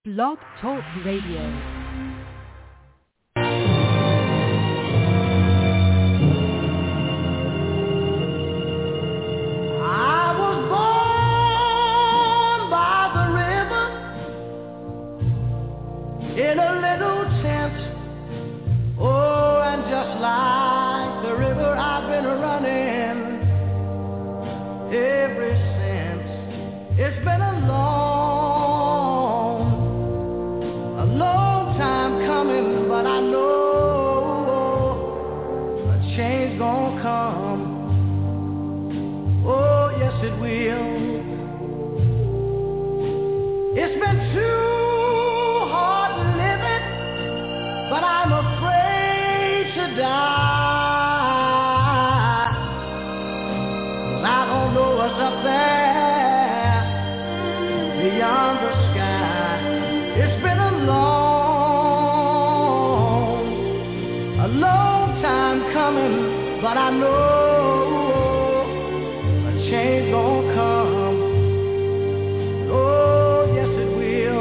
Blog Talk Radio. In a little tent, oh, and just like the river I've been running ever since. It's been a long time coming, but I know a change gonna come. Oh, yes it will. It's been too but I'm afraid to die, 'cause I don't know what's up there beyond the sky. It's been a long time coming, but I know a change gonna come. Oh, yes it will.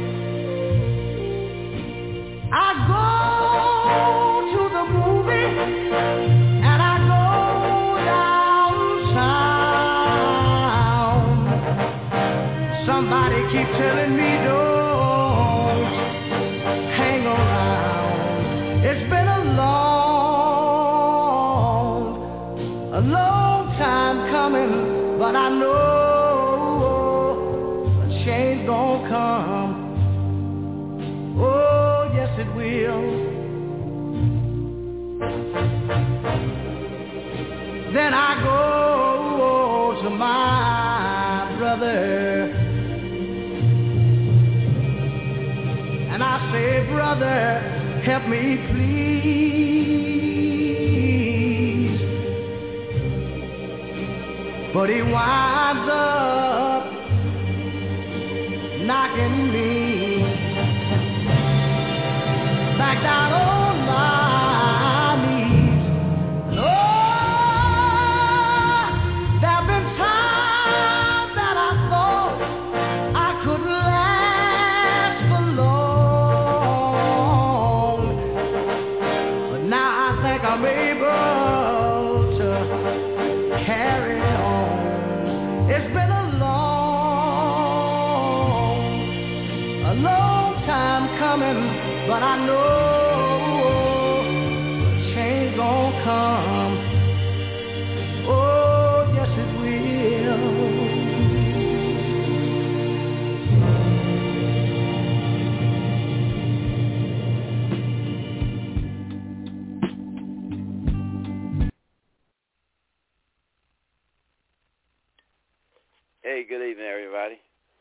I go to the movie and I go downtown. Somebody keep telling me don't hang around. It's been a long time coming, but I know a change gonna come. Oh, yes it will. Then I go to my brother and I say, brother, help me please. But he winds up knocking me back down on my knees. And oh, there have been times that I thought I couldn't last for long, but now I think I'm able to carry on. It's been a long time coming, but I know a change gonna come. Oh, yes it will. Hey, good evening, everybody.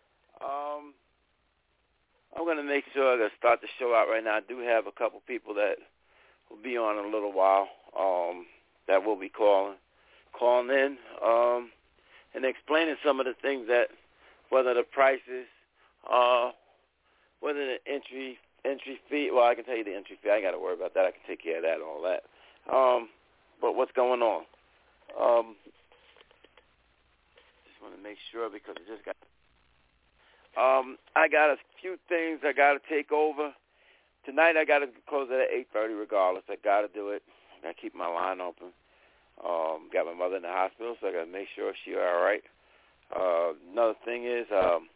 I'm going to make sure to start the show out right now. I do have a couple people that will be on in a little while that will be calling in and explaining some of the things that, whether the prices, whether the entry fee. Well, I can tell you the entry fee. I ain't got to worry about that. I can take care of that and all that. But what's going on? Just want to make sure because I just got. I got a few things I got to take over. Tonight I got to close it at 8:30 regardless. I got to do it. I got to keep my line open. Got my mother in the hospital, so I got to make sure she's all right. Another thing is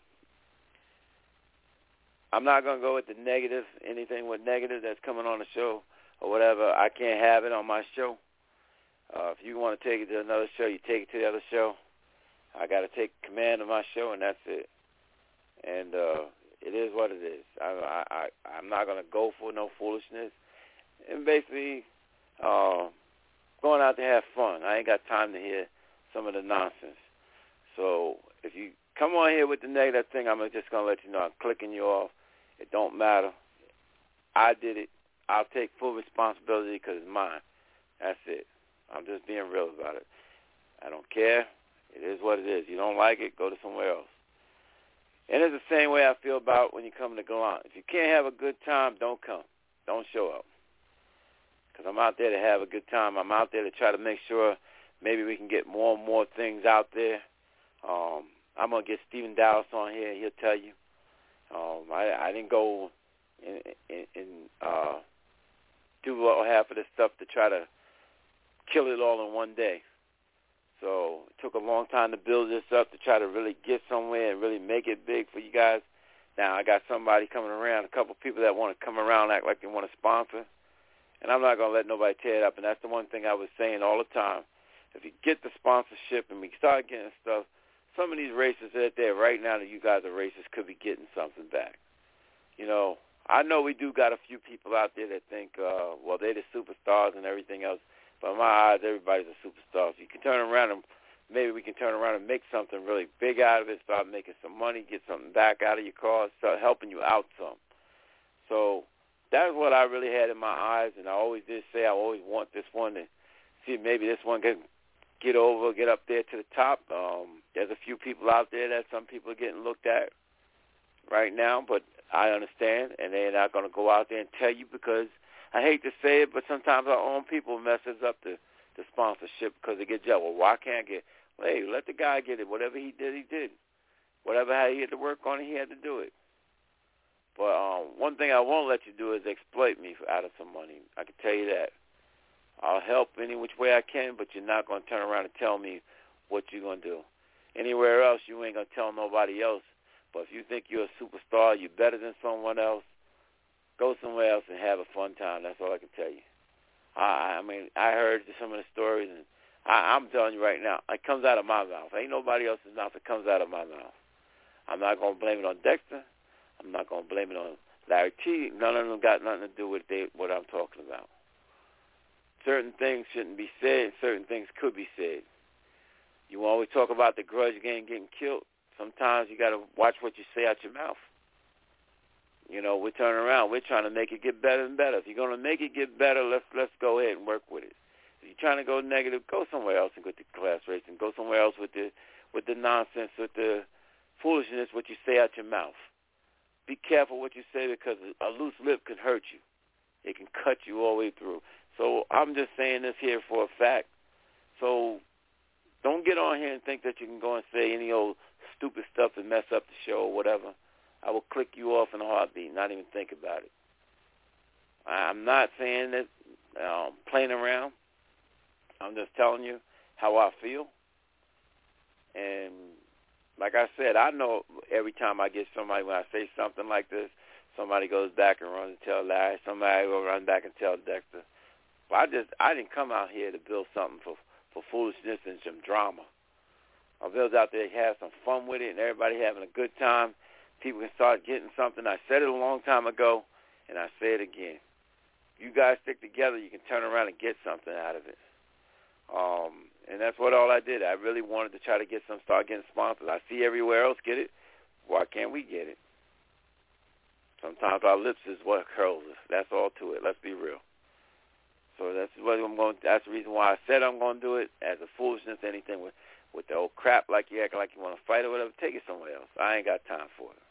I'm not going to go with the negative, anything with negative that's coming on the show or whatever. I can't have it on my show. If you want to take it to another show, you take it to the other show. I got to take command of my show, and that's it. And it is what it is. I'm not going to go for no foolishness. And basically going out to have fun. I ain't got time to hear some of the nonsense. So if you come on here with the negative thing, I'm just going to let you know I'm clicking you off. It don't matter. I did it. I'll take full responsibility because it's mine. That's it. I'm just being real about it. I don't care. It is what it is. You don't like it, go to somewhere else. And it's the same way I feel about when you come to Gallant. If you can't have a good time, don't come. Don't show up. Because I'm out there to have a good time. I'm out there to try to make sure maybe we can get more and more things out there. I'm going to get Stephen Dallas on here. He'll tell you. I didn't go and do half of this stuff to try to kill it all in one day. So it took a long time to build this up to try to really get somewhere and really make it big for you guys. Now I got somebody coming around, a couple people that want to come around, act like they want to sponsor. And I'm not going to let nobody tear it up. And that's the one thing I was saying all the time. If you get the sponsorship and we start getting stuff, some of these races out there right now that you guys are racers could be getting something back. You know, I know we do got a few people out there that think, well, they're the superstars and everything else. But in my eyes, everybody's a superstar. So you can turn around and maybe we can turn around and make something really big out of it, start making some money, get something back out of your cause, start helping you out some. So that's what I really had in my eyes, and I always did say I always want this one to see if maybe this one can get over, get up there to the top. There's a few people out there that some people are getting looked at right now, but I understand, and they're not going to go out there and tell you because I hate to say it, but sometimes our own people messes up the sponsorship because they get jealous. Well, why can't I get? Well, hey, let the guy get it. Whatever he did, he did. Whatever he had to work on it, he had to do it. But one thing I won't let you do is exploit me out of some money. I can tell you that. I'll help any which way I can, but you're not going to turn around and tell me what you're going to do. Anywhere else, you ain't going to tell nobody else. But if you think you're a superstar, you're better than someone else, go somewhere else and have a fun time. That's all I can tell you. I mean, I heard some of the stories, and I'm telling you right now, it comes out of my mouth. Ain't nobody else's mouth. It comes out of my mouth. I'm not going to blame it on Dexter. I'm not going to blame it on Larry T. None of them got nothing to do with what I'm talking about. Certain things shouldn't be said. Certain things could be said. You always talk about the grudge game getting killed. Sometimes you got to watch what you say out your mouth. You know, we're turning around. We're trying to make it get better and better. If you're going to make it get better, let's go ahead and work with it. If you're trying to go negative, go somewhere else and go to class racing. Go somewhere else with the nonsense, with the foolishness, what you say out your mouth. Be careful what you say because a loose lip can hurt you. It can cut you all the way through. So I'm just saying this here for a fact. So don't get on here and think that you can go and say any old stupid stuff and mess up the show or whatever. I will click you off in a heartbeat, not even think about it. I'm not saying that playing around. I'm just telling you how I feel. And like I said, I know every time I get somebody, when I say something like this, somebody goes back and runs and tell Larry. Somebody will run back and tell Dexter. But I didn't come out here to build something for foolishness and some drama. I built out there to have some fun with it and everybody having a good time. People can start getting something. I said it a long time ago, and I say it again. You guys stick together, you can turn around and get something out of it. And that's what all I did. I really wanted to try to start getting sponsors. I see everywhere else get it. Why can't we get it? Sometimes our lips is what curls us. That's all to it. Let's be real. So that's the reason why I said I'm going to do it. As a foolishness, anything with the old crap like you acting like you want to fight or whatever, take it somewhere else. I ain't got time for it.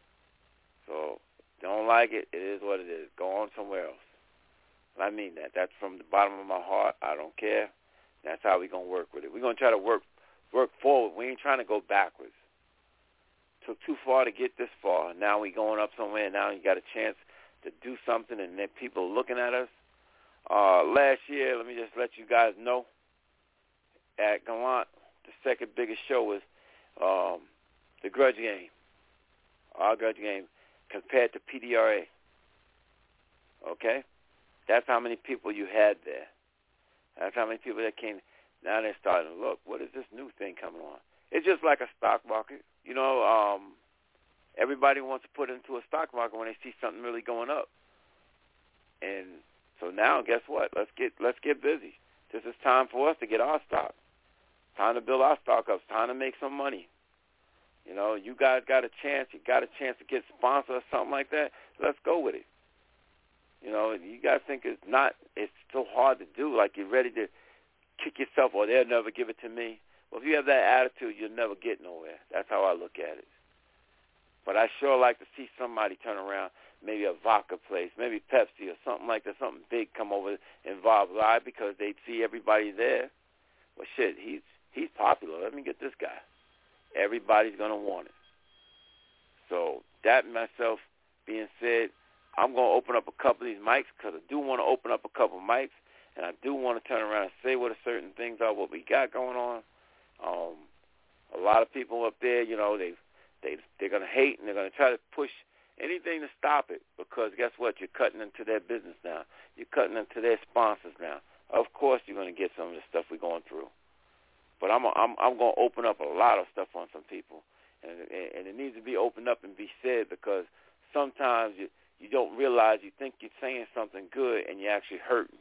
So don't like it. It is what it is. Go on somewhere else. I mean that. That's from the bottom of my heart. I don't care. That's how we're going to work with it. We're going to try to work forward. We ain't trying to go backwards. Took too far to get this far. Now we going up somewhere, and now you got a chance to do something, and then people are looking at us. Last year, let me just let you guys know, at Gallant, the second biggest show was the Grudge Game. Our Grudge Game compared to PDRA. Okay? That's how many people you had there. That's how many people that came. Now they're starting to look, what is this new thing coming on? It's just like a stock market. You know, everybody wants to put into a stock market when they see something really going up. And so now, guess what? Let's get busy. This is time for us to get our stock. Time to build our stock up. It's time to make some money. You know, you guys got a chance. You got a chance to get sponsored or something like that. Let's go with it. You know, you guys think it's so hard to do, like you're ready to kick yourself, or they'll never give it to me. Well, if you have that attitude, you'll never get nowhere. That's how I look at it. But I sure like to see somebody turn around, maybe a vodka place, maybe Pepsi or something like that, something big come over involved live because they see everybody there. Well, shit, he's popular. Let me get this guy. Everybody's going to want it. So that myself being said, I'm going to open up a couple of these mics because I do want to open up a couple of mics, and I do want to turn around and say what certain things are, what we got going on. A lot of people up there, you know, they're going to hate, and they're going to try to push anything to stop it because guess what? You're cutting into their business now. You're cutting into their sponsors now. Of course you're going to get some of the stuff we're going through. But I'm going to open up a lot of stuff on some people, and it needs to be opened up and be said because sometimes you don't realize you think you're saying something good and you're actually hurting.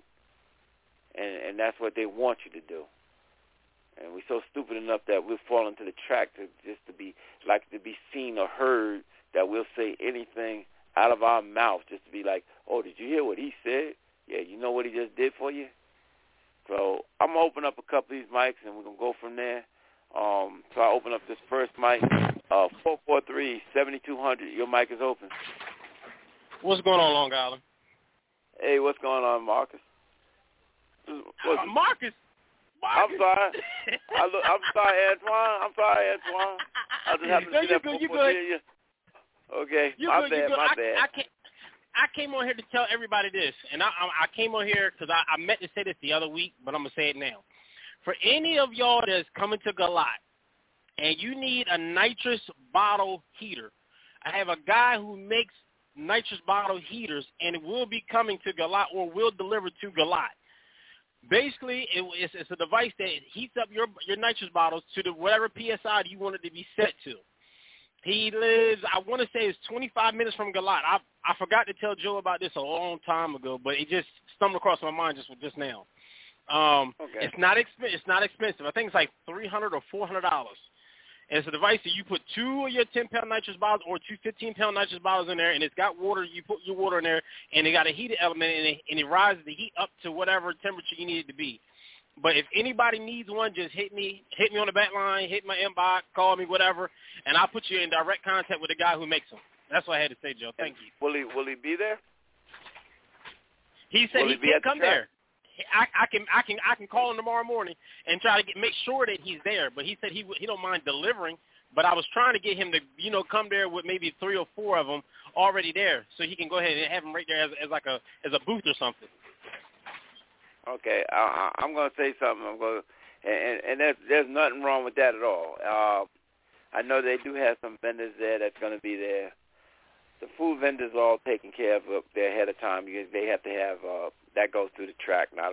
And that's what they want you to do. And we're so stupid enough that we'll fall into the track to be seen or heard that we'll say anything out of our mouth just to be like, oh, did you hear what he said? Yeah, you know what he just did for you? So I'm going to open up a couple of these mics and we're going to go from there. So I open up this first mic, 443-7200. Your mic is open. What's going on, Long Island? Hey, what's going on, Marcus? Marcus. I'm sorry. I'm sorry, Antoine. I just happened to see that you good. Okay, my bad. I came on here to tell everybody this, and I came on here because I meant to say this the other week, but I'm going to say it now. For any of y'all that's coming to Galat and you need a nitrous bottle heater, I have a guy who makes nitrous bottle heaters, and it will be coming to Galat or will deliver to Galat. Basically, it's a device that heats up your nitrous bottles to whatever PSI you want it to be set to. He lives, I want to say it's 25 minutes from Galat. I forgot to tell Joe about this a long time ago, but it just stumbled across my mind just now. Okay. It's not expensive. I think it's like $300 or $400. And it's a device that you put 2 of your 10-pound nitrous bottles or 2 15-pound nitrous bottles in there, and it's got water. You put your water in there, and it got a heated element, and it rises the heat up to whatever temperature you need it to be. But if anybody needs one, just hit me on the back line, hit my inbox, call me, whatever, and I'll put you in direct contact with the guy who makes them. That's what I had to say, Joe. Thank you. Will he be there? He said he can't come there. I can call him tomorrow morning and try to make sure that he's there. But he said he don't mind delivering. But I was trying to get him to come there with maybe 3 or 4 of them already there, so he can go ahead and have them right there as a booth or something. Okay, I'm going to say something. And there's nothing wrong with that at all. I know they do have some vendors there that's going to be there. The food vendors are all taken care of up there ahead of time because they have to have that goes through the track, not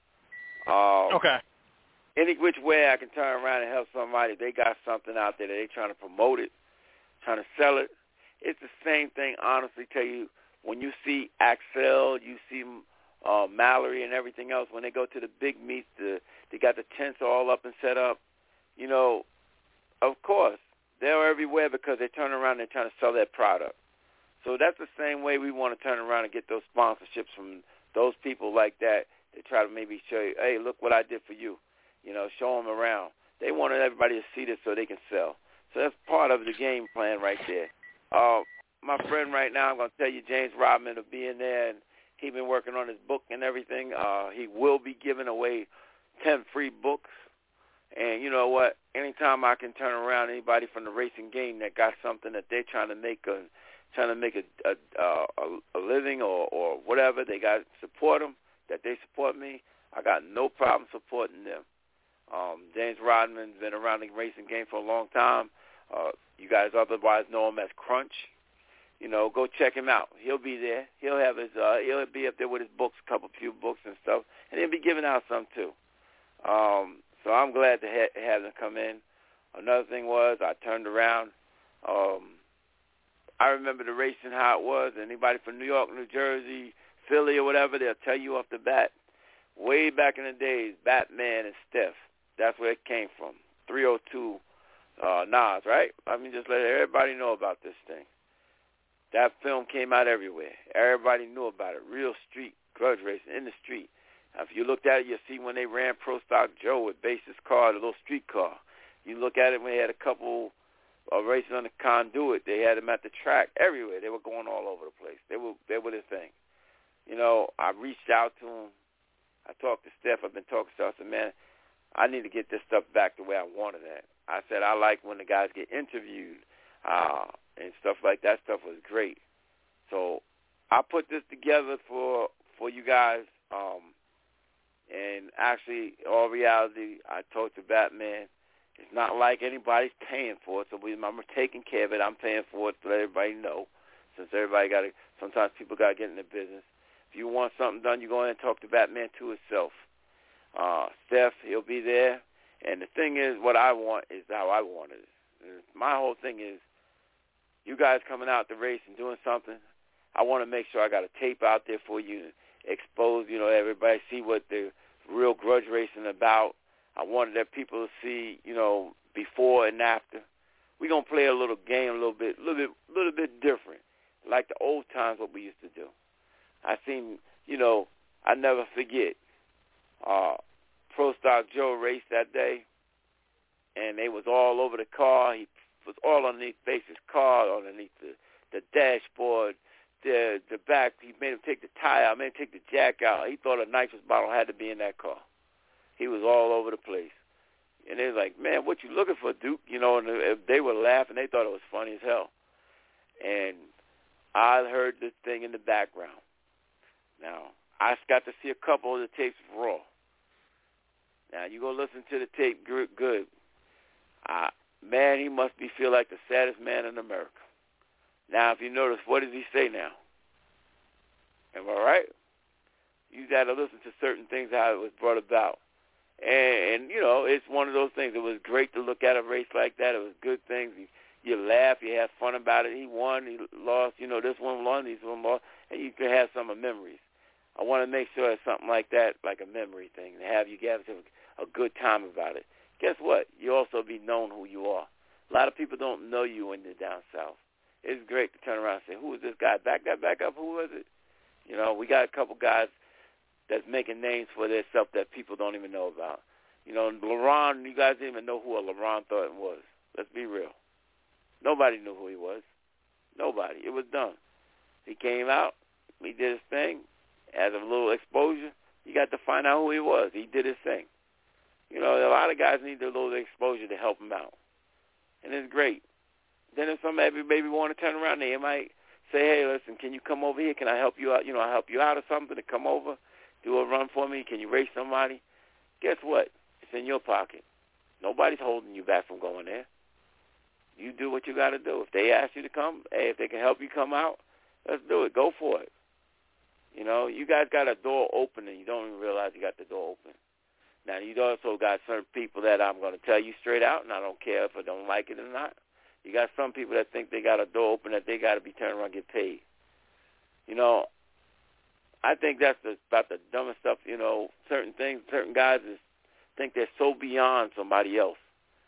us. Okay. Any which way I can turn around and help somebody, they got something out there that they trying to promote it, trying to sell it. It's the same thing, honestly, tell you, when you see Axel, you see Mallory and everything else, when they go to the big meets, they got the tents all up and set up. Of course, they're everywhere because they turn around and they're trying to sell their product. So that's the same way we want to turn around and get those sponsorships from those people like that. They try to maybe show you, hey, look what I did for you. Show them around. They wanted everybody to see this so they can sell. So that's part of the game plan right there. My friend right now, I'm going to tell you, James Rodman will be in there, and he's been working on his book and everything. He will be giving away 10 free books. And you know what? Anytime I can turn around anybody from the racing game that got something that they're trying to make a living or whatever, they got to support them, that they support me, I got no problem supporting them. James Rodman's been around the racing game for a long time. You guys otherwise know him as Crunch. Go check him out. He'll be there. He'll have his. He'll be up there with his books, few books and stuff, and he'll be giving out some too. So I'm glad to have them come in. Another thing was I turned around. I remember the racing how it was. Anybody from New York, New Jersey, Philly, or whatever, they'll tell you off the bat. Way back in the days, Batman and Steph. That's where it came from. 302 Nas, right? Let me just let everybody know about this thing. That film came out everywhere. Everybody knew about it. Real street grudge racing in the street. Now, if you looked at it, you'll see when they ran Pro Stock Joe with Base's car, the little street car. You look at it when they had a couple racing on the Conduit. They had them at the track everywhere. They were going all over the place. They were their thing. I reached out to them. I talked to Steph. I've been talking to Steph. I said, man, I need to get this stuff back the way I wanted it. I said, I like when the guys get interviewed and stuff like that. Stuff was great. So I put this together for you guys. And actually, in all reality, I talked to Batman. It's not like anybody's paying for it, so I'm taking care of it. I'm paying for it to let everybody know, since everybody got to. Sometimes people got to get in the business. If you want something done, you go in and talk to Batman to himself. Steph, he'll be there. And the thing is, what I want is how I want it. And my whole thing is, you guys coming out the race and doing something, I want to make sure I got a tape out there for you, expose, everybody, see what the real grudge racing about. I wanted that people to see, before and after. We're gonna play a little game, a little bit different, like the old times what we used to do. I seen, I never forget. Pro Stock Joe raced that day, and they was all over the car. He was all underneath Base's car, underneath the dashboard, the back. He made him take the tire out, made him take the jack out. He thought a nitrous bottle had to be in that car. He was all over the place. And they was like, man, what you looking for, Duke? And they were laughing. They thought it was funny as hell. And I heard this thing in the background. Now, I got to see a couple of the tapes raw. Now, you go listen to the tape good. Man, he must feel like the saddest man in America. Now, if you notice, what does he say now? Am I right? You got to listen to certain things, how it was brought about. And it's one of those things. It was great to look at a race like that. It was good things. You laugh, you have fun about it. He won, he lost. This one won, this one lost. And you can have some memories. I want to make sure it's something like that, like a memory thing, to have you guys have a good time about it. Guess what? You also be known who you are. A lot of people don't know you when you're down south. It's great to turn around and say, who is this guy? Back up. Who was it? We got a couple guys that's making names for themselves that people don't even know about. LeBron, you guys didn't even know who a LeBron Thornton was. Let's be real. Nobody knew who he was. Nobody. It was done. He came out. He did his thing. As a little exposure, you got to find out who he was. He did his thing. A lot of guys need a little exposure to help them out. And it's great. Then if somebody maybe want to turn around, they might say, hey, listen, can you come over here? Can I help you out? I'll help you out or something to come over, do a run for me. Can you race somebody? Guess what? It's in your pocket. Nobody's holding you back from going there. You do what you got to do. If they ask you to come, hey, if they can help you come out, let's do it. Go for it. You guys got a door open and you don't even realize you got the door open. Now, you also got certain people that I'm going to tell you straight out, and I don't care if I don't like it or not. You got some people that think they got a door open that they got to be turned around and get paid. I think that's about the dumbest stuff. Certain things, certain guys think they're so beyond somebody else.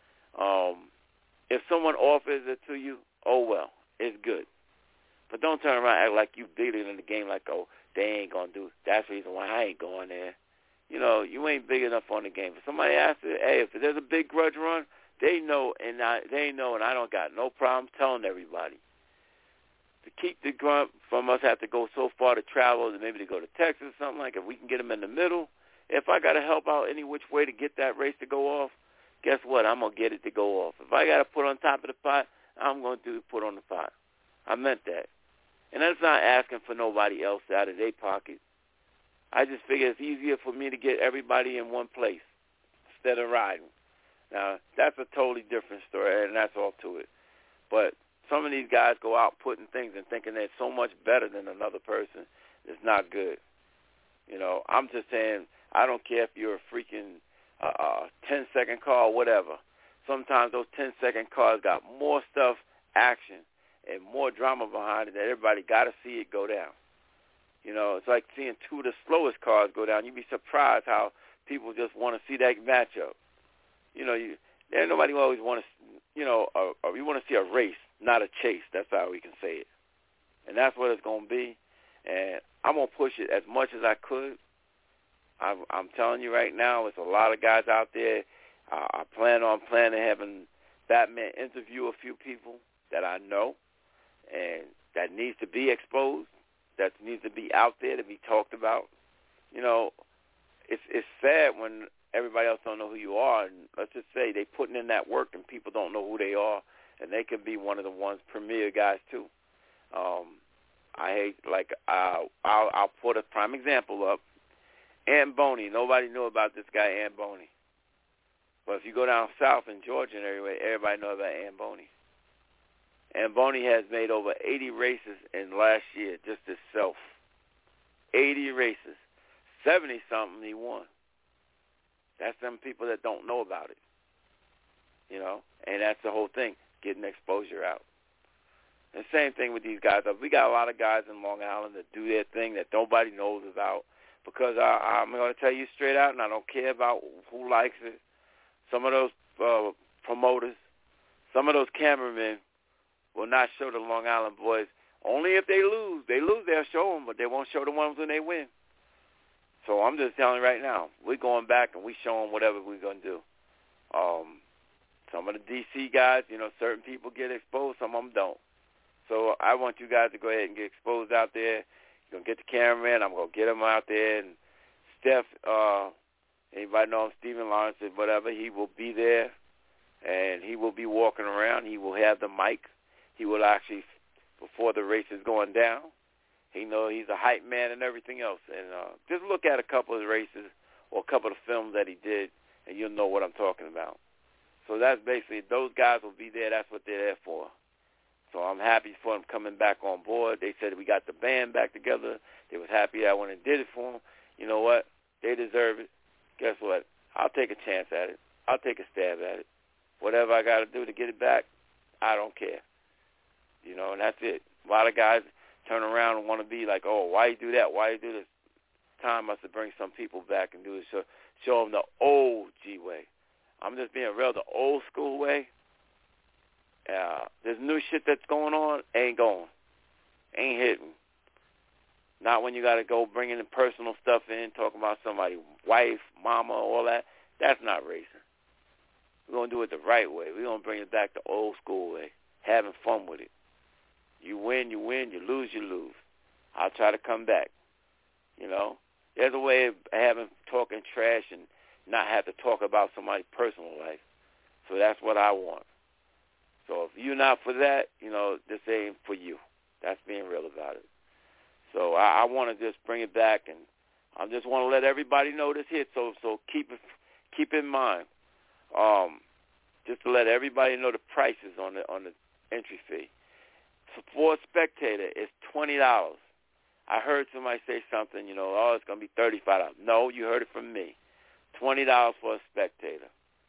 If someone offers it to you, oh, well, it's good. But don't turn around and act like you bigger in the game, like, oh, they ain't going to do it. That's the reason why I ain't going there. You ain't big enough on the game. If somebody asks you, hey, if there's a big grudge run, they know, and I don't got no problem telling everybody. To keep the grunt from us have to go so far to travel, maybe to go to Texas or something like that. If we can get them in the middle, if I got to help out any which way to get that race to go off, guess what? I'm going to get it to go off. If I got to put on top of the pot, I'm going to put on the pot. I meant that. And that's not asking for nobody else out of their pocket. I just figure it's easier for me to get everybody in one place instead of riding. Now, that's a totally different story, and that's all to it. But some of these guys go out putting things and thinking they're so much better than another person. It's not good. I'm just saying, I don't care if you're a freaking 10-second car or whatever. Sometimes those 10-second cars got more stuff, action, and more drama behind it that everybody got to see it go down. It's like seeing two of the slowest cars go down. You'd be surprised how people just want to see that matchup. There's nobody who always want to, you want to see a race, not a chase. That's how we can say it. And that's what it's going to be. And I'm going to push it as much as I could. I'm telling you right now, there's a lot of guys out there. I plan on having Batman interview a few people that I know and that needs to be exposed, that needs to be out there to be talked about. It's sad when everybody else don't know who you are, and let's just say they putting in that work and people don't know who they are, and they could be one of the ones premier guys too. I hate, like, I'll put a prime example up. Ant Boney. Nobody knew about this guy, Ant Boney. But if you go down south in Georgia and everywhere, everybody knows about Ant Boney. Ant Boney has made over 80 races in last year, just himself. 80 races. 70-something he won. That's them people that don't know about it. You know? And that's the whole thing, getting exposure out. The same thing with these guys. We got a lot of guys in Long Island that do their thing that nobody knows about, because I'm going to tell you straight out, and I don't care about who likes it. Some of those promoters, some of those cameramen will not show the Long Island boys. Only if they lose. They lose, they'll show them, but they won't show the ones when they win. So I'm just telling you right now, we're going back and we show them whatever we're going to do. Some of the DC guys, you know, certain people get exposed, some of them don't. So I want you guys to go ahead and get exposed out there. You're going to get the cameraman. I'm going to get him out there. And Steph, anybody know him, Stephen Lawrence, whatever, he will be there. And he will be walking around. He will have the mic. He will actually, before the race is going down, he knows he's a hype man and everything else. And just look at a couple of the races or a couple of films that he did, and you'll know what I'm talking about. So that's basically, those guys will be there. That's what they're there for. So I'm happy for them coming back on board. They said we got the band back together. They was happy I went and did it for them. You know what? They deserve it. Guess what? I'll take a chance at it. I'll take a stab at it. Whatever I got to do to get it back, I don't care. You know, and that's it. A lot of guys turn around and want to be like, oh, why you do that? Why you do this? Time must have bring some people back and do it. So show them the old G way. I'm just being real, the old school way. There's new shit that's going on, ain't going. Ain't hitting. Not when you got to go bringing the personal stuff in, talking about somebody's wife, mama, all that. That's not racing. We're going to do it the right way. We're going to bring it back the old school way, having fun with it. You win, you win. You lose, you lose. I'll try to come back. You know? There's a way of talking trash and not have to talk about somebody's personal life. So that's what I want. So if you're not for that, you know, this ain't for you. That's being real about it. So I want to just bring it back, and I just want to let everybody know this here. So keep in mind, just to let everybody know the prices on the entry fee. For a spectator, it's $20. I heard somebody say something, you know, oh, it's going to be $35. No, you heard it from me. $20 for a spectator.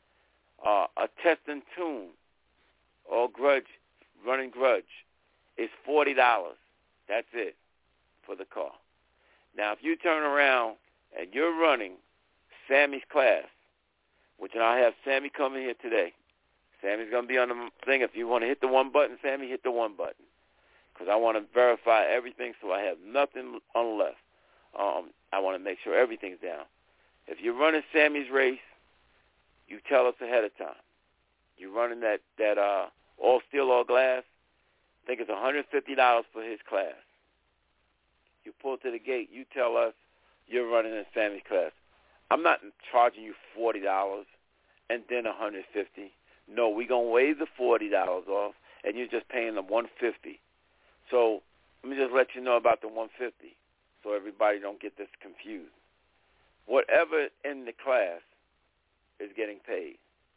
A test and tune or running grudge is $40. That's it for the car. Now, if you turn around and you're running Sammy's class, which I have Sammy coming here today. Sammy's going to be on the thing. If you want to hit the one button, Sammy, hit the one button. Because I want to verify everything so I have nothing unleft. I want to make sure everything's down. If you're running Sammy's race, you tell us ahead of time. You're running that all steel, all glass. I think it's $150 for his class. You pull to the gate. You tell us you're running in Sammy's class. I'm not charging you $40 and then $150. No, we're going to waive the $40 off, and you're just paying them $150. So let me just let you know about the $150 so everybody don't get this confused. Whatever in the class is getting paid.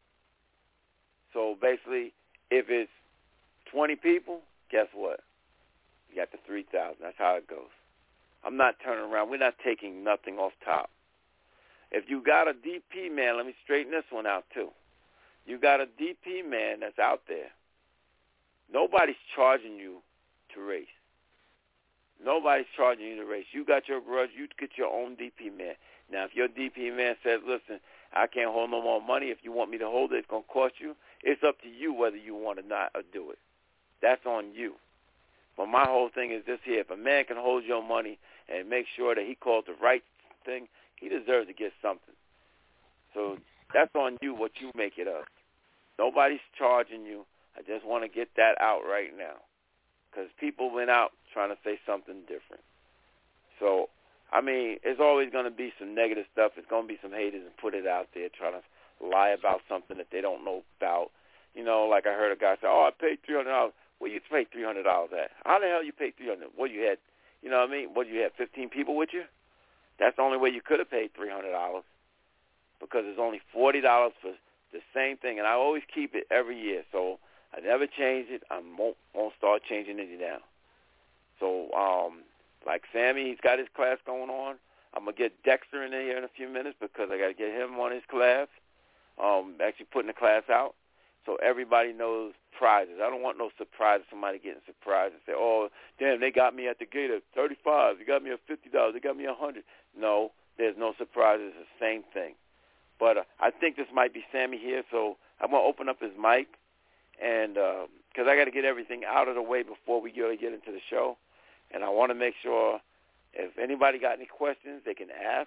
So basically, if it's 20 people, guess what? You got the $3,000. That's how it goes. I'm not turning around. We're not taking nothing off top. If you got a DP man, let me straighten this one out too. You got a DP man that's out there. Nobody's charging you to race. Nobody's charging you to race. You got your grudge. You get your own DP man. Now, if your DP man says, listen, I can't hold no more money. If you want me to hold it, it's going to cost you. It's up to you whether you want to not or do it. That's on you. But my whole thing is this here. If a man can hold your money and make sure that he calls the right thing, he deserves to get something. So that's on you what you make it of. Nobody's charging you. I just want to get that out right now because people went out trying to say something different. So, I mean, it's always going to be some negative stuff. It's going to be some haters and put it out there trying to lie about something that they don't know about. You know, like I heard a guy say, "Oh, I paid $300." Where you pay $300 at? How the hell you pay $300? What you had? You know what I mean? What you had? 15 people with you? That's the only way you could have paid $300 because it's only $40 for the same thing, and I always keep it every year, so I never change it. I won't start changing it now. So, like Sammy, he's got his class going on. I'm gonna get Dexter in here in a few minutes because I got to get him on his class. Actually putting the class out, so everybody knows prizes. I don't want no surprises. Somebody getting surprised and say, "Oh, damn, they got me at the gate at $35. They got me at $50. They got me $100." No, there's no surprises. It's the same thing. But I think this might be Sammy here, so I'm gonna open up his mic, and because I got to get everything out of the way before we really get into the show, and I want to make sure if anybody got any questions, they can ask.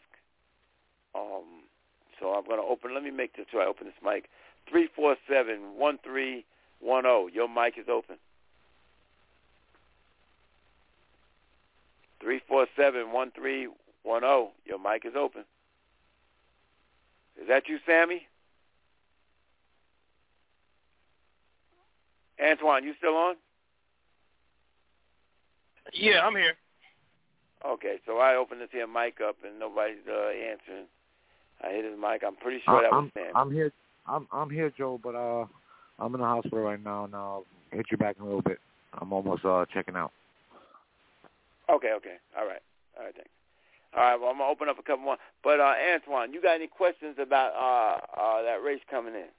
So I'm going to open. Let me make this sure I open this mic. 347-1310. Your mic is open. 347-1310. Your mic is open. Is that you, Sammy? Antoine, you still on? Yeah, I'm here. Okay, so I opened this here mic up and nobody's answering. I hit his mic. I'm pretty sure that was Sammy. I'm here. I'm here, Joe, but I'm in the hospital right now, and I'll hit you back in a little bit. I'm almost checking out. Okay. All right, thanks. All right, well, I'm going to open up a couple more. But, Antoine, you got any questions about that race coming in?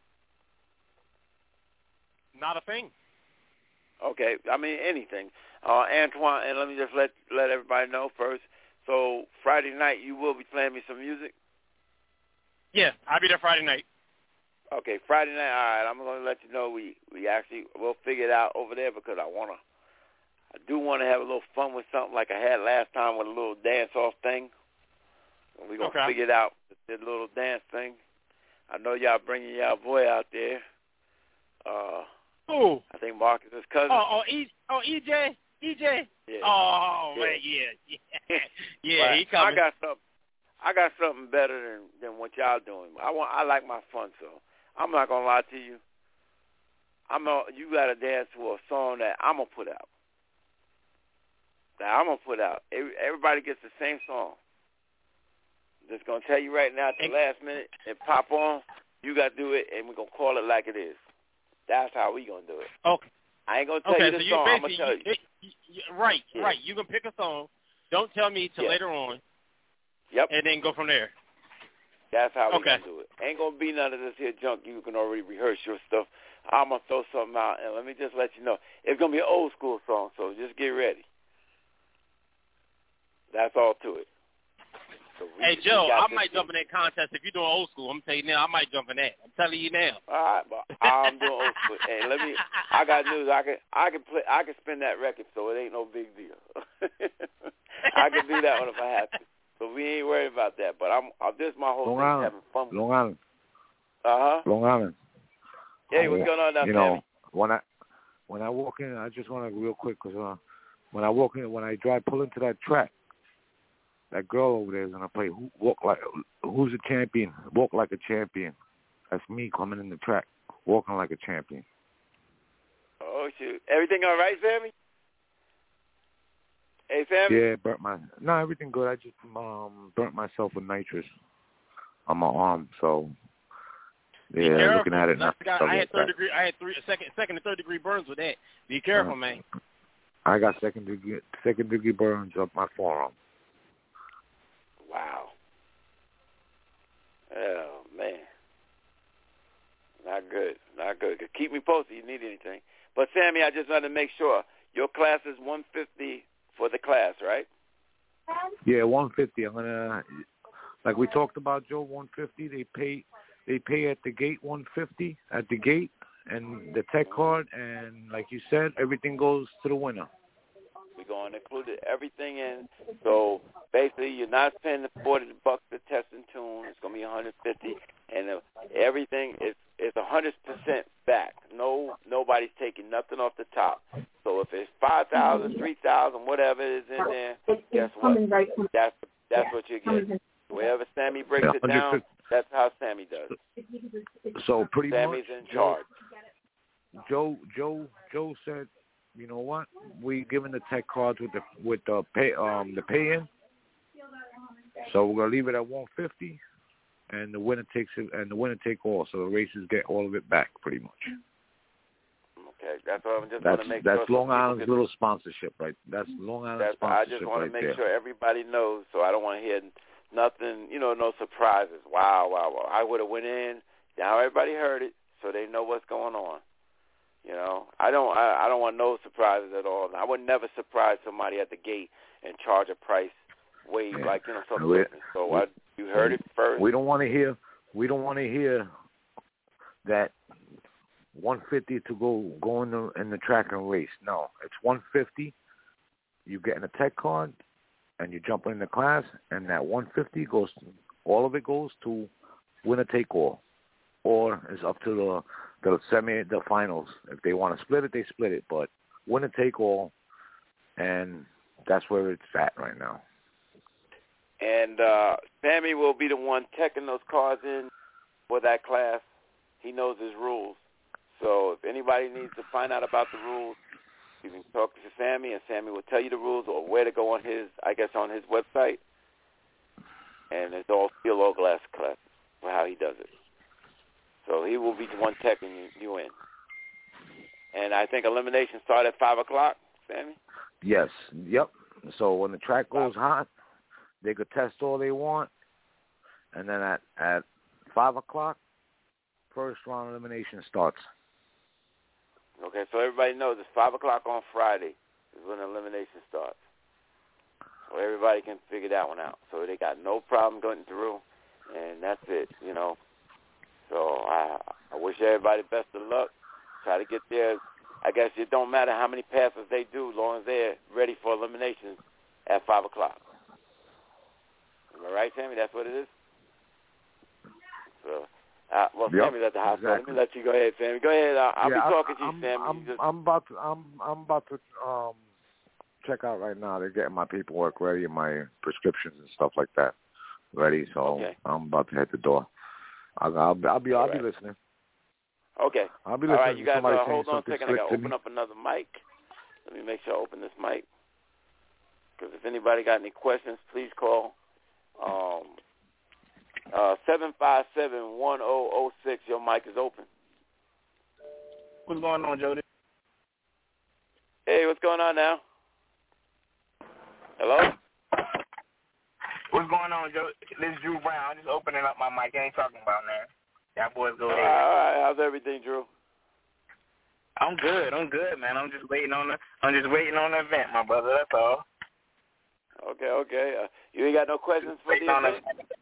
Not a thing. Okay, I mean, anything. Antoine, and let me just let everybody know first. So, Friday night, you will be playing me some music? Yeah, I'll be there Friday night. Okay, Friday night, all right, I'm going to let you know we'll figure it out over there because I do want to have a little fun with something like I had last time with a little dance-off thing. We're going to figure it out, the little dance thing. I know y'all bringing y'all boy out there. Who? I think Marcus' cousin. EJ? EJ? Yeah. Oh, yeah. Man, yeah. Yeah, he coming. I got something better than what y'all doing. I like my fun, so I'm not gonna lie to you. You gotta dance to a song that I'm gonna put out. Everybody gets the same song. Just gonna tell you right now at the last minute and pop on. You gotta do it, and we're gonna call it like it is. That's how we gonna do it. Okay. I ain't gonna tell you the song. I'm gonna tell you. Right. You can pick a song. Don't tell me till later on. Yep. And then go from there. That's how we're going to do it. Ain't going to be none of this here junk. You can already rehearse your stuff. I'm going to throw something out, and let me just let you know. It's going to be an old school song, so just get ready. That's all to it. So hey, Joe, I might jump in that contest if you're doing old school. I'm telling you now, I might jump in that. I'm telling you now. All right, but I'm doing old school. Hey, I got news. I can spin that record, so it ain't no big deal. I can do that one if I have to. So we ain't worried about that. But this is my whole thing, having fun. Long Island. Long Island. Hey, what's going on now, you know, Sammy? When I walk in, I just want to real quick because when I walk in, when I pull into that track, that girl over there is gonna play Who's a Champion? Walk Like a Champion. That's me coming in the track, walking like a champion. Oh shoot! Everything all right, Sammy? Hey, Sammy? Yeah, everything good. I just burnt myself with nitrous on my arm, so yeah, looking at it now. I had second and third degree burns with that. Be careful, man. I got second degree burns up my forearm. Wow. Oh man. Not good. Keep me posted if you need anything. But Sammy, I just wanted to make sure your class is 150 for the class, right? Yeah, 150. I'm gonna, like we talked about, Joe. 150. They pay at the gate 150 at the gate, and the tech card, and like you said, everything goes to the winner. We're going to include everything in. So basically, you're not spending the $40 to test and tune. It's going to be 150, and everything is 100% back. Nobody's taking nothing off the top. So if it's 5,000, 3,000, whatever is in there, guess what? That's what you get. Wherever Sammy breaks it down, that's how Sammy does. So pretty Sammy's much, in charge. Joe said, you know what? We giving the tech cards with the pay-in. So we're gonna leave it at 150, and the winner takes it, and the winner take all. So the racers get all of it back, pretty much. Okay, that's what I'm just want to make sure. That's Long Island's little sponsorship, right? That's Long Island's sponsorship. I just want to make there. sure everybody knows. So I don't want to hear nothing, no surprises. Wow. I would have went in. Now everybody heard it, so they know what's going on. I don't want no surprises at all. I would never surprise somebody at the gate and charge a price way something different. So you heard it first. We don't want to hear that 150 to go in the track and race. No, it's 150. You get in a tech card and you jump in the class, and that 150 all of it goes to winner take all, or it's up to the finals. If they want to split it, they split it, but winner take all, and that's where it's at right now. And Sammy will be the one teching those cards in for that class. He knows his rules. So if anybody needs to find out about the rules, you can talk to Sammy, and Sammy will tell you the rules or where to go on his website. And it's all steel or glass class for how he does it. So he will be the one teching you in. And I think elimination start at 5 o'clock, Sammy? Yes. Yep. So when the track goes hot, they could test all they want. And then at 5 o'clock, first round elimination starts. Okay, so everybody knows it's 5 o'clock on Friday is when the elimination starts. So everybody can figure that one out. So they got no problem going through, and that's it, So I wish everybody best of luck. Try to get there. I guess it don't matter how many passes they do as long as they're ready for elimination at 5 o'clock. Am I right, Sammy? That's what it is? So, Sammy's at the hospital. Exactly. Let me let you go ahead, Sammy. Go ahead. I'll be talking to you, Sammy. I'm about to check out right now. They're getting my paperwork ready and my prescriptions and stuff like that ready. So okay. I'm about to hit the door. I'll be listening. Okay. I'll be listening. All right, you guys hold on a second. I got to open me. up another mic. Let me make sure I open this mic. Because if anybody got any questions, please call 757-1006. Your mic is open. What's going on, Jody? Hey, what's going on now? Hello? What's going on, Joe? This is Drew Brown. I'm just opening up my mic. I ain't talking about now. Y'all boys go ahead. All right. How's everything, Drew? I'm good, man. I'm just waiting on the event, my brother. That's all. Okay. You ain't got no questions for the event?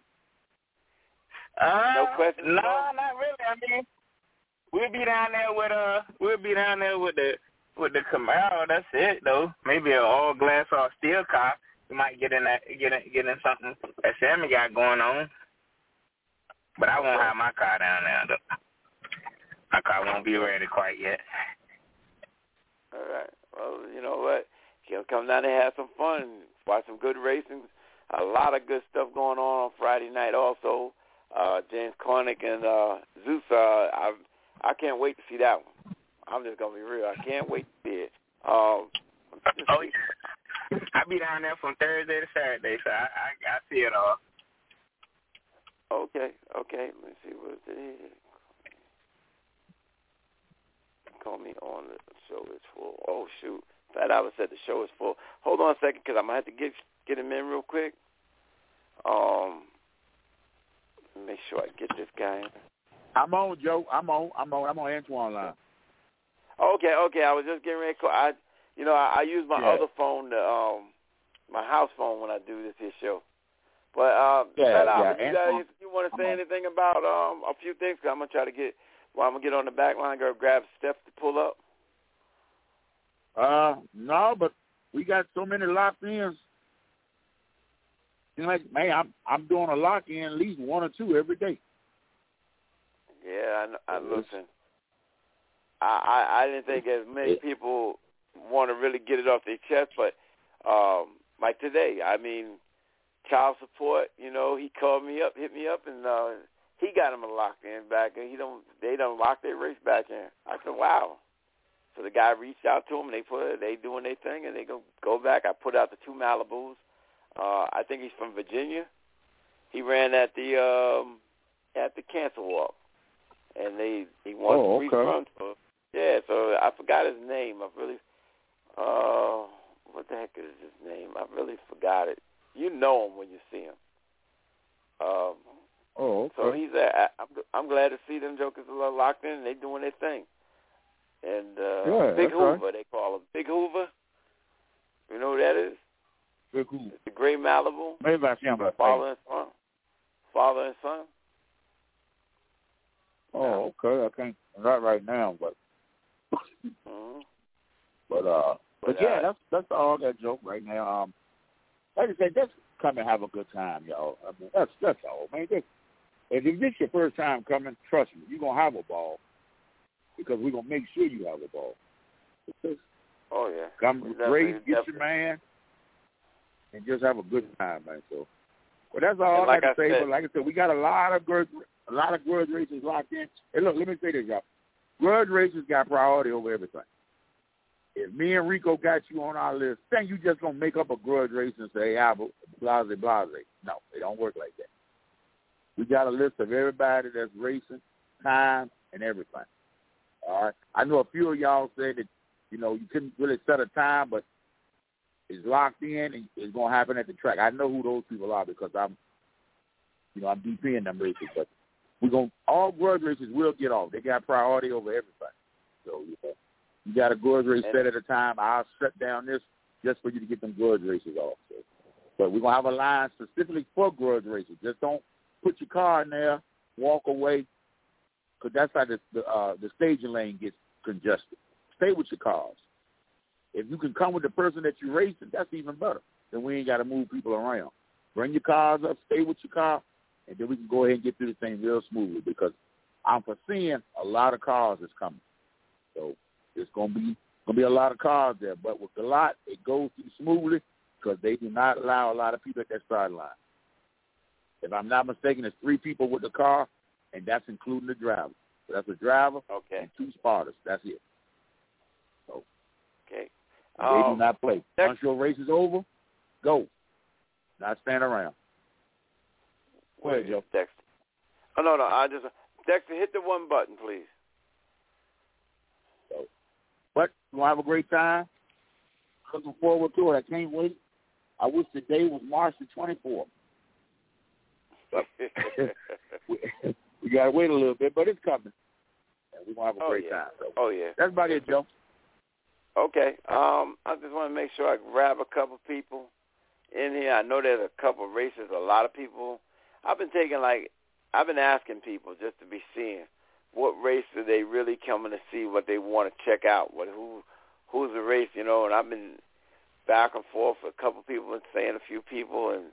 No questions? No, not really. I mean, we'll be down there with the Camaro. That's it, though. Maybe an all glass or steel car. We might get in something that Sammy got going on. But I won't have my car down there, though. My car won't be ready quite yet. All right. Well, you know what? He'll come down and have some fun, watch some good racing. A lot of good stuff going on Friday night also. James Cornick and Zeus, I can't wait to see that one. I'm just going to be real. I can't wait to see it. I'll be down there from Thursday to Saturday, so I see it all. Okay. Let me see what it is. Call me on the show is full. Oh, shoot. Fat Albert said the show is full. Hold on a second, because I'm going to have to get him in real quick. Make sure I get this guy in. I'm on, Joe. I'm on Antoine line. Okay. I was just getting ready to call. I use my other phone, my house phone, when I do this here show. But you want to say anything about a few things? Because I'm gonna try to get. Well, I'm gonna get on the back line, go grab Steph to pull up. No, but we got so many lock-ins. Like, man, I'm doing a lock-in at least one or two every day. Yeah, I listen. I didn't think as many people want to really get it off their chest, but like today, I mean, child support. He called me up, hit me up, and he got him a lock-in back, and they don't lock their race back in. I said, wow. So the guy reached out to him, and they doing their thing, and they go back. I put out the 2 Malibus. I think he's from Virginia. He ran at the Cancer Walk, and he won 3 runs. So I forgot his name. I really what the heck is his name? I really forgot it. You know him when you see him. So he's I'm glad to see them jokers a little locked in, and they doing their thing. And Big Hoover, they call him. Big Hoover. You know who that is? Big Hoover. The Gray Malibu. Maybe I see him. Father and son. Oh, okay. I can't, not right now, but but yeah, that's all that joke right now. Like I said, just come and have a good time, y'all. I mean, that's all, man. If this your first time coming, trust me, you're gonna have a ball because we're gonna make sure you have a ball. Oh yeah. Come raise, get your man, and just have a good time, man. So, but that's all I got to say. But like I said, we got a lot of grudge races locked in. And look, let me say this, y'all. Grudge races got priority over everything. If me and Rico got you on our list, then you just gonna make up a grudge race and say, blase, blase. No, it don't work like that. We got a list of everybody that's racing, time, and everything. All right. I know a few of y'all said that, you couldn't really set a time, but it's locked in and it's gonna happen at the track. I know who those people are because I'm DPing them races, but all grudge races will get off. They got priority over everything. So you got a grudge race set at a time. I'll shut down this just for you to get them grudge races off. So, but we're gonna have a line specifically for grudge races. Just don't put your car in there, walk away, because that's how the staging lane gets congested. Stay with your cars. If you can come with the person that you're racing, that's even better. Then we ain't got to move people around. Bring your cars up, stay with your car, and then we can go ahead and get through the thing real smoothly because I'm foreseeing a lot of cars is coming. So it's gonna be a lot of cars there. But with the lot, it goes through smoothly because they do not allow a lot of people at that start line. If I'm not mistaken, there's 3 people with the car, and that's including the driver. So that's a driver and 2 spotters. That's it. So okay. They do not play. Once your race is over, go. Not stand around. Go ahead, Joe. Dexter. Oh, no. Dexter, hit the 1 button, please. So, but we're going to have a great time. Looking forward to it. I can't wait. I wish the day was March the 24th. We got to wait a little bit, but it's coming. And we're going to have a great time. So, that's about it, Joe. Okay. I just want to make sure I grab a couple people in here. I know there's a couple races, a lot of people. I've been asking people just to be seeing what race are they really coming to see, what they want to check out, who's the race, and I've been back and forth with a couple people and saying a few people, and,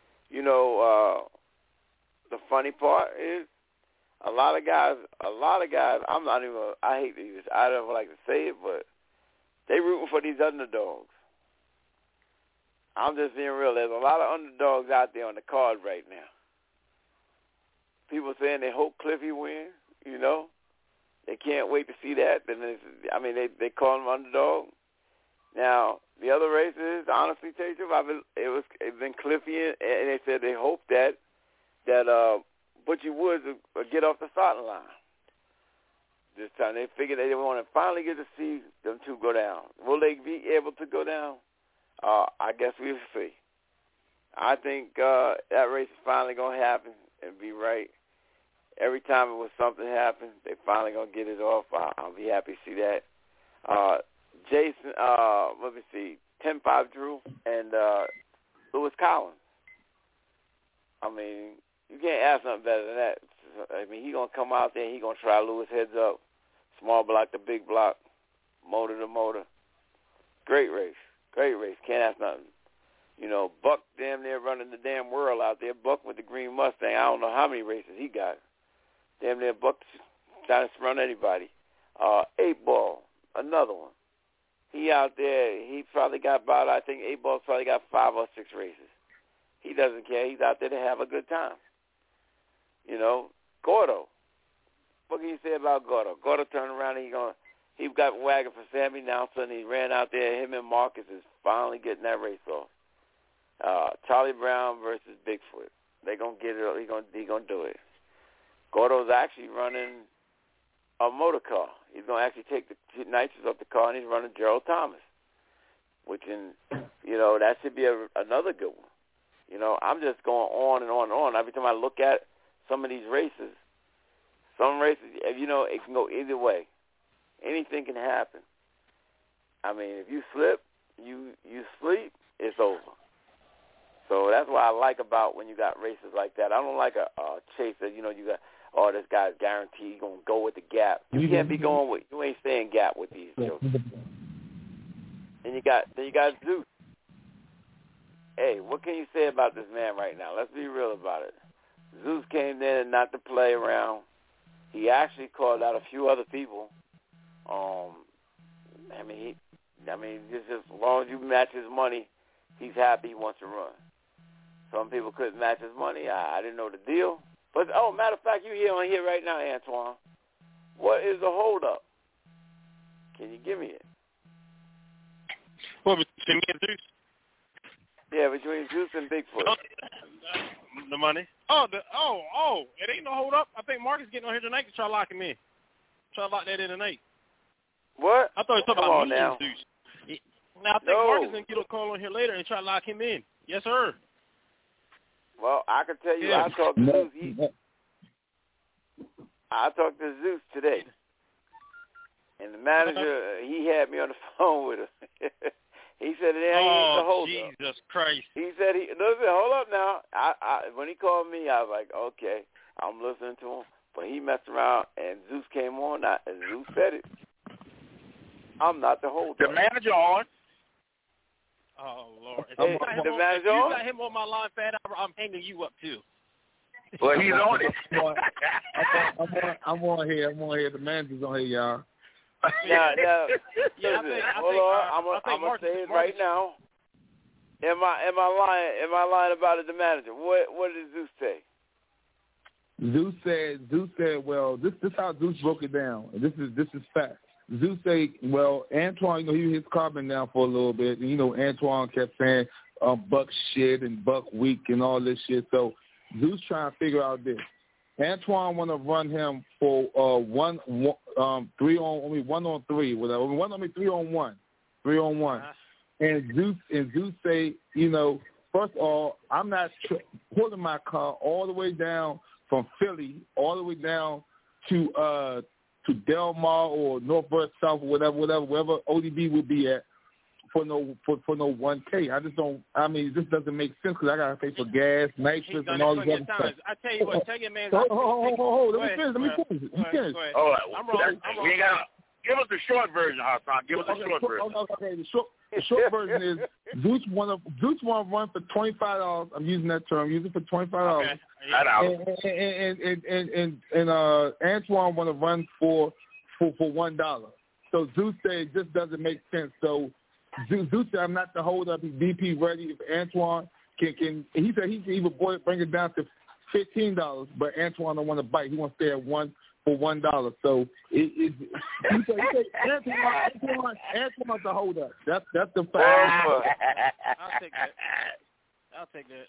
the funny part is a lot of guys, I don't like to say it, but they rooting for these underdogs. I'm just being real. There's a lot of underdogs out there on the card right now. People saying they hope Cliffy wins, They can't wait to see that. Then they call him underdog. Now, the other races, honestly, tell you the truth, it's been Cliffy, and they said they hope that Butchie Woods will get off the starting line this time. They figured they want to finally get to see them 2 go down. Will they be able to go down? I guess we'll see. I think that race is finally going to happen and be right. Every time it was something happen, they finally going to get it off. I'll be happy to see that. Jason, let me see, 10-5 Drew and Lewis Collins. You can't ask nothing better than that. He going to come out there and he going to try Lewis heads up, small block to big block, motor to motor. Great race. Can't ask nothing. Buck damn near running the damn world out there. Buck with the green Mustang. I don't know how many races he got. Damn near Buck trying to run anybody. 8-Ball, another one. He out there, he probably got about, I think 8-Ball's probably got 5 or 6 races. He doesn't care. He's out there to have a good time. Gordo. What can you say about Gordo? Gordo turned around and he got wagging for Sammy. Now suddenly he ran out there. Him and Marcus is finally getting that race off. Charlie Brown versus Bigfoot. They gonna get it. He gonna do it. Gordo's actually running a motor car. He's gonna actually take the nitrous off the car, and he's running Gerald Thomas, which that should be another good one. I'm just going on and on and on. Every time I look at some of these races, it can go either way. Anything can happen. I mean, if you slip, you sleep, it's over. So that's what I like about when you got races like that. I don't like a chase that, you got, this guy's guaranteed going to go with the gap. You can't be going with, you ain't staying gap with these jokes. And you got Zeus. Hey, what can you say about this man right now? Let's be real about it. Zeus came in not to play around. He actually called out a few other people. Just as long as you match his money, he's happy. He wants to run. Some people couldn't match his money. I didn't know the deal. But, matter of fact, you on here right now, Antoine. What is the holdup? Can you give me it? What, between me and Zeus? Yeah, between Zeus and Bigfoot. The money? It ain't no hold up. I think Marcus getting on here tonight to try to lock him in. Try to lock that in tonight. What? I thought he was talking about me now. and Zeus. Now, I think Marcus going to get a call on here later and try to lock him in. Yes, sir. Well, I can tell you, I talked to Zeus. I talked to Zeus today. And the manager, he had me on the phone with him. He said it ain't the hold up. Jesus Christ. He said, listen, hold up now. When he called me, I was like, okay, I'm listening to him. But he messed around, and Zeus came on, and Zeus said it. I'm not the hold up. The manager on. Oh, Lord. If the manager you on? got him on my line, Fat Albert, I'm hanging you up, too. Well, he's on it. I'm on here. The manager's on here, y'all. Now, Yeah, listen, hold on. I'm gonna say it right now. Am I lying about it? The manager. What did Zeus say? Zeus said, well, this is how Zeus broke it down. And this is fact. Zeus said, well, Antoine, he was his carbon down for a little bit, and Antoine kept saying Buck shit and Buck weak and all this shit. So Zeus trying to figure out this. Antoine want to run him for 3 on 3, whatever. 3 on 1. And Zeus say, first of all, I'm not pulling my car all the way down from Philly, all the way down to Del Mar or Northwest South or wherever ODB would be at for no 1K. I just don't. I mean, this doesn't make sense because I gotta pay for gas, nitrous, and all these other stuff. I tell you what, tell your man. Hold. Let me finish. All right. We ain't got. Give us the short version, Hassan. Give us the short version. Okay. The short version is Zeus want to run for $25. I'm using that term. Use it for $25. Okay. And Antoine want to run for $1. So Zeus said this doesn't make sense. So Zeus said I'm not the hold up. He's BP ready. If Antoine can he said he can even bring it down to $15, but Antoine don't want to bite. He wants to stay at $1 for $1. So he said Antoine's the hold up. That's the fact. I'll take that.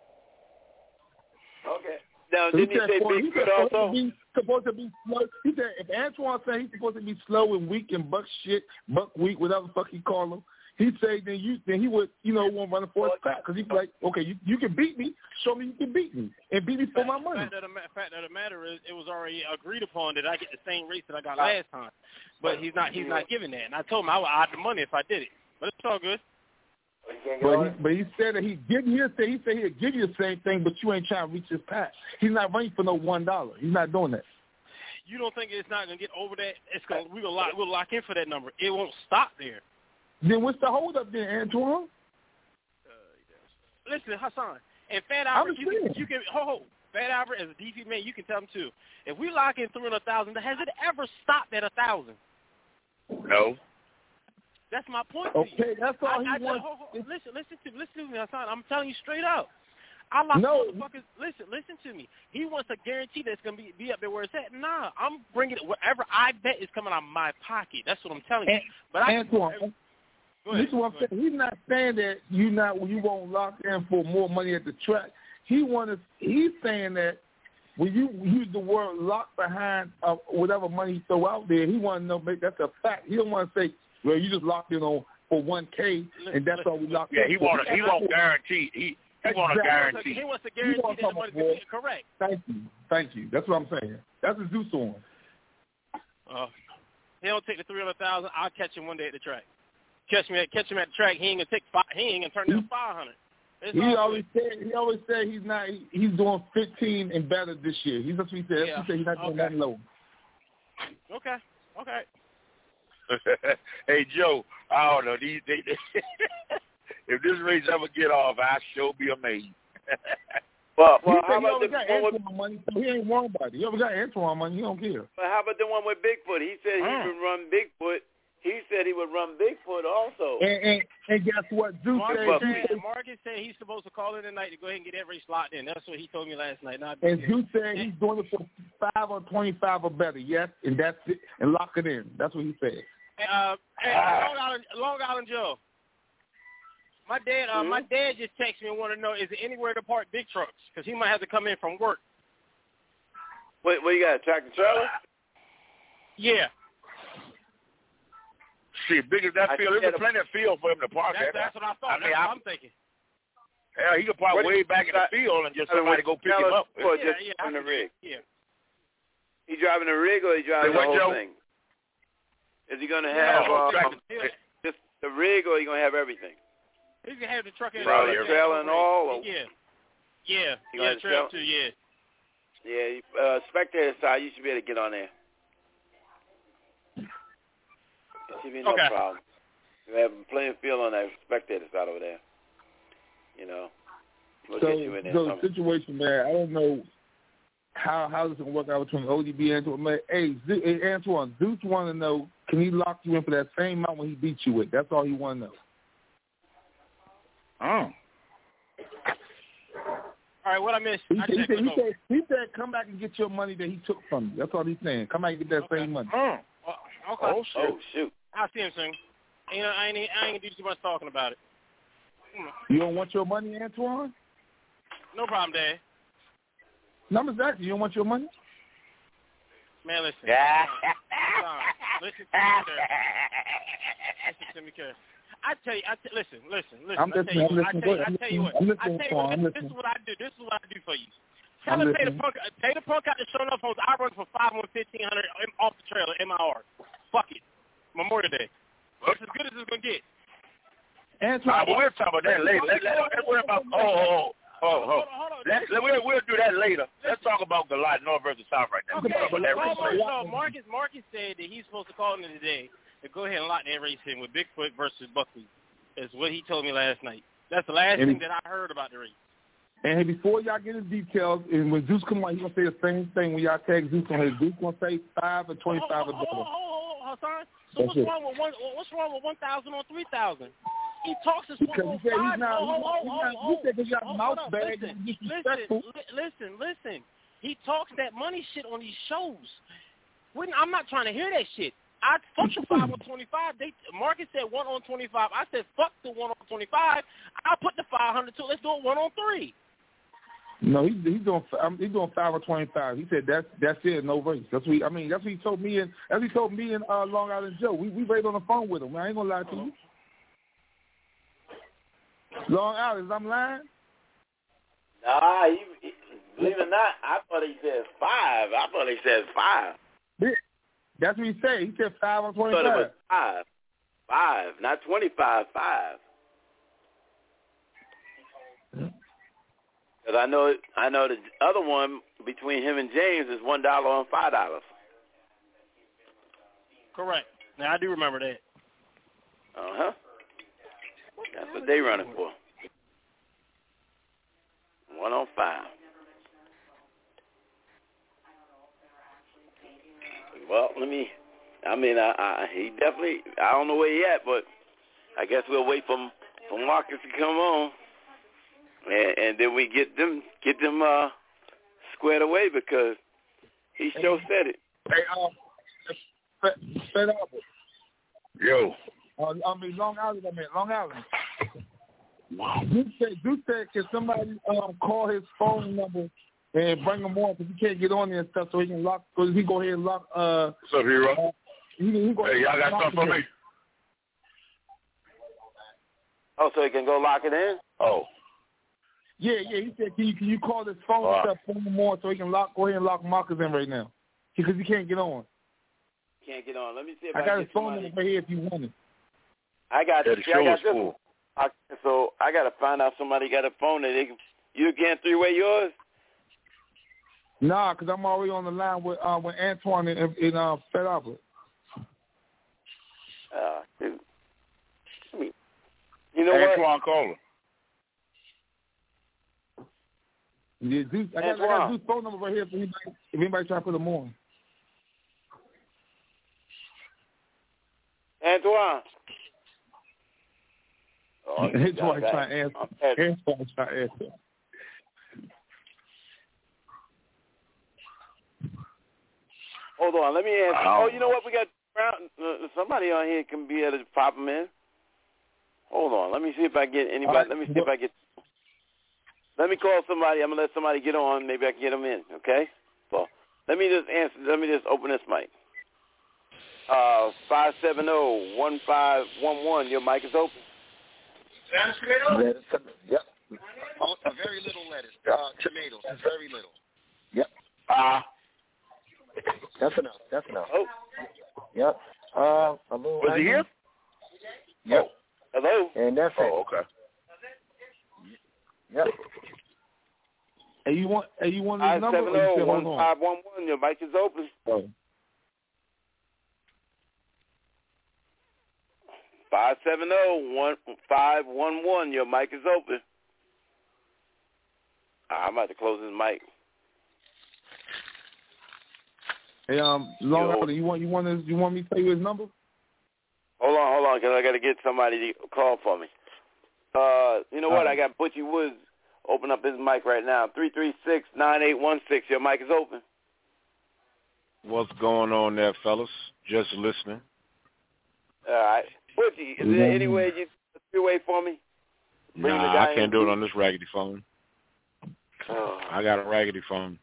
Okay. Now, didn't he say Bigfoot also? He's supposed to be slow. He said if Antoine said he's supposed to be slow and weak and buck weak, whatever the fuck he call him, he'd say then he would want to run for his pack because he's like, okay, you can beat me, show me you can beat me and beat me for my money. The fact of the matter is, it was already agreed upon that I get the same race that I got last time, but he's not giving that, and I told him I would add the money if I did it, but it's all good. But he said that he said he'd give you the same thing, but you ain't trying to reach his pack. He's not running for no $1. He's not doing that. You don't think it's not gonna get over that? We'll lock in for that number. It won't stop there. Then what's the hold up there, Antoine? Listen, Hassan and Fat Albert, you can hold. Fat Albert as a DP man, you can tell him too. If we lock in 300,000, has it ever stopped at 1,000? No. That's my point. Okay, that's all he wants. Listen to me, Hassan. I'm telling you straight up. I lock motherfuckers. Listen to me. He wants a guarantee that's going to be up there where it's at. Nah, I'm bringing it. Whatever I bet is coming out of my pocket. That's what I'm telling you. But Antoine, this is what I'm saying. He's not saying that you won't lock in for more money at the track. He's saying that when you use the word lock behind whatever money you throw out there, he want to know that's a fact. He don't want to say, well, you just locked in for $1K and that's all we locked in. Yeah, he want guarantee. He want a guarantee. He wants a guarantee that the money's going to be correct. Thank you. That's what I'm saying. That's a Zeus on. He don't take the $300,000. I'll catch him one day at the track. Catch him at the track. He ain't gonna turn down $500. He always said he's doing 15 and better this year. That's what he said. Yeah. He said he's not doing that low. Okay. Hey Joe, I don't know. If this race ever get off, I sure be amazed. Well, he how about the one with Antoine money? So he ain't worried about it. He ever got Antoine money? He don't care. But how about the one with Bigfoot? He said he would run Bigfoot. He said he would run Bigfoot also. And guess what? Marcus said he's supposed to call in tonight to go ahead and get that race locked in. That's what he told me last night. And Zeus said he's doing it for 5 or 25 or better. Yes, and that's it. And lock it in. That's what he said. Long Island Joe. My dad just texted me and wanted to know, is there anywhere to park big trucks? Because he might have to come in from work. Wait, you got a tractor trailer? Yeah. Shit, big as that field, there's plenty of field for him to park at. That's what I thought. That's what I'm thinking. Yeah, he could park way back in the field and just somebody go pick him up. Or just on the rig? Yeah. He driving the rig or he driving the whole thing? Is he going to have just the rig or he going to have everything? He's going to have the truck in the trailer and all? Or? Yeah, trailer too, yeah. Yeah, spectator side, you should be able to get on there. It should be no problem. You have plenty of field on that spectator side over there. You know. We'll get you in there. So the situation, man, I don't know how this is going to work out between ODB and Antoine. Man, hey, Antoine, Zeus want to know, can he lock you in for that same amount when he beat you with? That's all he want to know. All right, what I missed? He said, come back and get your money that he took from you. That's all he's saying. Come back and get that same money. Okay. Oh, shoot. I'll see him soon. I ain't gonna do too much talking about it. You don't want your money, Antoine? No problem, Dad. No, exactly. You don't want your money? Man, listen. Listen to me, cuz. Listen. I'm listening. This is what I do. This is what I do for you. Tell him pay the punk out the show enough I run for $500, $1,500 off the trailer, MIR. Fuck it. Memorial Day. It's as good as it's gonna get. Antoine, we'll talk about that later. Let's worry about. Hold on. We'll do that later. Let's talk about Goliath North versus South right now. Okay. Marcus said that he's supposed to call in today to go ahead and lock that race in with Bigfoot versus Buckley. Is what he told me last night. That's the last thing that I heard about the race. And before y'all get into details, and when Zeus come on, he's going to say the same thing when y'all tag Zeus on his. Zeus going to say 5 or 25 or better. Son. So what's wrong with 1,000 or 3,000? He talks as 105. He said because you got mouth bag. Listen. He talks that money shit on these shows. I'm not trying to hear that shit. I fuck the 5 on 25. Marcus said 1 on 25. I said fuck the 1 on 25. I'll put the 500 too. Let's do it 1 on 3. No, he's doing 5 or 25. He said that's it, no race. That's what he told me and Long Island Joe. We waited on the phone with him. I ain't gonna lie to you. Long Island, I'm lying? Nah, he believe it or not, I thought he said 5. Yeah, that's what he said. He said 5 on 25. I thought it was 5, not 25, 5. Because I know the other one between him and James is $1 on $5. Correct. Now I do remember that. That's what they running for. 1 on 5. Well, he definitely. I don't know where he at, but I guess we'll wait for Marcus to come on. and then we get them squared away because he sure said it. Hey, Fed Albert. Yo. Long Island. Duke said, can somebody call his phone number and bring him on because he can't get on there and stuff, so he can lock. Because he go ahead and lock. What's up, hero? He Hey, y'all got something for me? Oh, so he can go lock it in? Oh. Yeah. He said, can you call his phone and stuff, phone him on, so he can go ahead and lock Marcus in right now because he can't get on. Can't get on. Let me see if I got his phone somebody. number right here if you want it. I got yeah, this. the show is full. So I got to find out somebody got a phone that they can. You again three-way yours? Nah, because I'm already on the line with Antoine in Fed Albert. Dude. You know what? Antoine Caller. Yeah, I got Zeus' phone number right here if anybody try to put him on. Antoine. Antoine trying to answer. Hold on, let me answer. Oh, you know what? We got somebody on here can be able to pop him in. Hold on, let me see if I get anybody. Let me see if I get. Let me call somebody. I'm gonna let somebody get on. Maybe I can get them in. Okay. So let me just answer. Let me just open this mic. 570-1511. Your mic is open. Lettuce. Yep. A very little lettuce. Tomatoes. It's very little. Yep. That's enough. Oh. Yep. A little. Was he here? Yep. Oh. Hello. And that's it. Oh, okay. Yep. And you want his number? 570-1511. Your mic is open. Oh. 570-1511. Your mic is open. I'm about to close his mic. Hey, Long Island, you want me to tell you his number? Hold on, because I got to get somebody to call for me. You know what? I got Butchie Woods open up his mic right now. 336-9816. Your mic is open. What's going on there, fellas? Just listening. All right. Butchie, is there any way you can three-way for me? Nah, I can't do it on this raggedy phone. Oh. I got a raggedy phone.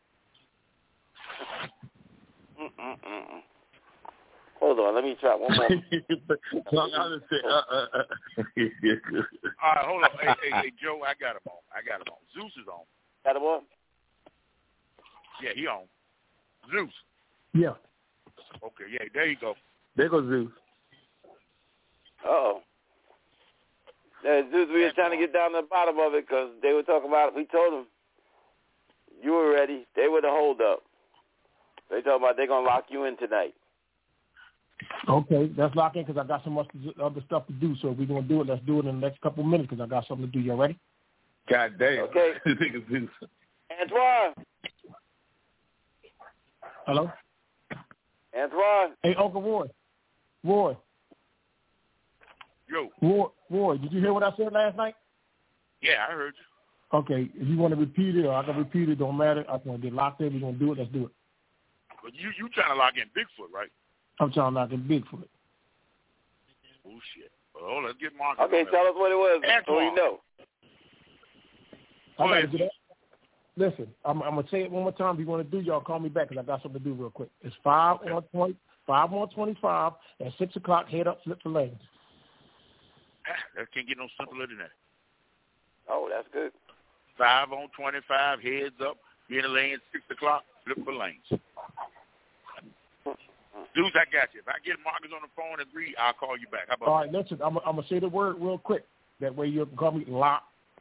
Hold on, let me try one more. Long Island said, All right, hold on. Hey, Joe, I got him on. Zeus is on. Got him on? Yeah, he on. Zeus. Yeah. Okay, yeah, there you go. There goes Zeus. Uh-oh. Yeah, Zeus, we were trying to get down to the bottom of it because they were talking about it. We told them you were ready. They were the hold-up. They talking about they're going to lock you in tonight. Okay, let's lock in because I got so much other stuff to do. So if we're going to do it, let's do it in the next couple of minutes because I got something to do. You ready? God damn. Okay. Antoine. Hello? Antoine. Hey, Uncle Roy. Yo. Roy, did you hear what I said last night? Yeah, I heard you. Okay, if you want to repeat it or I can repeat it, don't matter. I'm going to get locked in. We're going to do it. Let's do it. But you trying to lock in Bigfoot, right? I'm trying to lock in Bigfoot. Oh, shit. Well, let's get Marcus. Okay, tell us what it was so we know. Go ahead. Listen, I'm going to say it one more time. If you want to do, y'all call me back because I got something to do real quick. It's 5-on-25 at 6 o'clock. Head up, flip the lanes. That can't get no simpler than that. Oh, that's good. 5-on-25, heads up, be in the lane, 6 o'clock, flip the lanes. Zeus, I got you. If I get Marcus on the phone and agree, I'll call you back. How about all right, listen, I'm going to say the word real quick. That way you can call me Lock.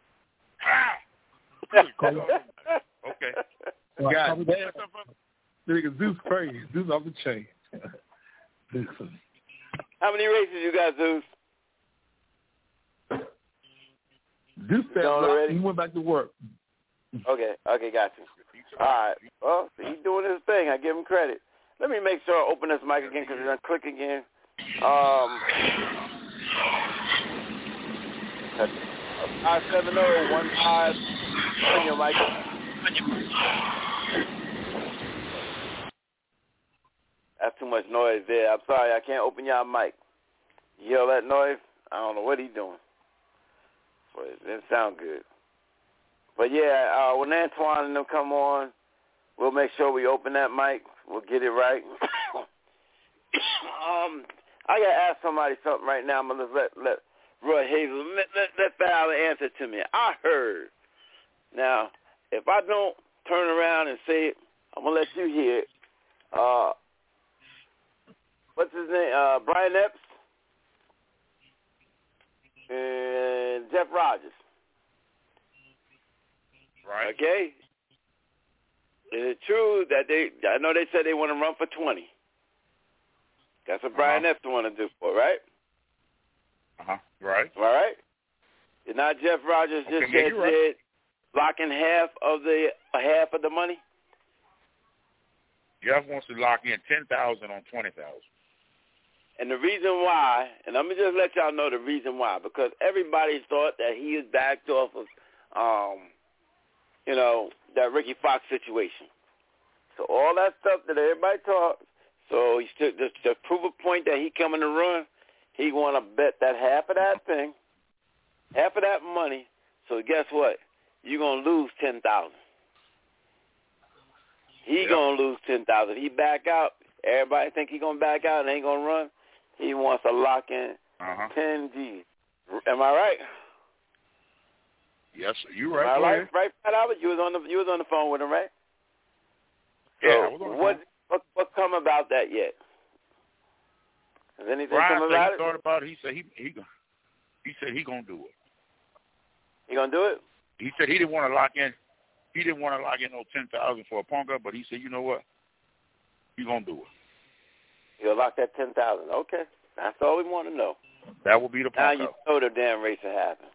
Okay. God damn. Nigga, Zeus crazy. Zeus off the chain. How many races you got, Zeus? Zeus said he went back to work. Okay, got you. All right. Well, he's doing his thing. I give him credit. Let me make sure I open this mic again because it's going to click again. 570-15. On your mic. That's too much noise there. I'm sorry, I can't open y'all mic. You hear that noise? I don't know what he's doing. But it didn't sound good. But yeah, when Antoine and them come on, we'll make sure we open that mic. We'll get it right. I gotta ask somebody something right now. I'm gonna let Roy Hazel let Val answer to me. I heard. Now, if I don't turn around and say it, I'm gonna let you hear it. What's his name? Brian Epps and Jeff Rogers. Right. Okay. Is it true that I know they said they want to run for 20. That's what Brian Epps want to do for, right? Right. All right. Did not Jeff Rogers just said locking half of the money? Jeff wants to lock in 10,000 on 20,000. And the reason why, and let me just let y'all know the reason why, because everybody thought that he is backed off of, that Ricky Fox situation. So all that stuff that everybody talks, so he stood just to prove a point that he coming to run, he want to bet that half of that thing, half of that money. So guess what? You're gonna lose 10,000. He gonna lose 10,000. He back out. Everybody think he gonna back out and ain't gonna run. He wants to lock in 10 G's. Am I right? Yes, you right. Am I right, Pat Albert? You was on the phone with him, right? Yeah, so I was on the phone. What come about that yet? Has anything Brian come about it? He thought about it. He said he said he gonna do it. He gonna do it? He said he didn't want to lock in. He didn't want to lock in no 10,000 for a punker, but he said, you know what? He gonna do it. He'll lock that 10,000. Okay, that's all we want to know. That will be the punk Now you know the damn race will happen.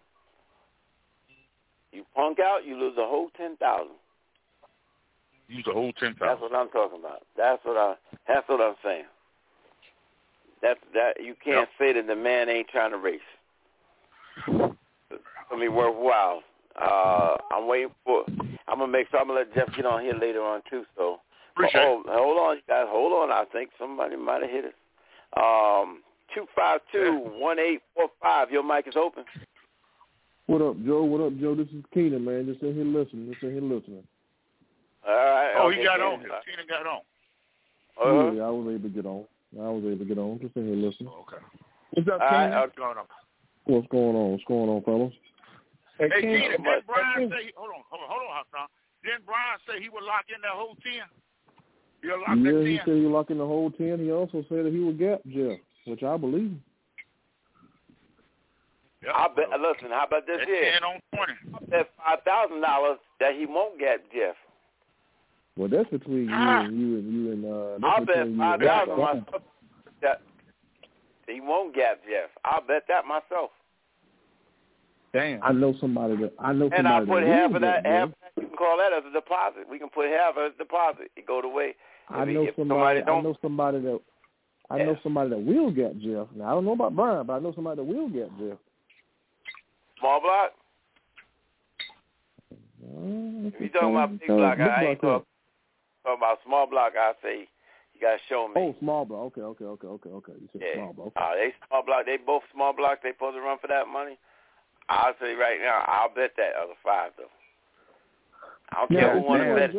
You punk out, you lose the whole 10,000. Use the whole 10,000. That's what I'm talking about. That's what I'm saying. That you can't say that the man ain't trying to race. It's gonna be worthwhile. I'm waiting for. I'm gonna let Jeff get on here later on too. So hold on, you guys. Hold on. I think somebody might have hit us. 252-1845. Your mic is open. What up, Joe? What up, Joe? This is Keenan, man. Just in here listening. All right. Oh, he got on. Keenan got on. Yeah, I was able to get on. Just in here listening. Okay. What's up, Keenan? What's going on? What's going on, fellas? Hey, Keenan, didn't Brian say, hold on, Hassan. Didn't Brian say he would lock in that whole 10? He'll lock that 10? He said he would lock in the whole 10. He also said that he would gap Jeff, which I believe. Yep. I bet. Listen, how about this here? 10 on 20. I bet $5,000 that he won't gap Jeff. Well, that's between you and I'll bet $5,000 myself that he won't gap Jeff. I'll bet that myself. Damn. I know somebody that. And I put half of that. You can call that as a deposit. We can put half as a deposit. It go the way. I know somebody that will gap Jeff. Now I don't know about Brian, but I know somebody that will gap Jeff. Small block? If you're talking about big block, I ain't talking about small block. I say you got to show me. Oh, small block. Okay. You said small block. Okay. They small block. They both small blocks. They supposed to run for that money. I'll say right now, I'll bet that other 5 though. I don't care who want to bet.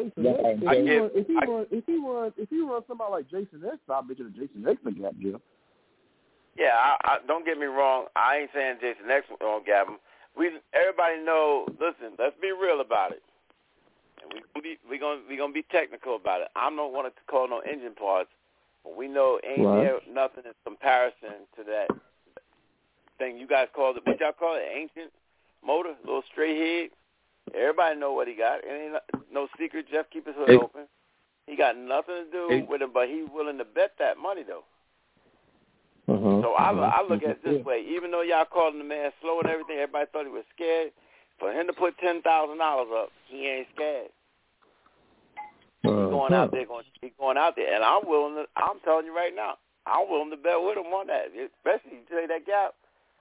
If he runs somebody like Jason X, I'll bet you that Jason X will gap Jeff. Yeah, I don't get me wrong. I ain't saying Jason X won't gap him. Everybody know. Listen, let's be real about it. And we gonna be technical about it. I'm not wanting to call no engine parts, but we know ain't there nothing in comparison to that thing you guys call it. What y'all call it? Ancient motor, little straight head. Everybody know what he got. It ain't no secret. Jeff keep his hood open. He got nothing to do with it, but he's willing to bet that money though. So I look at it this way. Even though y'all calling the man slow and everything, everybody thought he was scared. For him to put $10,000 up, he ain't scared. He's going out there, and I'm telling you right now, I'm willing to bet with him on that. Especially you take that gap.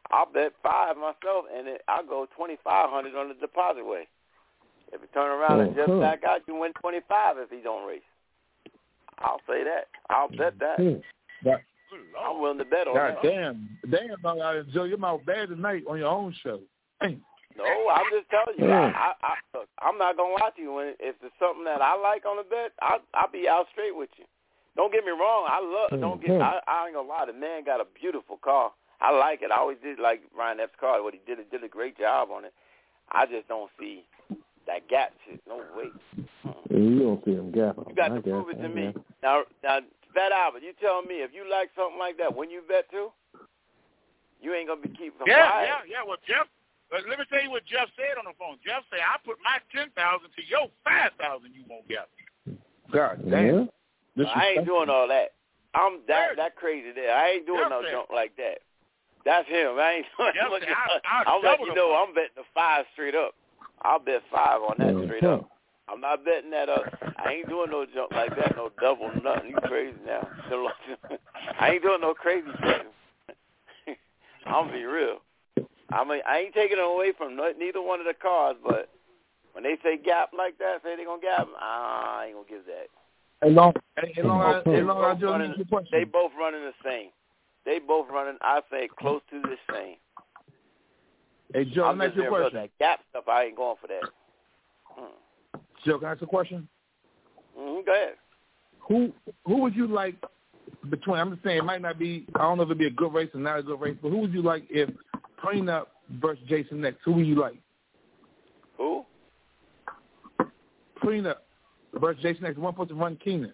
I'll bet 5 myself, and I'll go 2,500 on the deposit way. If you turn around and just back out, you win 25 if he don't race. I'll say that. I'll bet that. I'm willing to bet on that. Damn, Joe, you're out bad tonight on your own show. No, I'm just telling you. Look, I'm not gonna lie to you. If it's something that I like on the bet, I'll be out straight with you. Don't get me wrong. I ain't gonna lie. The man got a beautiful car. I like it. I always did like Ryan Epps' car. What he did a great job on it. I just don't see that gap shit. No way. You don't see him gap. You got to prove it to me. Now, Fat Albert, you tell me if you like something like that, when you bet too, you ain't gonna be keeping quiet. Yeah. Well, Jeff. Let me tell you what Jeff said on the phone. Jeff said, I put my 10,000 to your 5,000 you won't get. God damn. I ain't doing all that. I'm that crazy there. I ain't doing no junk like that. That's him. I ain't doing I'm letting you know I'm betting the 5 straight up. I'll bet 5 on that straight up. I'm not betting that up. I ain't doing no junk like that, no double, nothing. You crazy now. I ain't doing no crazy thing. I'm gonna be real. I mean, I ain't taking it away from neither one of the cars, but when they say gap like that, say they gonna gap, I ain't gonna give that. They both running the same. They both running, I say, close to the same. Hey, Joe, I'm asking you a question. That gap stuff, I ain't going for that. Joe, can I ask a question? Go ahead. Who would you like between? I'm just saying, it might not be. I don't know if it'd be a good race or not a good race, but who would you like if Prenup versus Jason Next? Who would you like? Who? Prenup versus Jason Next. One person run Keenan.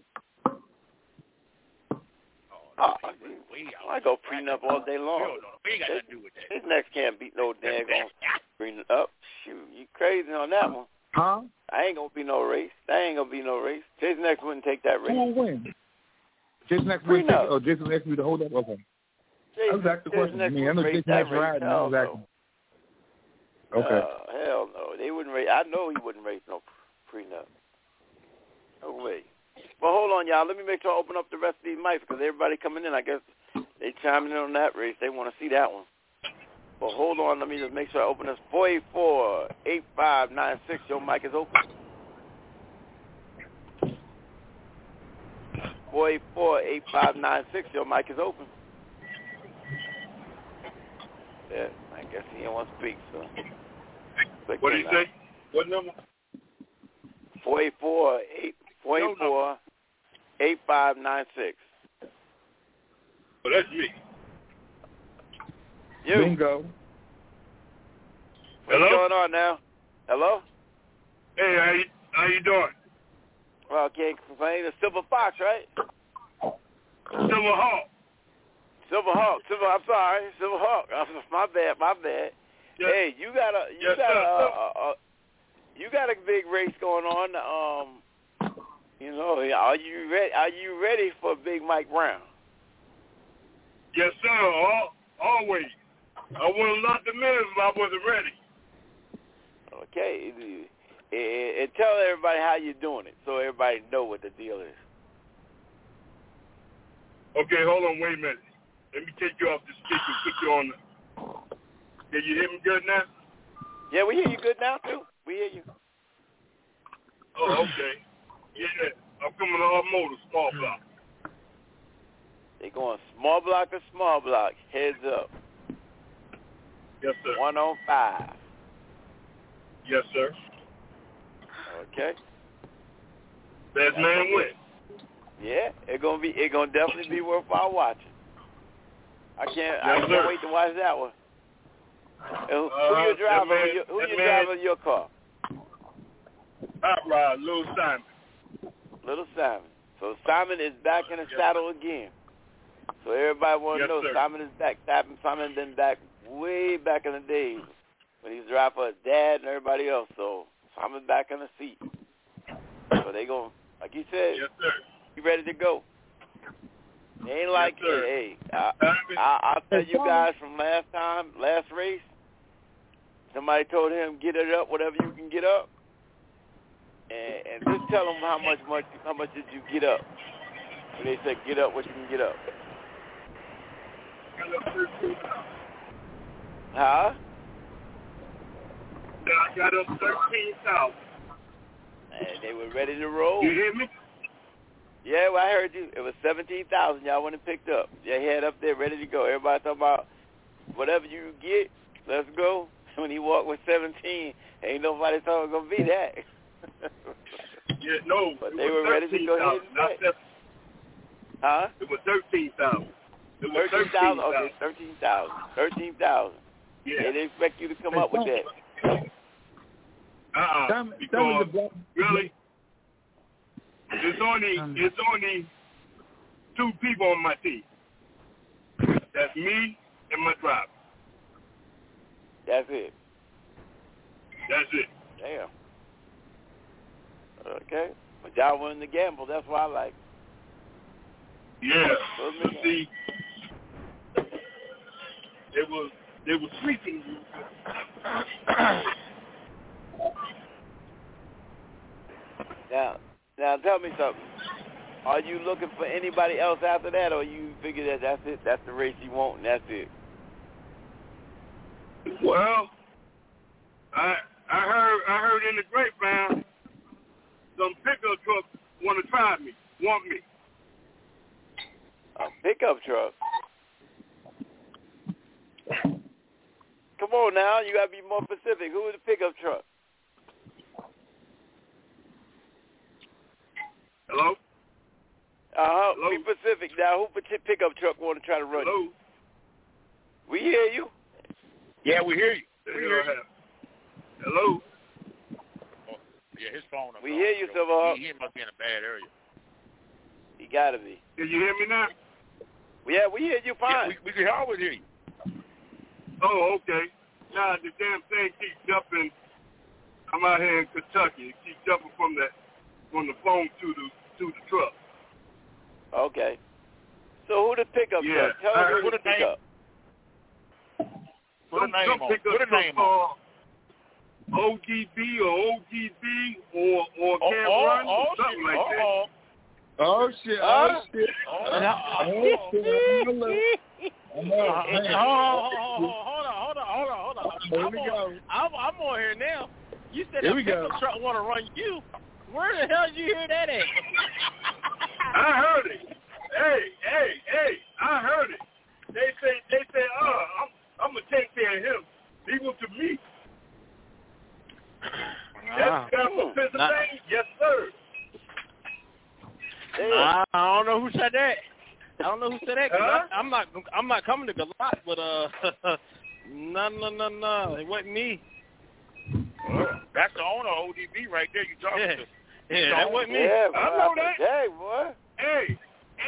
I go Prenup all day long. His Next can't beat no daggone Prenup. Shoot, you crazy on that one? Huh? I ain't gonna be no race. That ain't gonna be no race. Jason Next wouldn't take that race. Who will win? Jason Next wouldn't take it. Oh, Jason Next would hold up. Okay. I was asking the question. I know Jason Next riding. I was asking. Okay. Hell no. They wouldn't race. I know he wouldn't race no Prenup. No way. Well, hold on, y'all. Let me make sure I open up the rest of these mics because everybody coming in, I guess they chiming in on that race. They want to see that one. But hold on. Let me just make sure I open this. 484-8596. Your mic is open. 484-8596. Your mic is open. Yeah, I guess he didn't want to speak, so. What did he say? What number? 484-8596. Well, that's me. You. Bingo. What's going on now? Hello? Hey, how you doing? Well, can't complain. It's Silver Fox, right? Silver Hawk. I'm sorry. Silver Hawk. My bad. Yes. Hey, you got a big race going on. Are you ready for Big Mike Brown? Yes, sir. Always. I would have locked him in if I wasn't ready. Okay. And tell everybody how you're doing it so everybody know what the deal is. Okay, hold on. Wait a minute. Let me take you off the speaker and put you on. Can you hear me good now? Yeah, we hear you good now, too. We hear you. Oh, okay. Yeah. I'm coming to automotive, small block. They going small block to small block. Heads up. Yes, sir. 1 on 5. Yes, sir. Okay. Best man win. Yeah, it's gonna definitely be worthwhile watching. I can't wait to watch that one. Who you driving? Who you driving your car? Hot Rod, Little Simon. Little Simon. So Simon is back in the saddle again. So everybody want to know sir. Simon is back. Simon been back way back in the days when he was driving for his dad and everybody else. So Simon's back in the seat. So they going, like you said, yes, sir. You ready to go? It ain't like, yes, hey, I'll tell you guys from last race, somebody told him get it up, whatever you can get up, and just tell them how much did you get up. And they said get up what you can get up. Huh? I got up 13,000. And they were ready to roll. You hear me? Yeah, well, I heard you. It was 17,000 y'all went and picked up. They had up there ready to go. Everybody talking about whatever you get, let's go. When he walked with 17, ain't nobody thought it was going to be that. Yeah, no. But they were ready to go ahead and bet. Huh? It was 13,000. It was 13,000? Okay, 13,000. 13,000. Yeah. They didn't expect you to come up with that. Because really, it's only two people on my team. That's me and my driver. That's it. That's it. Damn. Okay. But y'all willing to gamble. That's why I like it. Yeah. See, they were sweeping you. Now tell me something. Are you looking for anybody else after that, or you figure that that's it? That's the race you want, and that's it. Well, I heard in the grapevine some pickup trucks want me. A pickup truck? Come on now, you gotta be more specific. Who is the pickup truck? Hello? Hello? Be specific now. Who pickup truck want to try to run Hello? you? We hear you. Yeah, we hear you. Hello? Oh, yeah, his phone. We hear you, Silverhawk. He must be in a bad area. He gotta be. Can you hear me now? Yeah, we hear you fine. Yeah, we can always hear you. Oh, okay. Nah, the damn thing keeps jumping. I'm out here in Kentucky. It keeps jumping from the phone to the truck. Okay. So who the pickup truck? Tell us who the pickup. Put a name on. Put a name on. ODB or ODB or Can't Run or something like that. Oh shit! Oh shit! Oh shit! Hold on. I'm on here now. You said the pickup truck want to run you. Where the hell did you hear that at? I heard it. Hey! I heard it. They say, I'm gonna take care of him. Leave him to me. That's Pennsylvania, yes sir. I don't know who said that. Cause I'm not coming to Galot, but no, it wasn't me. That's the owner of ODB right there. You talking to? Yeah, that wasn't me. Yeah, I know that. Hey, boy. Hey,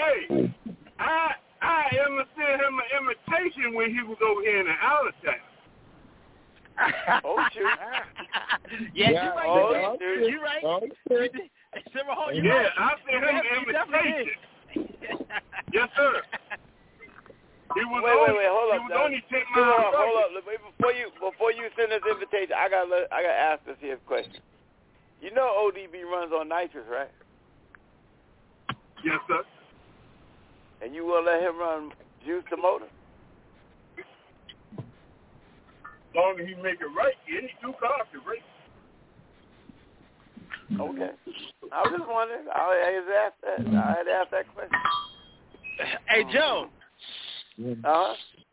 I sent him an invitation when he was over here in the Allentown. Oh shoot! Yeah, you're right. You're right. Yeah, I sent him an invitation. Yes, sir. He was wait, hold up. He was only 10 miles. Hold up. Before you send this invitation, I gotta ask this here question. You know ODB runs on nitrous, right? Yes, sir. And you will let him run juice the motor? As long as he make it right, any two cars can race. Okay. I was just wondering. I had to ask that question. Hey, Joe. Uh-huh.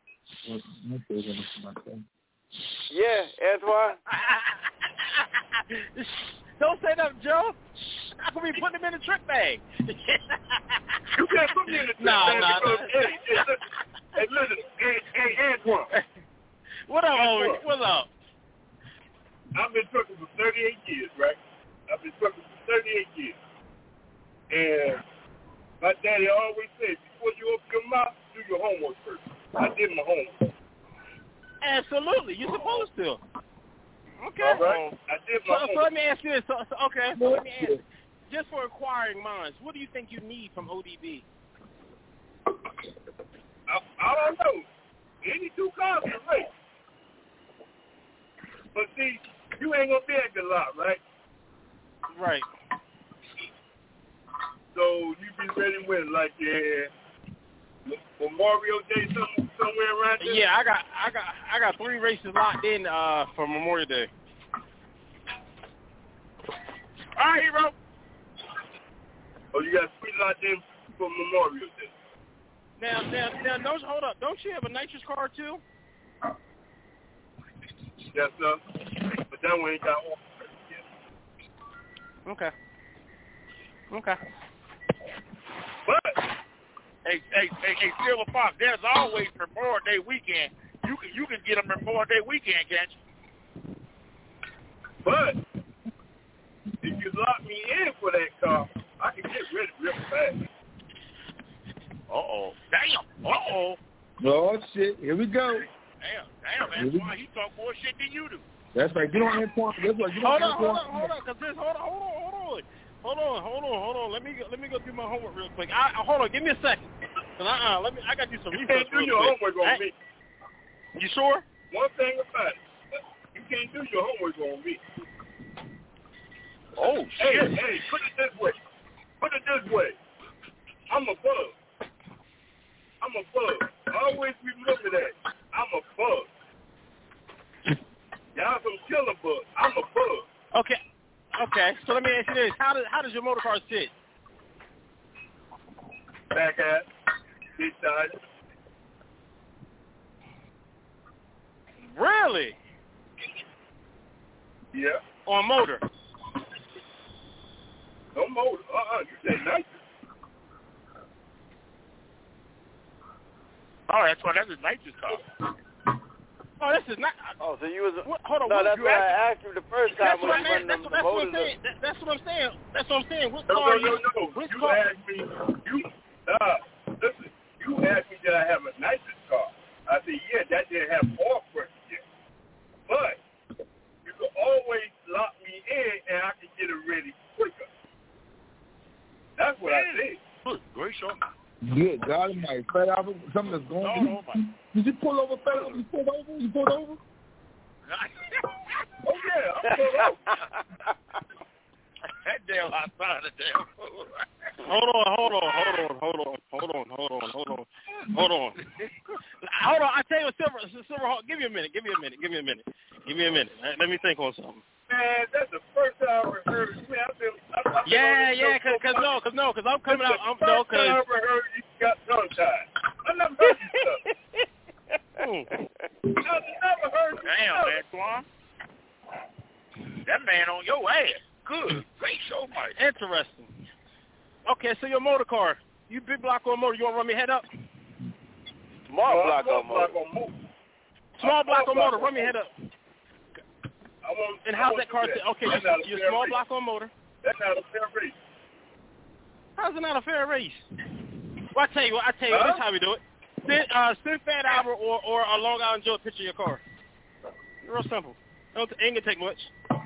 Yeah, Antoine. Don't say that, Joe. I could be putting him in the trick bag. You can't put me in the trick bag because, hey, listen, hey, Antoine. What up, homie? What's up? I've been trucking for 38 years, right? I've been trucking for 38 years. And my daddy always said, before you open your mouth, do your homework first. I did my homework. Absolutely. You're supposed to. Okay. All right. I did my homework. So let me ask you this. So let me ask you. Just for inquiring minds, what do you think you need from ODB? I don't know. Any two cars can race. But see, you ain't going to be at the lot, right? Right. So you be ready with, like, yeah, for Memorial Day somewhere around there? Yeah, I got 3 races locked in for Memorial Day. All right, hero. Oh, you got 3 locked in for Memorial Day. Now, hold up. Don't you have a nitrous card too? Yes, sir. But that one ain't got all. Okay. Okay. But hey, Silver Fox, there's always Memorial Day weekend. You can get them Memorial Day weekend, can't you? But if you lock me in for that car, I can get rid of it real fast. Damn. Oh, shit. Here we go. Damn. That's why he talk more shit than you do. That's right. Get on that point. That's right. Hold on. Hold on. Let me go do my homework real quick. Hold on. Give me a second. I got to do some research. You can't do your homework on me. You sure? One thing about it, you can't do your homework on me. Oh, shit. Hey, put it this way. I'm a bug. Always remember that. I'm a bug. Y'all some killer bugs. I'm a bug. Okay. So let me ask you this: How does your motor car sit? Back ass, this side. Really? Yeah. On motor? No motor. You say nitrous. Oh, that's why that's a nitrous car. Oh, this is not. Oh, so you was. Hold on. No, that's what I asked you the first time. That's what I'm saying. That's what I'm saying. What No. car? You asked me. Listen. You asked me did I have a nitrous car? I said yeah. That didn't have oil pressure yet. But you can always lock me in, and I can get it ready quicker. That's what I said. Good, great show. Good God Almighty. Fat Albert, something that's going on. Did you pull over, Fat Albert? You pulled over? Oh, yeah, I'm pulled over. That damn outside the damn. Hold on. I tell you what, Silver Hawk, give me a minute. Let me think on something. Man, that's the first time I ever heard you. Cause I'm coming out. First time I ever heard you got tongue-tied. I never heard you stuff. I never heard you. Damn, Antoine. That man on your ass. Good. Great show, Mike. Interesting. Okay, so your motor car. You big block on motor. You want to run me head up? Small block on motor. Small block on motor. Run me head up. And how's that car? Okay, you're small block on motor. That's not a fair race. How's it not a fair race? Well, I tell you what. This is how we do it. Send Fat Albert or a Long Island Joe a picture of your car. Real simple. Ain't gonna take much.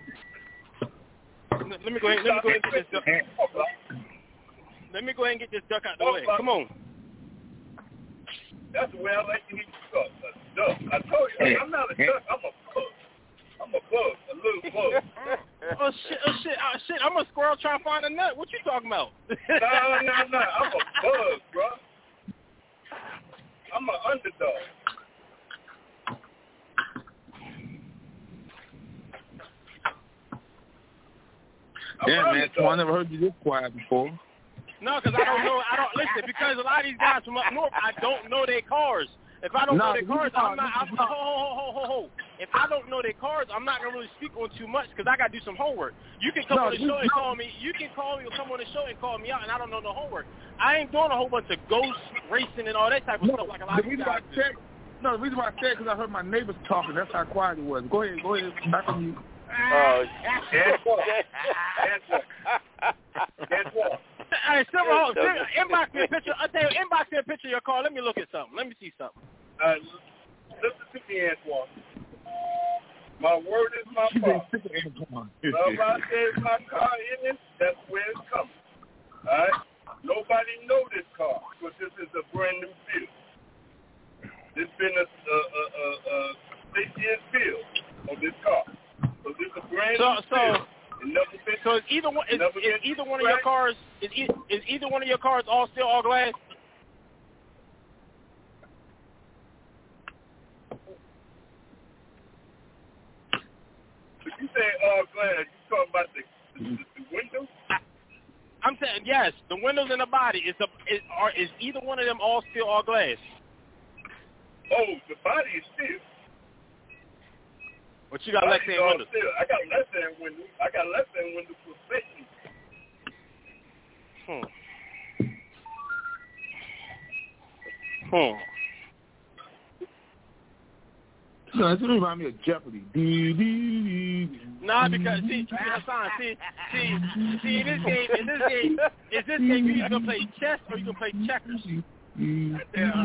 Let me go ahead and get this duck. Let me go ahead and get this duck out the way. Come on. That's the way I like to eat duck. A duck. I told you, I'm not a duck. I'm a bug. I'm a bug, a little bug. Oh shit! I'm a squirrel trying to find a nut. What you talking about? No. I'm a bug, bro. I'm an underdog. Yeah, man. I never heard you this quiet before. No, because I don't know. Listen, because a lot of these guys from up north, I don't know their cars. If I don't know their cars, I'm not. If I don't know their cars, I'm not gonna really speak on too much because I gotta do some homework. You can come on the show and call me. You can call me or come on the show and call me out, and I don't know the homework. I ain't doing a whole bunch of ghost racing and all that type of stuff like a lot of these guys do. The reason why I said because I heard my neighbors talking. That's how quiet it was. Go ahead. Back on you. Oh, Guess what? Hey, Silver Hawk, inbox me a picture. I tell you, inbox me a picture of your car. Let me look at something. Let me see something. Listen to me, Antoine. My word is my car. So if I say my car in it, that's where it's coming. All right? Nobody know this car because this is a brand new field. This been a 6-year field on this car. So this is a brand new field. So is either one of your cars all glass? The window? I'm saying yes. The windows and the body is either one of them all steel or glass? Oh, the body is steel. But you got less than windows. Steel. I got less than windows. I got less than windows for safety. No, it reminds me of Jeopardy. Nah, because Hassan, see, in this game, you either gonna play chess or you gonna play checkers. And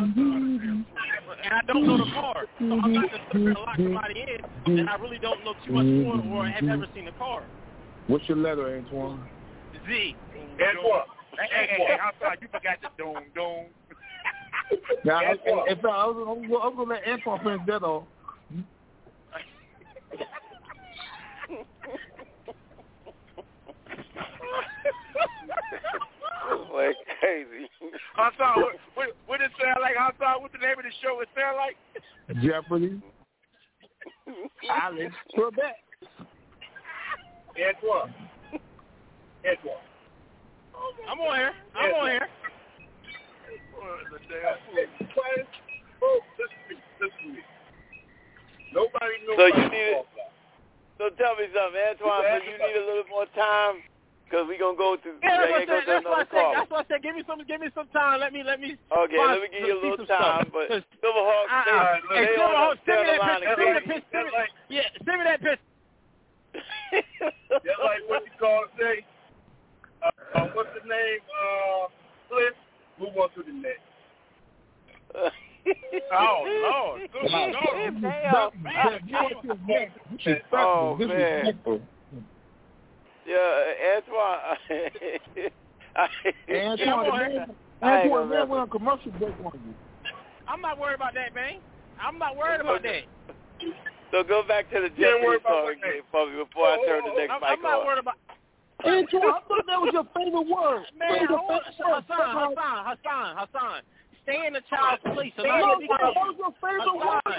I don't know the card, so I'm not gonna lock somebody in, and I really don't know too much more or have never seen the card. What's your letter, Antoine? Z. Antoine. Hey, Hassan, you forgot the doom. Now, I was gonna let Antoine finish that off. Like crazy. Hassan, what it sound like? Hassan, what's the name of the show? It sound like Jeopardy. Alex Trebek. Antoine. I'm on here. Listen to me. Nobody knows. So tell me something, Antoine. So you need a little more time because we gonna go to. That's why I said give me some time. Let me. Okay, let me give you a little time. But Silverhawk, send me that pitch. Send me that pitch. Just like what you call say. What's the name? Cliff. Move on to the next. Oh Lord! Oh man! Yeah, Antoine. Antoine, man, we're on commercial break on you. I'm not worried about that, man. I'm not worried about that. So go back to the Jeopardy song again for me before I turn the next mic on. I'm not worried about. Antoine, I thought that was your favorite word. Man, Hassan. Stay in the child's place. That was your favorite word.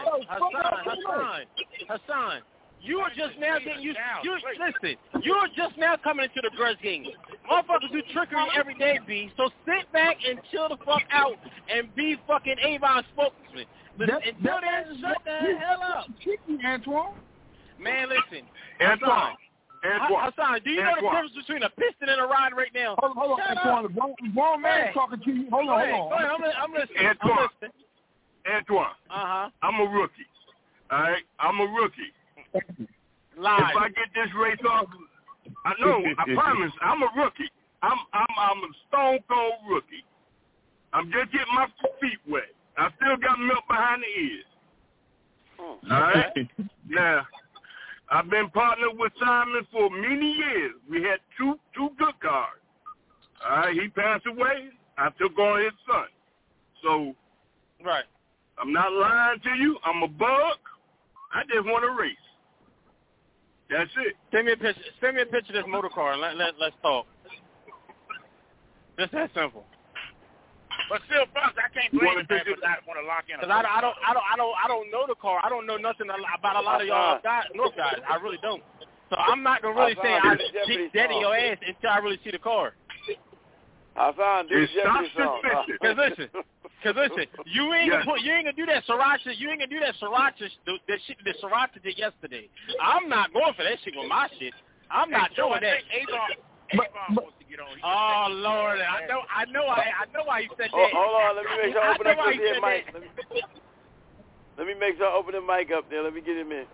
Hassan, you are just now getting used. Listen, you are just now coming into the Grudge game. Motherfuckers do trickery every day, B. So sit back and chill the fuck out and be fucking Avon spokesman. Until then, shut the hell up. Antoine. Man, listen. Antoine. Hassan, do you know the difference between a piston and a rod right now? Hold on, Antoine. Wrong man talking to you. Hold on. I'm listening. Antoine. I'm a rookie. All right? I'm a rookie. Live. If I get this race off, I promise, I'm a rookie. I'm a stone cold rookie. I'm just getting my feet wet. I still got milk behind the ears. All right? Now, I've been partnered with Simon for many years. We had two good cars. All right, he passed away. I took on his son. So, right. I'm not lying to you. I'm a bug. I just want to race. That's it. Send me a picture of this motor car and let's talk. Just that simple. But still, first, I can't blame you for not want to lock in. Because I don't know the car. I don't know nothing about a lot of y'all North guys. I really don't. So I'm not gonna really say I'm dead in your ass until I really see the car. I found this Jeopardy song. Cause listen, you ain't gonna do that sriracha. You ain't gonna do that sriracha. That shit that sriracha did yesterday. I'm not going for that shit with my shit. I'm not doing that. Avon wants to get on. Oh Lord, I know why you said that. Hold on, let me make sure I open up the mic. Let me make sure I open the mic up there. Let me get him in.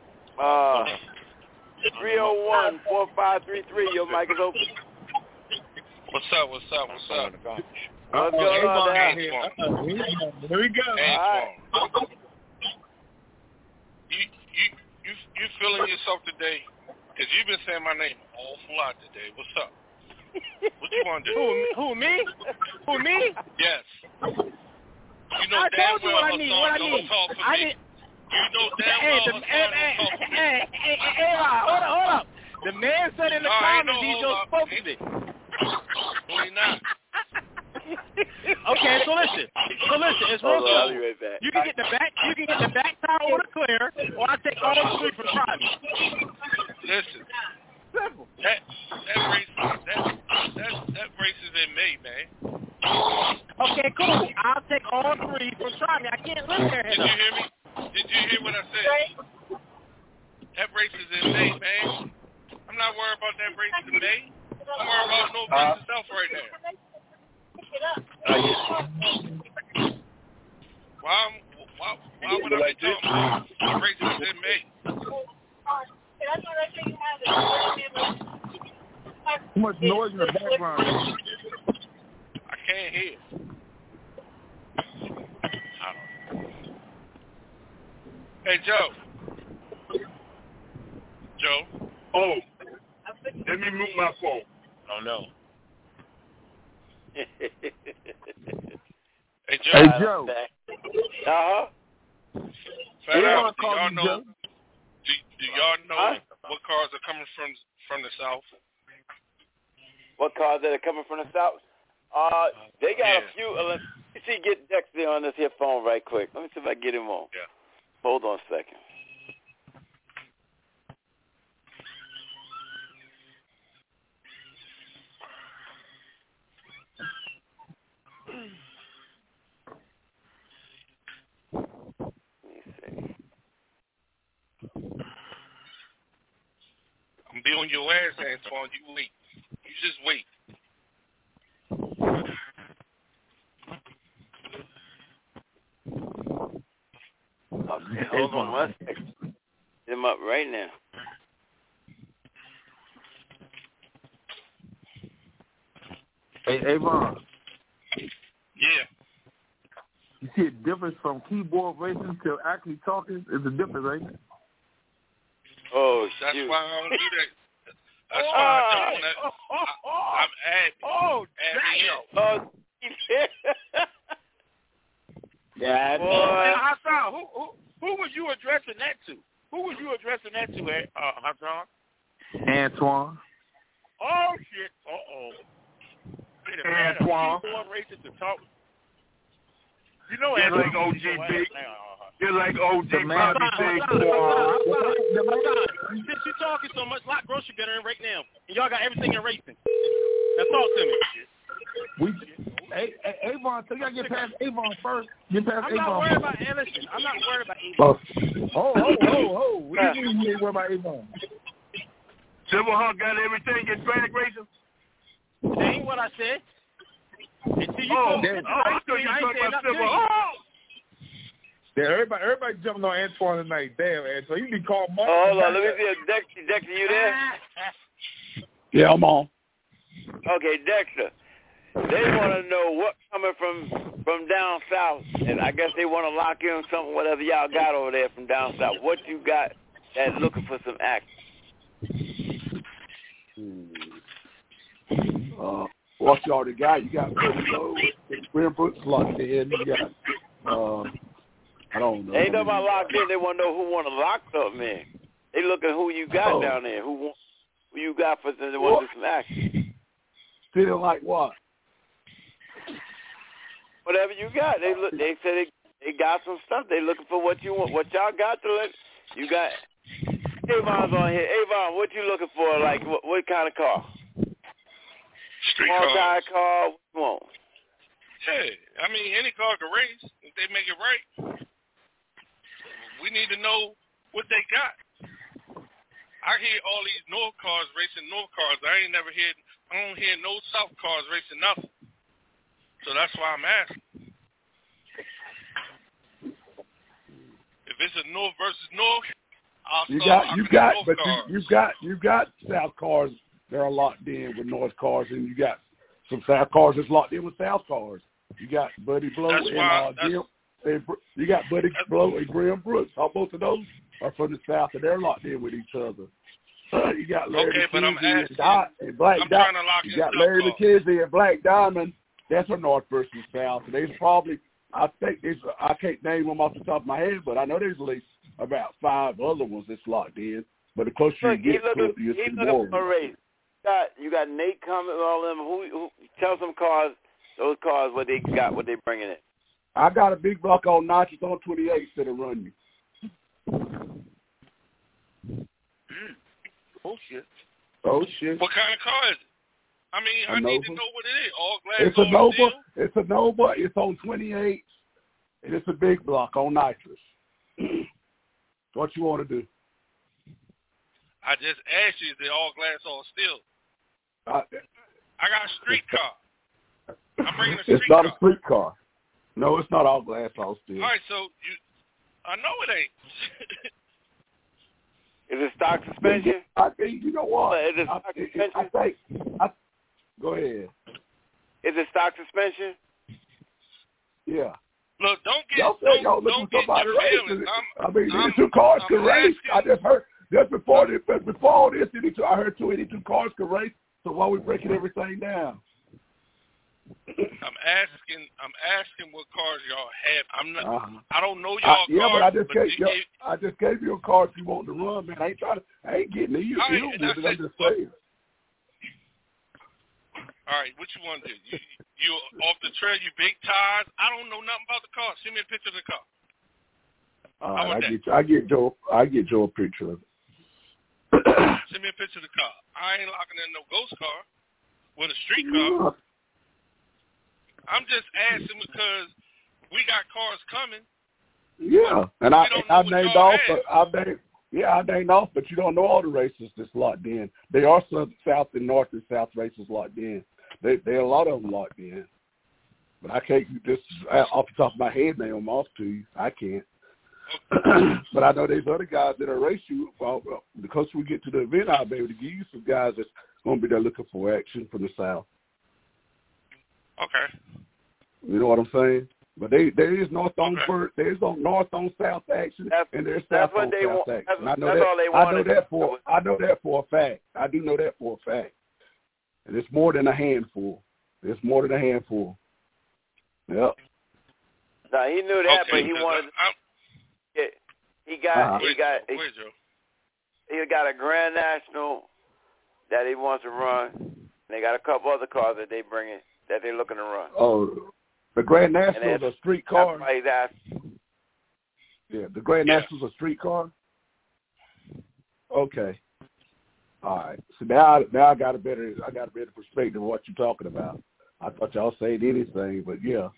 301-4533. Your mic is open. What's up? What's going on down here? Here we go. Right. You feeling yourself today? Because you've been saying my name an awful lot today. What's up? What you want to do? Who, me? Who, me? Yes. You know damn well Hassan don't talk for me. You know damn well Hassan don't talk for me. Hey, hold up. The man said in the comments he's your spokesman. No, he not. Okay, so listen, it's real simple. I'll be right back. You can get the back tire over the clear, or I take all the three for private. Listen. Simple. all three from Try Me. I can't live there. Did you hear me? Did you hear what I said? That race is in May, man. I'm not worried about that race in May. I'm worried about North versus South right now. Why would I be talking about the race is in May? Too much noise in the background. I can't hear. Hey, Joe. Joe? Oh, let me mute my phone. Oh, no. Hey, Joe. Hey, Joe. Uh-huh. Fat out. Do y'all know? Do y'all know what cars are coming from the South? What cars that are coming from the South? They got a few. Let me see, get Dexter on this here phone right quick. Let me see if I can get him on. Yeah. Hold on a second. I'm be on your ass, Antoine. You wait. You just wait. Okay, hold on one second. Get him up right now. Hey, Avon. Yeah. You see a difference from keyboard racing to actually talking? There's a difference, right? Oh, that's shoot. why I don't do that. That's why I don't want to. I'm adding. Oh, damn. Yeah. Boy. Hassan, who was you addressing that to? Who was you addressing that to, Hassan? Antoine. Oh, shit. Uh-oh. Wait a minute. Antoine. Keyboard racing to talk. You know, You're like OGB. You're like OG Bobby Big Boy. Since you're talking so much, lock grocery gunner in right now. And y'all got everything in racing. Now talk to me. Avon, so you got to get past Avon first. Get past I'm Avon. not worried about Anderson. I'm not worried about Avon. Oh. What do you mean you ain't worried about Avon? Silver Hawk got everything in track racing? That ain't what I said. Until you I thought you talking about Silver Hawk. Yeah, everybody jumping on Antoine tonight. Damn, Antoine, you be called Mark. Oh, hold on, let me see if Dexter, you there? Yeah, I'm on. Okay, Dexter. They want to know what coming from down south, and I guess they want to lock in something, whatever y'all got over there from down south. What you got that's looking for some action? What you already got? You got Graham Brooks locked in. You got I don't know. They ain't nobody locked in. They want to know who want to lock something in. They looking who you got down there. Who you got for they want to do some action. Feeling like what? Whatever you got. They said they got some stuff. They looking for what you want. What y'all got to let you got. Avon's on here. Avon, what you looking for? Like what kind of car? Street car. Car. What you want? Yeah, I mean any car can race if they make it right. We need to know what they got. I hear all these North cars racing North cars. I don't hear no South cars racing nothing. So that's why I'm asking. If it's a North versus North, you got South cars that are locked in with North cars, and you got some South cars that's locked in with South cars. You got Buddy Blow and you got Buddy Blow and Graham Brooks. All both of those are from the South, and they're locked in with each other. You got Larry McKenzie and Black Diamond. You got Larry McKenzie and Black Diamond. That's a North versus South. And there's probably, I can't name them off the top of my head, but I know there's at least about 5 other ones that's locked in. But the closer you get to it, you see more. You got Nate coming, all them. Who tell some cars, those cars, what they got, what they bringing in. I got a big block on notches on 28 that'll run you. Oh shit! What kind of car is it? I mean, I need to know what it is. All glass. It's a Nova. It's a Nova. It's on 28. And it's a big block on nitrous. What you want to do? I just asked you, is it all glass, all steel? I got a street car. I'm bringing a street car. It's not a street car. No, it's not all glass, all steel. All right, so I know it ain't. Is it stock suspension? You know what? Is it stock suspension? Go ahead. Is it stock suspension? Yeah. Look, don't get somebody racing. These two cars could race. I just heard before this, I heard 282 cars could race. So why are we breaking everything down? I'm asking what cars y'all have. I'm not. I don't know y'all cars. Yeah, but I just gave you a car if you want to run, man. I ain't getting to you. I'm just saying. All right, what you want to do? You off the trail? You big tires? I don't know nothing about the car. Send me a picture of the car. All right, I get Joe a picture of it. Send me a picture of the car. I ain't locking in no ghost car with a street car. I'm just asking because we got cars coming. Yeah, and I named off. I named off, but you don't know all the races that's locked in. They are some south and north and south races locked in. There are a lot of them locked in. But I can't just off the top of my head name them off to you. I can't. But I know there's other guys that are race you. Well, because we get to the event, I'll be able to give you some guys that's going to be there looking for action from the south. Okay. You know what I'm saying? But there is north on there's no north on south action, and there's south on south action. I know that for a fact. I do know that for a fact. And it's more than a handful. It's more than a handful. Yep. No, he knew that, but he wanted. He got a Grand National that he wants to run. And they got a couple other cars that they bring in that they're looking to run. Oh, the Grand National is a street car. Yeah, the Grand National is a street car. Okay. All right. So now I got a better perspective of what you're talking about. I thought y'all said anything, but yeah.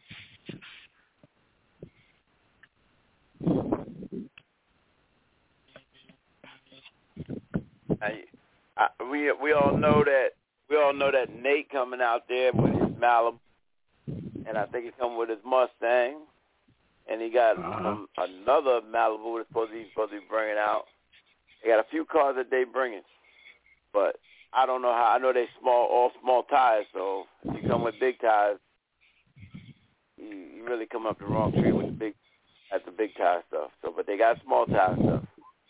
We all know that Nate coming out there with his Malibu, and I think he's coming with his Mustang, and he got another Malibu that's supposed to be bringing out. They got a few cars that they bringing, but I don't know how. I know they all small tires, so if you come with big tires, you really come up the wrong tree with the big tire stuff. So, but they got small tire stuff.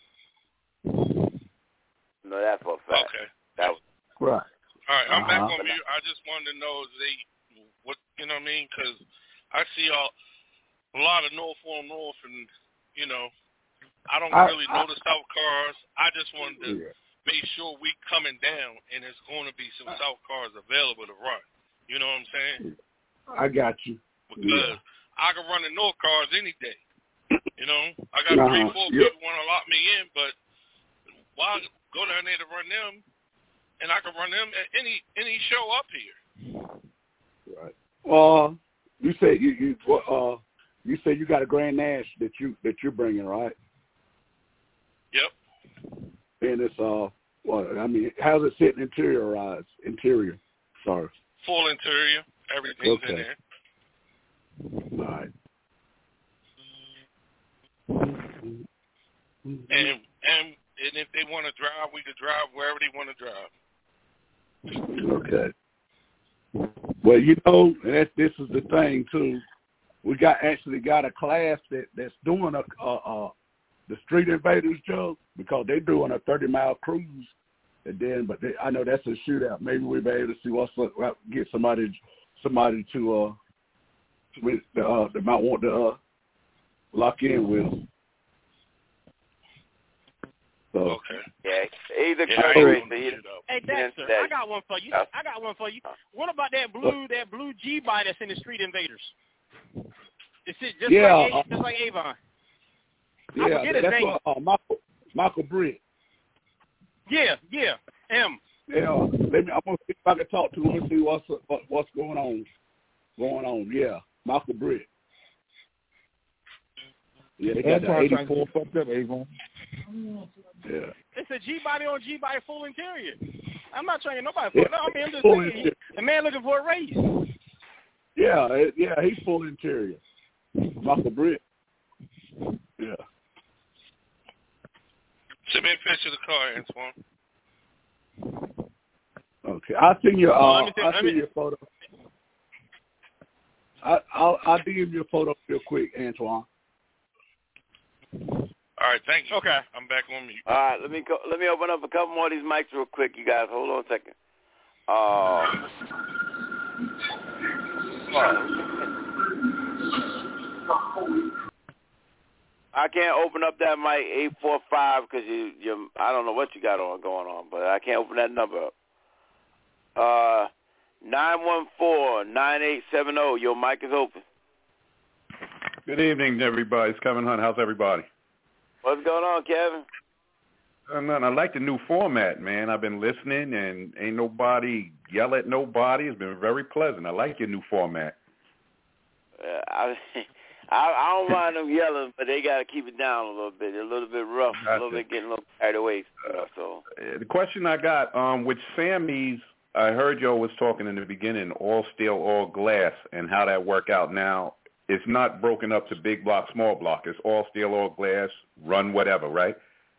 I know that for a fact. Okay. Right. All right, I'm back on mute. I just wanted to know what you know what I mean, because I see a lot of North on North, and you know, I don't really know the South cars. I just wanted to make sure we coming down, and there's going to be some South cars available to run. You know what I'm saying? I got you. Because I can run the North cars any day. You know, I got 3-4 people want to lock me in, but why go down there to run them? And I can run them at any show up here. Right. You said you said you got a Grand Nash that you're bringing, right? Yep. And it's how's it sitting interior? Sorry. Full interior. Everything's in there. All right. And if they want to drive, we could drive wherever they want to drive. Okay. Well, you know, this is the thing too. We actually got a class that's doing the Street Invaders, Joe, because they're doing a 30-mile cruise, and then I know that's a shootout. Maybe we'll be able to see get somebody to that might want to lock in with them. So. Okay. Yeah, he's a great racer. Hey, Dexter, I got one for you. What about that blue G-bike that's in the Street Invaders? It's just like Avon. Yeah, that's Michael Britt. Yeah, M. Yeah, I'm gonna see if I can talk to him and see what's going on. Yeah, Michael Britt. Yeah, they got the 84. Fucked up, Avon. Yeah. It's a G-body on G-body full interior. I'm not trying to get nobody full. Yeah. No, I mean, I'm just saying, the man looking for a race. Yeah, he's full interior. Michael Britt. Yeah. Send me a picture of the car, Antoine. Okay, I'll send you. I'll send you a photo. I'll DM you a photo real quick, Antoine. All right, thank you. Okay, I'm back on mute. All right, let me open up a couple more of these mics real quick, you guys. Hold on a second. I can't open up that mic 845 because you I don't know what you got going on, but I can't open that number up. 914-9870. Your mic is open. Good evening, everybody. It's Kevin Hunt. How's everybody? What's going on, Kevin? I like the new format, man. I've been listening, and ain't nobody yell at nobody. It's been very pleasant. I like your new format. I don't mind them yelling, but they got to keep it down a little bit. They're a little bit rough, a little bit getting a little carried away. So the question I got, with Sammy's, I heard Joe was talking in the beginning, all steel, all glass, and how that work out. Now, it's not broken up to big block, small block. It's all steel, all glass, run whatever, right?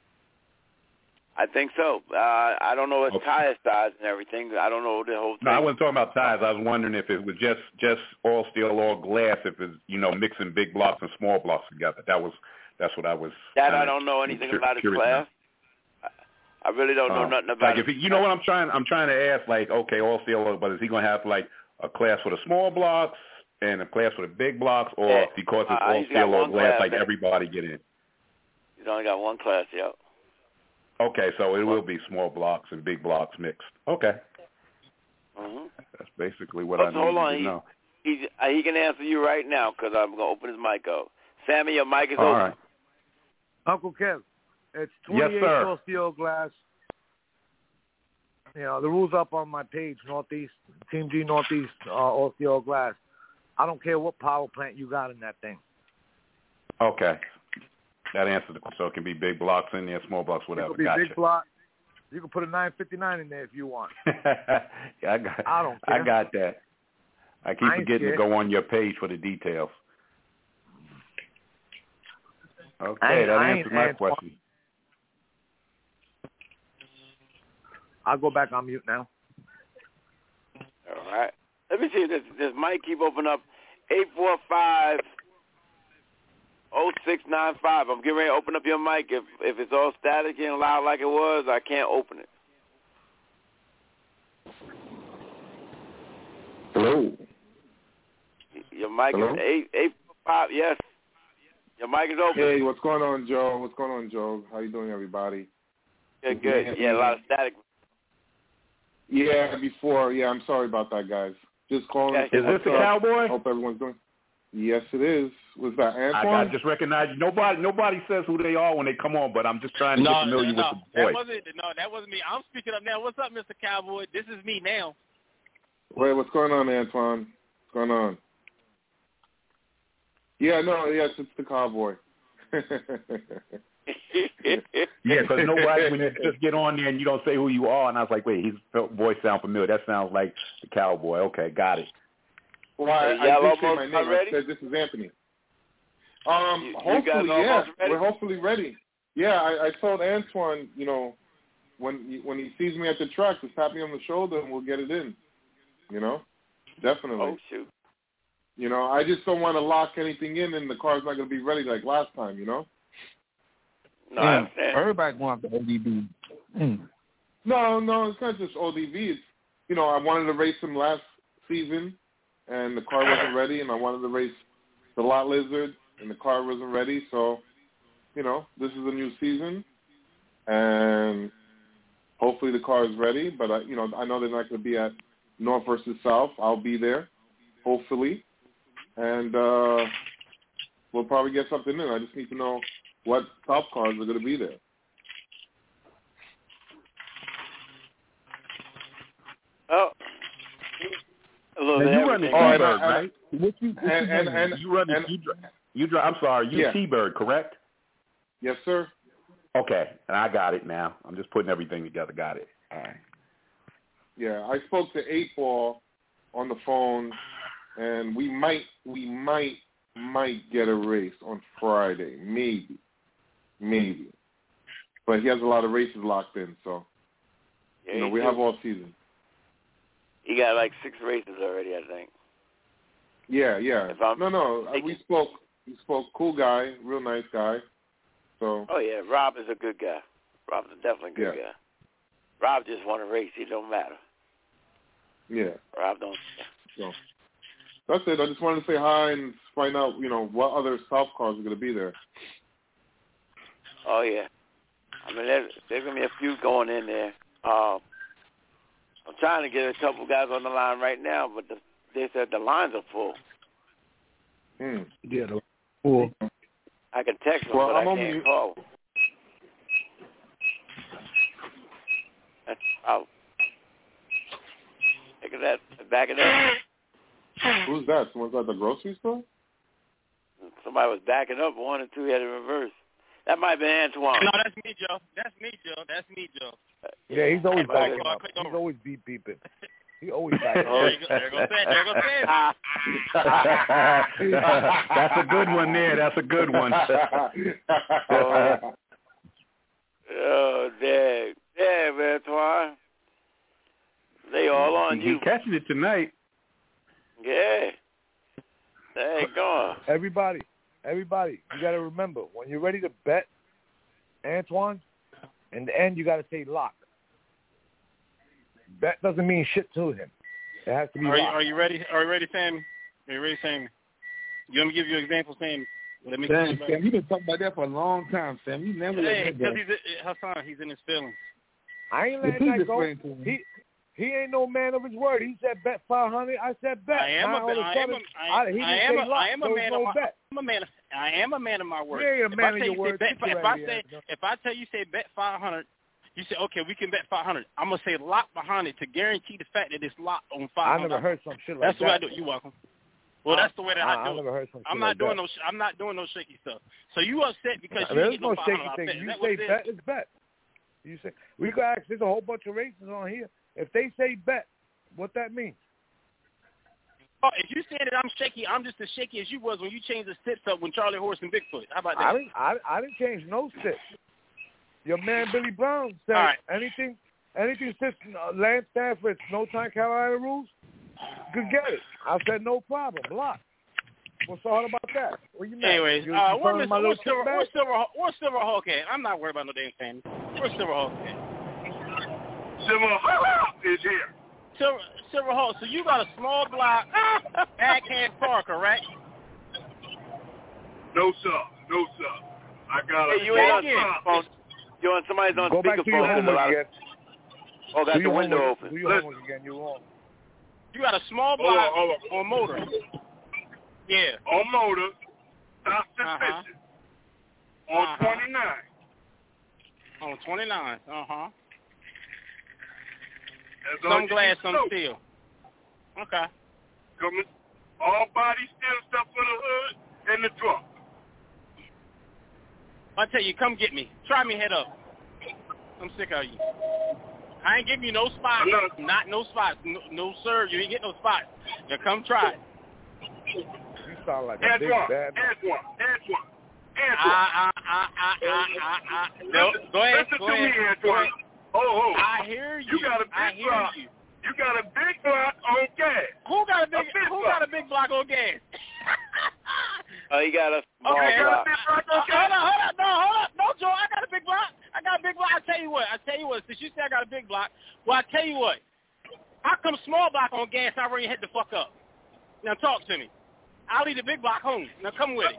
I think so. I don't know its tire size and everything. I don't know the whole thing. No, I wasn't talking about tires. I was wondering if it was just all steel, all glass, if it's, mixing big blocks and small blocks together. That's what I was. That I don't know anything about its class. I really don't know nothing about it. If you know what I'm trying to ask, like, okay, all steel, but is he going to have like a class for the small blocks and a class for the big blocks, or because it's all steel or glass, like everybody get in? He's only got one class, yeah. Okay, so it will be small blocks and big blocks mixed. Okay. Mm-hmm. That's basically what I need to know. He can answer you right now because I'm going to open his mic up. Sammy, your mic is All open. Right. Uncle Kev, it's 28 all steel glass. The rules up on my page, Northeast, Team G Northeast, all steel glass. I don't care what power plant you got in that thing. Okay. That answers the question. So it can be big blocks in there, small blocks, whatever. It could be gotcha. Big block. You can put a 959 in there if you want. Yeah, I don't care. I got that. I keep forgetting to go on your page for the details. Okay, that answers my question. I'll go back on mute now. All right. Let me see. This mic keep opening up. 845-0695. I'm getting ready to open up your mic. If it's all static and loud like it was, I can't open it. Hello. Your mic Hello? is 845. Yes. Your mic is open. Hey, what's going on, Joe? How you doing, everybody? Good. Yeah, a lot of static. Yeah, I'm sorry about that, guys. Just calling. Is this the Cowboy? Hope everyone's doing. Yes, it is. Was that Antoine? I just recognize you. Nobody says who they are when they come on, but I'm just trying to get familiar with the voice. That wasn't me. I'm speaking up now. What's up, Mr. Cowboy? This is me now. Wait, what's going on, Antoine? What's going on? Yes, it's the Cowboy. Yeah, because nobody, when you just get on there and you don't say who you are, and I was like, wait, his voice sounds familiar. That sounds like the Cowboy. Okay, got it. Well, I did say my name. I said this is Anthony. Hopefully, yeah. We're hopefully ready. Yeah, I told Antoine, when he sees me at the track, just tap me on the shoulder and we'll get it in. Definitely. Oh, shoot. I just don't want to lock anything in and the car's not going to be ready like last time, No, everybody wants the ODB. No, it's not just ODB. It's, I wanted to race him last season and the car wasn't ready, and I wanted to race the Lot Lizard and the car wasn't ready. So, this is a new season and hopefully the car is ready. But, I know they're not going to be at North versus South. I'll be there, hopefully. And we'll probably get something in. I just need to know what top cars are going to be there. Oh. You run the T-Bird, right? And I'm sorry, you Yeah. T-Bird, correct? Yes, sir. Okay, and I got it now. I'm just putting everything together. Got it. All right. Yeah, I spoke to 8-Ball on the phone, and we might get a race on Friday, maybe. But he has a lot of races locked in, so we have all season. He got like 6 races already, I think. Yeah. We spoke. He spoke. Cool guy, real nice guy. So. Oh yeah, Rob is a good guy. Rob's definitely a good guy. Rob just won a race. It don't matter. Yeah. Rob don't. So that's it. I just wanted to say hi and find out, what other South cars are going to be there. Oh yeah. I mean, there's going to be a few going in there. I'm trying to get a couple guys on the line right now, but they said the lines are full. Yeah, they're full. I can text them, but I can't call. That's out. Look at that. Back it up. Who's that? Someone's at the grocery store? Somebody was backing up. 1 and 2 had in reverse. That might be Antoine. No, that's me, Joe. That's me, Joe. Yeah, he's always backing up. He's always beeping. He always backing up. There goes Sam. That's a good one there. That's a good one. Oh, dang. Yeah, Antoine. They all on you. He's catching it tonight. Yeah. There you go. Everybody, you got to remember, when you're ready to bet, Antoine, in the end, you got to say lock. Bet doesn't mean shit to him. It has to be lock. Are you ready? Are you ready, Sam? Are you ready, Sam? You want me to give you an example, Sam? Sam, you've been talking about that for a long time, Sam. You never let that go. Hassan, he's in his feelings. I ain't letting that go. He ain't no man of his word. He said bet 500. I said bet. I am a man of my word. You ain't a man of your word. If I tell you say bet 500, you say okay, we can bet 500. I'm gonna say lock behind it to guarantee the fact that it's locked on 500. I never heard some shit like that's that. That's the way I do. You welcome. Well, that's the way that I do it. Never heard some shit I'm not like doing that. I'm not doing no shaky stuff. So you upset because you there's get no shaky 500. thing. You say bet is bet. You say we could ask. There's a whole bunch of races on here. If they say bet, what that means? Oh, if you say that I'm shaky, I'm just as shaky as you was when you changed the sits up when Charlie Horse and Bigfoot. How about that? I didn't change no sits. Your man Billy Brown said anything since Lance Stafford's no time Carolina rules, could get it. I said no problem. Lock. What's so hard about that? What you mean? Anyways, where's Silver Hawk at? I'm not worried about no damn fan. Where's Silver Hawk at? Silver Hawk is here. Silver Hawk. So you got a small block, backhand car, correct? No sir. I got a you ain't on you on somebody's on speakerphone. Go back to your homework again. Oh, got the window open. Do your homework again. You're wrong. You got a small block on motor. Yeah. On motor, stop suspicion. On 29. On 29. Some glass, some steel. Okay. Coming. All body steel stuff for the hood and the trunk. I tell you, come get me. Try me head up. I'm sick of you. I ain't giving you no spots. Not no spots. No, sir. You ain't get no spots. Now come try it. You sound like a big bad. Antoine. No, go ahead. Listen to me, Antoine. Oh. I hear you. You got a big block. You got a big block on gas. Who got a big block on gas? Oh, you got a small block. Hold on. No, Joe, I got a big block. I tell you what. Since you say I got a big block, well, I tell you what. How come small block on gas? I already hit the fuck up. Now talk to me. I'll leave the big block home. Now come with it.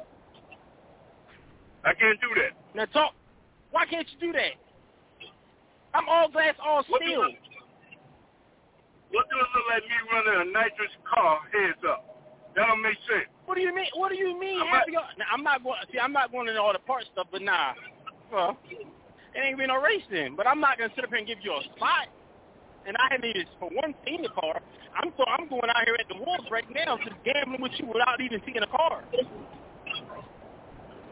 I can't do that. Now talk. Why can't you do that? I'm all glass, all steel. What does it let me running a nitrous car heads up? That don't make sense. What do you mean? I'm not going into all the part stuff, but nah. Well, it ain't gonna be no race then. But I'm not gonna sit up here and give you a spot. And I need it for one senior car. I'm going out here at the Wolves right now to gambling with you without even seeing a car.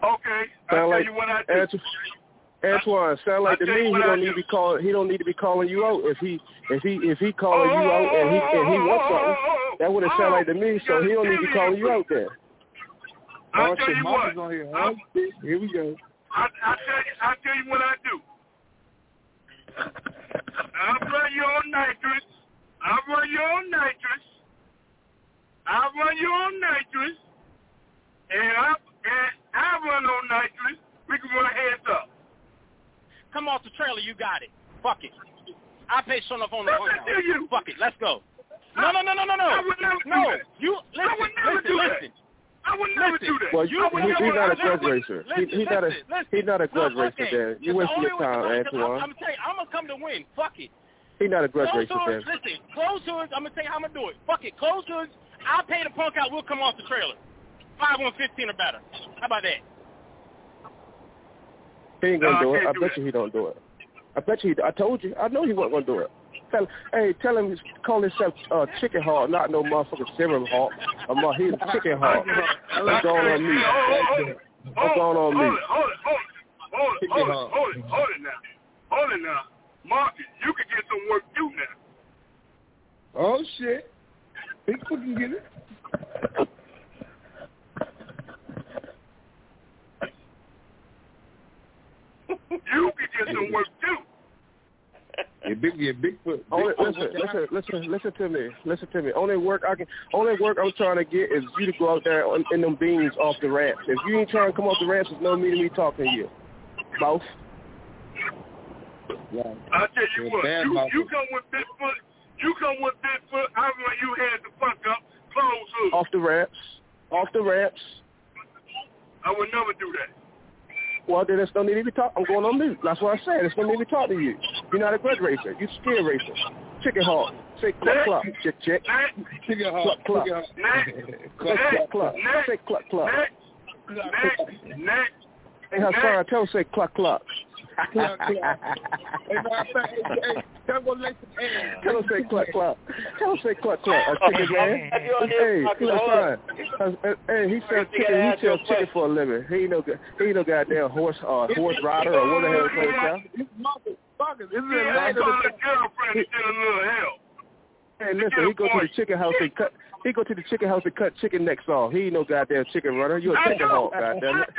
Okay, I'll tell you what I do. Antoine, sound like to me he don't need to be calling. He don't need to be calling you out. If he calling you out and he wants something, that would have sound like to me. So he don't need to be calling you out there. I'll tell you what. Here we go. I'll tell you what I do. I'll run you on nitrous. And I run on nitrous. We can run heads up. Come off the trailer, you got it. Fuck it. I pay son up on the phone. Fuck it, let's go. No. I would never do that. You listen. I would never do that. Well, he's not a grudge racer. He's not a grudge racer, Dan. You're wasting your time, Antoine. I'm gonna tell you, I'm gonna come to win. Fuck it. He's not a grudge racer, Dan. Listen, closed hoods. I'm gonna tell you how I'm gonna do it. Fuck it, closed hoods. I'll pay the punk out. We'll come off the trailer. 5-1-15 or better. How about that? He ain't gonna do it. I bet you he don't do it. I told you. I know he wasn't gonna do it. Tell him call himself Chicken Hawk, not no motherfucking Serum Hawk. He's Chicken Hawk. What's going on me? What's going on me? Hold it now. Marcus, you can get some work too now. Oh shit. Bigfoot can get it. You can get some work too. Bigfoot. Listen to me. Only work I'm trying to get is you to go out there in them beans off the ramps. If you ain't trying to come off the ramps, there's no need of me talking to you. Both. Yeah. I'll tell you what. You come with Bigfoot. I want you head the fuck up. Close hood. Off the ramps. I would never do that. Well, then there's no need to be talking. I'm going on mute. That's what I said. There's no need to talk to you. You're not a grudge racer. You're scared racer. Chicken Hawk. Say cluck cluck. Chick. Chicken Hawk. Cluck cluck. Say cluck cluck. Say cluck cluck. Hey, Hassan, tell him say cluck cluck. Tell him say cluck cluck. Tell him say cluck cluck. Chicken man. Hey, he sells chicken. He sells chicken for a living. He ain't no goddamn horse rider or what the hell it's called. Hey, listen, he go to the chicken house and cut. He go to the chicken house and cut chicken necks off. He ain't no goddamn chicken runner. You're a chicken hawk, goddamn it.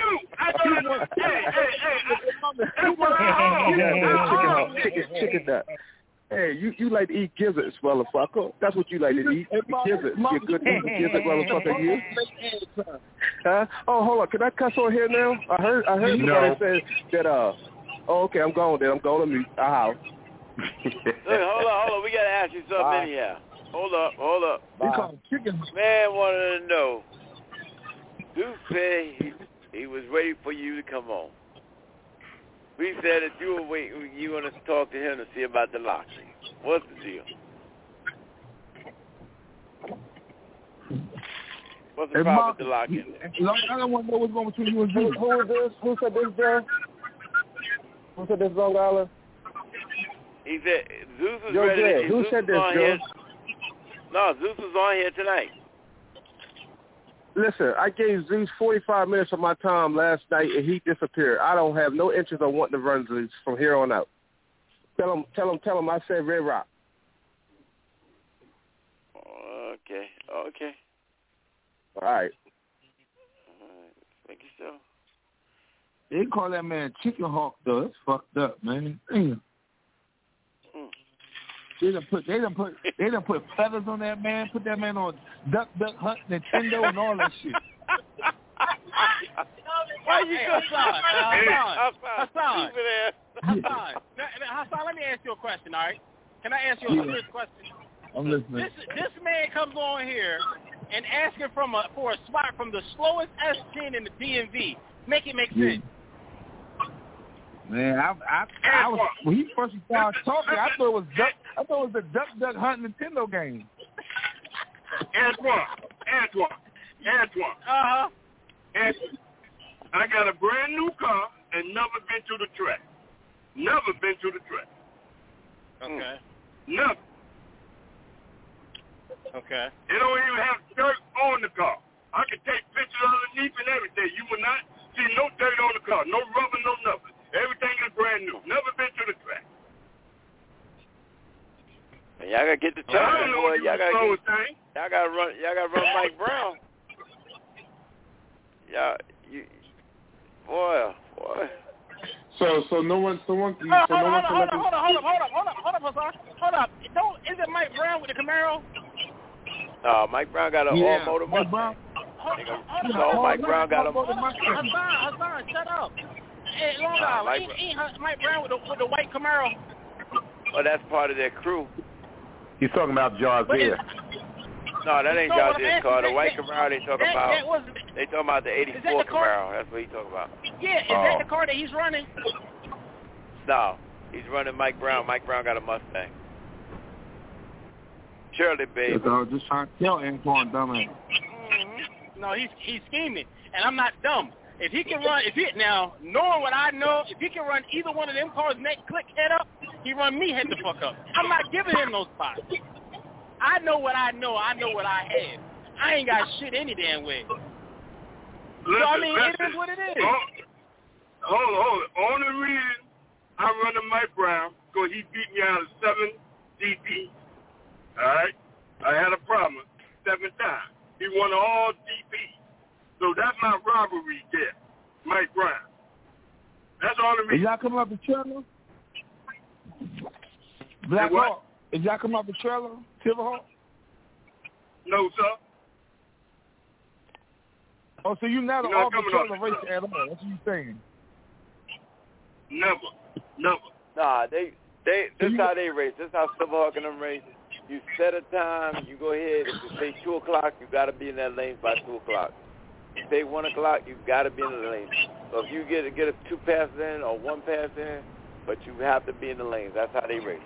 Chicken nut. Hey, you like to eat gizzards, motherfucker. That's what you like to eat. Gizzards. You're good to eat gizzard, motherfucker. You. Huh? Oh, hold on. Can I cuss on here now? I heard somebody say that. Oh, okay. I'm going there. I'm going to mute. Look, hold on. We gotta ask you something anyhow. Hold up. Man wanted to know. Duke said he was waiting for you to come on. We said that you were waiting. You want to talk to him to see about the lock-in. What's the deal? What's the problem with the lock-in? I don't want to know what's going between you and Zeus. Who is this? Who said this, Joe? Who said this, Long Island? He said Zeus was Joe ready. Who said this, Joe? No, Zeus was on here tonight. Listen, I gave Zeus 45 minutes of my time last night, and he disappeared. I don't have no interest in wanting to run Zeus from here on out. Tell him I said Red Rock. Okay. All right. Thank you, so. They call that man Chicken Hawk, though. It's fucked up, man. Damn. They done put feathers on that man. Put that man on Duck Hunt, Nintendo, and all that shit. Why you so sorry? Hassan, let me ask you a question. All right? Can I ask you a serious question? I'm listening. This man comes on here and asking for a spot from the slowest S10 in the DMV. Make it make sense. Man, I was when he first started talking, I thought it was the Duck Hunt Nintendo game. Antoine. Uh-huh. I got a brand new car and never been to the track. Okay. Never. Okay. They don't even have dirt on the car. I can take pictures underneath and everything. You will not see no dirt on the car, no rubber, no nothing. Everything is brand new. Never been to the track. And y'all gotta get the time, boy. Y'all gotta run Mike Brown. Boy. So no one. Hold up. Isn't Mike Brown with the Camaro? No, Mike Brown got an all-motor Mustang. Mike Brown got a Hassan, shut up. Hey, Long Island, ain't Mike Brown with the white Camaro? Well, that's part of their crew. He's talking about Jarzier. No, that ain't Jazier's car. The white Camaro they talking about. They talking about the '84 Camaro. That's what he talking about. Yeah, is that the car that he's running? No, he's running Mike Brown. Mike Brown got a Mustang. Shirley, baby. I was just trying to tell Antoine dumbass. No, he's scheming, and I'm not dumb. If he can run, now knowing what I know, if he can run either one of them cars neck click head up, he run me head the fuck up. I'm not giving him those spots. I know what I know. I know what I have. I ain't got shit any damn way. Listen, so I mean, it is what it is. Hold it. Only reason I'm running Mike Brown because he beat me out of 7 DP. All right, I had a problem 7 times. He won all DP. So that's my rivalry there, Mike Brown. That's all the reason. Is y'all coming up the trailer? Black Hawk. Is y'all coming up the trailer? Silverhawk? No, sir. Oh, so you're not an off the trailer racer at all. That's what you saying. Never. Nah, this how they race. This how Silverhawk and them race. You set a time, you go ahead. If you say 2 o'clock, you got to be in that lane by 2 o'clock. You say 1 o'clock, you got to be in the lane. So if you get a 2 passes in or 1 pass in, but you have to be in the lanes. That's how they race.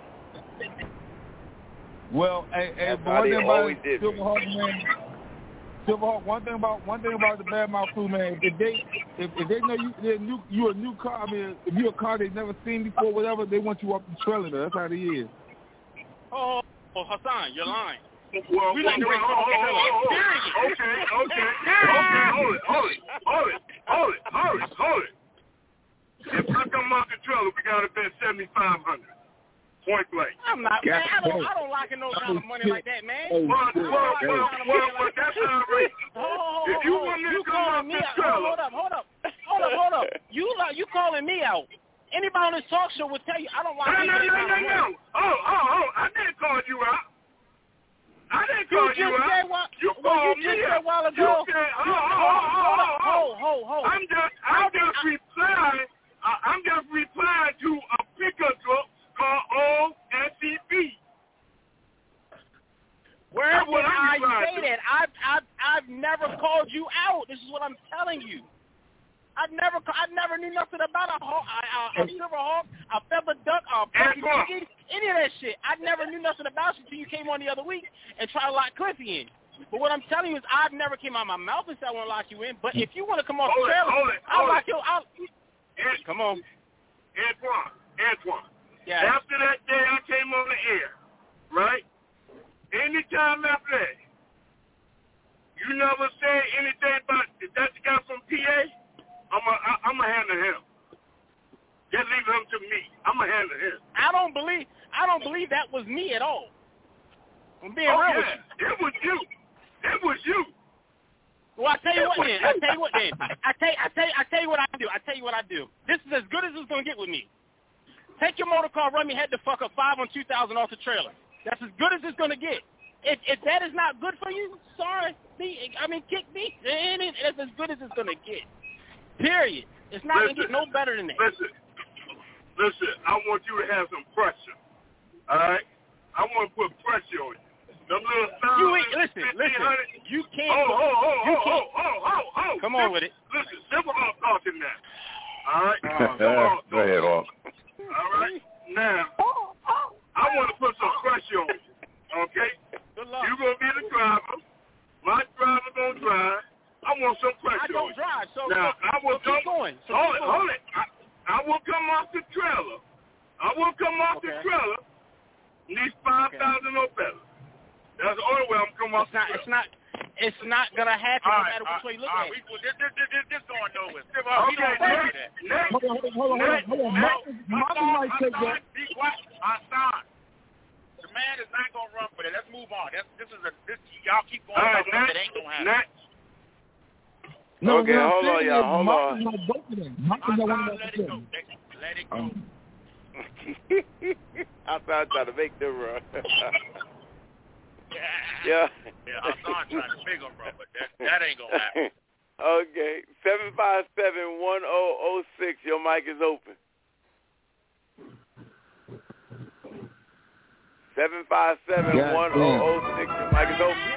Well, that's how they always did. Silverhawk, one thing about the Badmouth crew, man, if they know you a new car, I mean, if you're a car they've never seen before, whatever, they want you up the trailer. That's how they is. Oh, Hassan, you're lying. Well, we like to race hold it. If I come off the trailer, we got to bet $7,500. Point blank. I'm not, man. I don't lock in no kind of money like that, man. Well, that's how I race. If you want me to come off the trailer. Hold up. You calling me out. Anybody on this talk show will tell you I don't lock in no kind of money. No. I didn't call you out. You called me out. A while ago. Hold. I'm just replying to a pickup truck called OSCB. Where did I say that? I've never called you out. This is what I'm telling you. I never knew nothing about a Silverhawk, a feather duck, a puppy chicken, any of that shit. I never knew nothing about you until you came on the other week and tried to lock Cliffy in. But what I'm telling you is I've never came out of my mouth and said I want to lock you in. But if you want to come off the trailer, I'll lock you out. Come on. Antoine. Yeah. After that day I came on the air, right? Anytime after that, you never say anything about that you got from PA? I'm going to handle him. Just leave him to me. I'm going to handle him. I don't believe that was me at all. I'm being real with you. It was you. Well, I tell you what then. I tell you what I do. This is as good as it's going to get with me. Take your motor car, run me head the fuck up 5 on 2000 off the trailer. That's as good as it's going to get. If that is not good for you, sorry. Kick me. That's as good as it's going to get. Period. It's not going to get no better than that. Listen, I want you to have some pressure. All right? I want to put pressure on you. Them little listen. You can't. Come on with it. Listen, Silverhawk talking now. All right? Go ahead, Hawk. All right? Now, I want to put some pressure on you. Okay? Good luck. You're going to be the driver. My driver going to drive. I want some pressure on you. I don't drive, so now, I will keep going. Hold it. I will come off the trailer. The trailer. Needs $5,000 or better. That's the only way I'm coming off. It's not. It's not gonna happen no matter which way you look at it. This going nowhere. We don't do that. Hold on. Martin might take that. Be quiet. Hassan. The man is not gonna run for that. Let's move on. This y'all keep going about that. It ain't gonna happen. No, okay, hold on, y'all. Hold on. Let it go. Let it go. I thought trying to make them run. Yeah. I'm not trying to make them run, but that ain't gonna happen. Okay, 757-1006. Your mic is open. 757-1006. Your mic is open.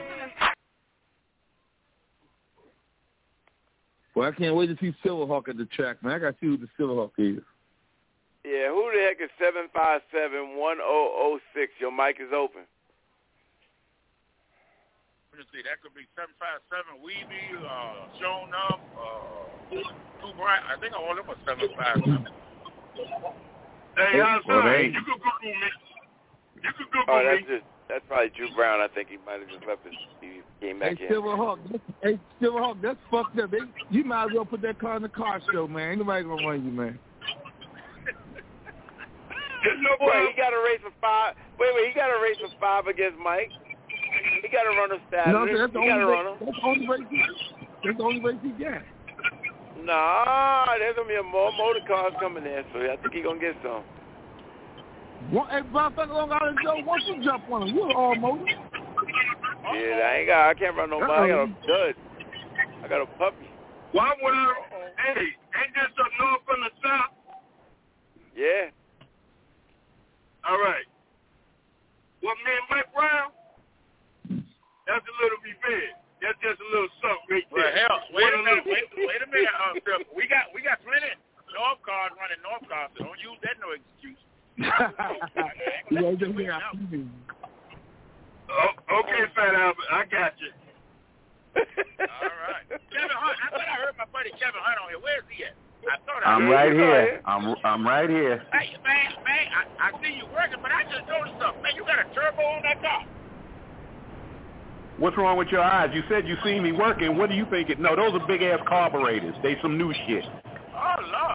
Well, I can't wait to see Silverhawk at the track, man. I got to see who the Silverhawk is. Yeah, who the heck is 757-1006? Your mic is open. Let me see. That could be 757 Weeby, Shown Up, Two Bright. I think all of them are 757. Hey, I'm sorry. You could Google me. That's probably Drew Brown. I think he might have just left it. He came back in. Silverhawk, that's fucked up. You might as well put that car in the car show, man. Ain't nobody gonna run you, man. Wait, he got a race for 5. Wait, he got a race for 5 against Mike. He got to run a Saturday. No, that's the only race he got. Nah, there's gonna be more motor cars coming there, so I think he's gonna get some. Hey, Bob, Long Island Joe, why don't you jump on him? You're all motor. Yeah, I can't run no more. I got a dud. I got a puppy. Why would I? Hey, ain't this up north from the south? Yeah. All right. Well, me and Mike Brown, that's a little revenge. That's just a little something right there. Well, hell, wait a minute. We got plenty North cars running North cars, so don't use that no excuse. Okay, Fat Albert, I got you. All right. Kevin Hunt, I thought I heard my buddy Kevin Hunt on here. Where's he at? I'm right here. I'm right here. Hey, man, I see you working, but I just noticed something. Man, you got a turbo on that car. What's wrong with your eyes? You said you seen me working. What do you think? No, those are big-ass carburetors. They some new shit. Oh, Lord.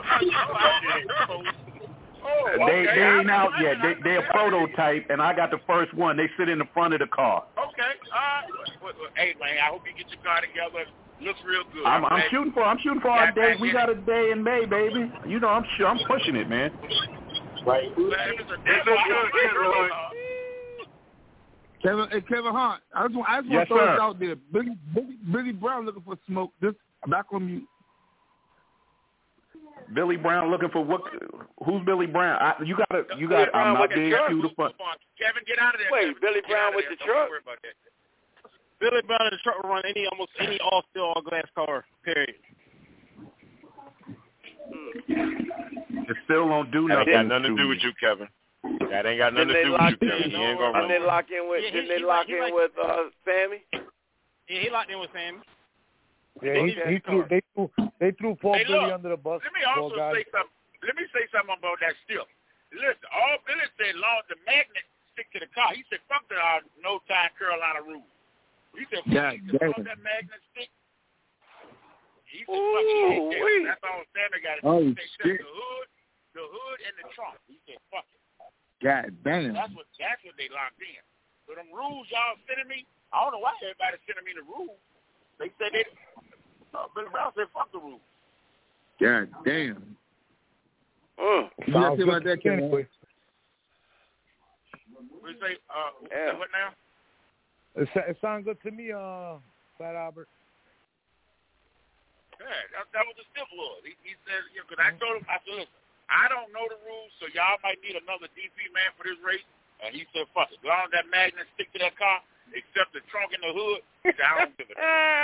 They ain't out yet. They're a prototype, and I got the first one. They sit in the front of the car. Okay. Hey, man, I hope you get your car together. Looks real good. I'm shooting for our day. We got a day in May, baby. You know, I'm pushing it, man. Right. Kevin Hart, I just want to throw this out there. Billy Brown looking for smoke. This back on mute. Billy Brown looking for what? Who's Billy Brown? You got. I'm not being cute. Kevin, get out of there. Wait, Billy Brown with the truck. Billy Brown in the truck will run almost any all-steel, all-glass car. Period. It still don't do nothing. That ain't got nothing to do with you, Kevin. That ain't got nothing to do with you, Kevin. He ain't gonna run. Didn't they lock in with Sammy? Yeah, he locked in with Sammy. Yeah, they threw Paul Billy under the bus. Let me also say something. Let me say something about that still. Listen, all Billy said, long the magnet stick to the car. He said, fuck the no time Carolina rule. He said, fuck that magnet stick. He said, fuck it. That's all Sammy got to do. He said, the hood and the trunk. He said, fuck it. God damn. That's what they locked in. So them rules y'all sending me, I don't know why everybody's sending me the rules. They said Billy Brown said, fuck the rules. God damn. Sounds good that anyway. We say, what now? It sounds good to me, Fat Albert. Yeah, that was the stiff Lord. He said, because I told him, I said, listen, I don't know the rules, so y'all might need another DP man for this race. And he said, fuck it. As long as that magnet stick to that car, except the trunk and the hood, I don't give a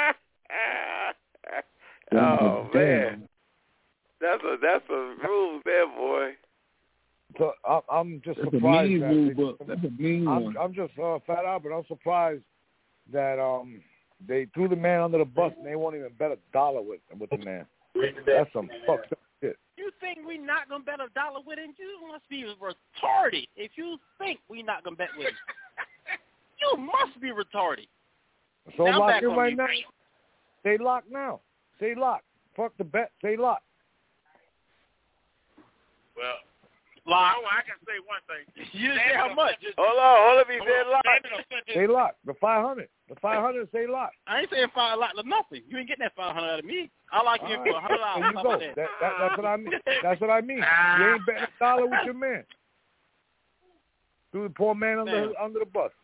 damn. Oh, man. That's a rule there, boy. So I'm just surprised. That's a mean one. I'm just Fat Albert. I'm surprised that they threw the man under the bus and they won't even bet $1 with the man. That's some fucked up shit. You think we not gonna bet $1 with him? You must be retarded. If you think we not gonna bet with him, you must be retarded. So now lock back in on right me. now. Say lock now. Say lock. Fuck the bet. Say lock. Well, lock. I can say one thing. You didn't say how much. Hold on. He said lock. Say lock. The 500. The 500. Say lock. I ain't saying $500 nothing. You ain't getting that 500 out of me. I like you for $100. There you go. That's what I mean. That's what I mean. You ain't betting $1 with your man. Threw the poor man under the bus.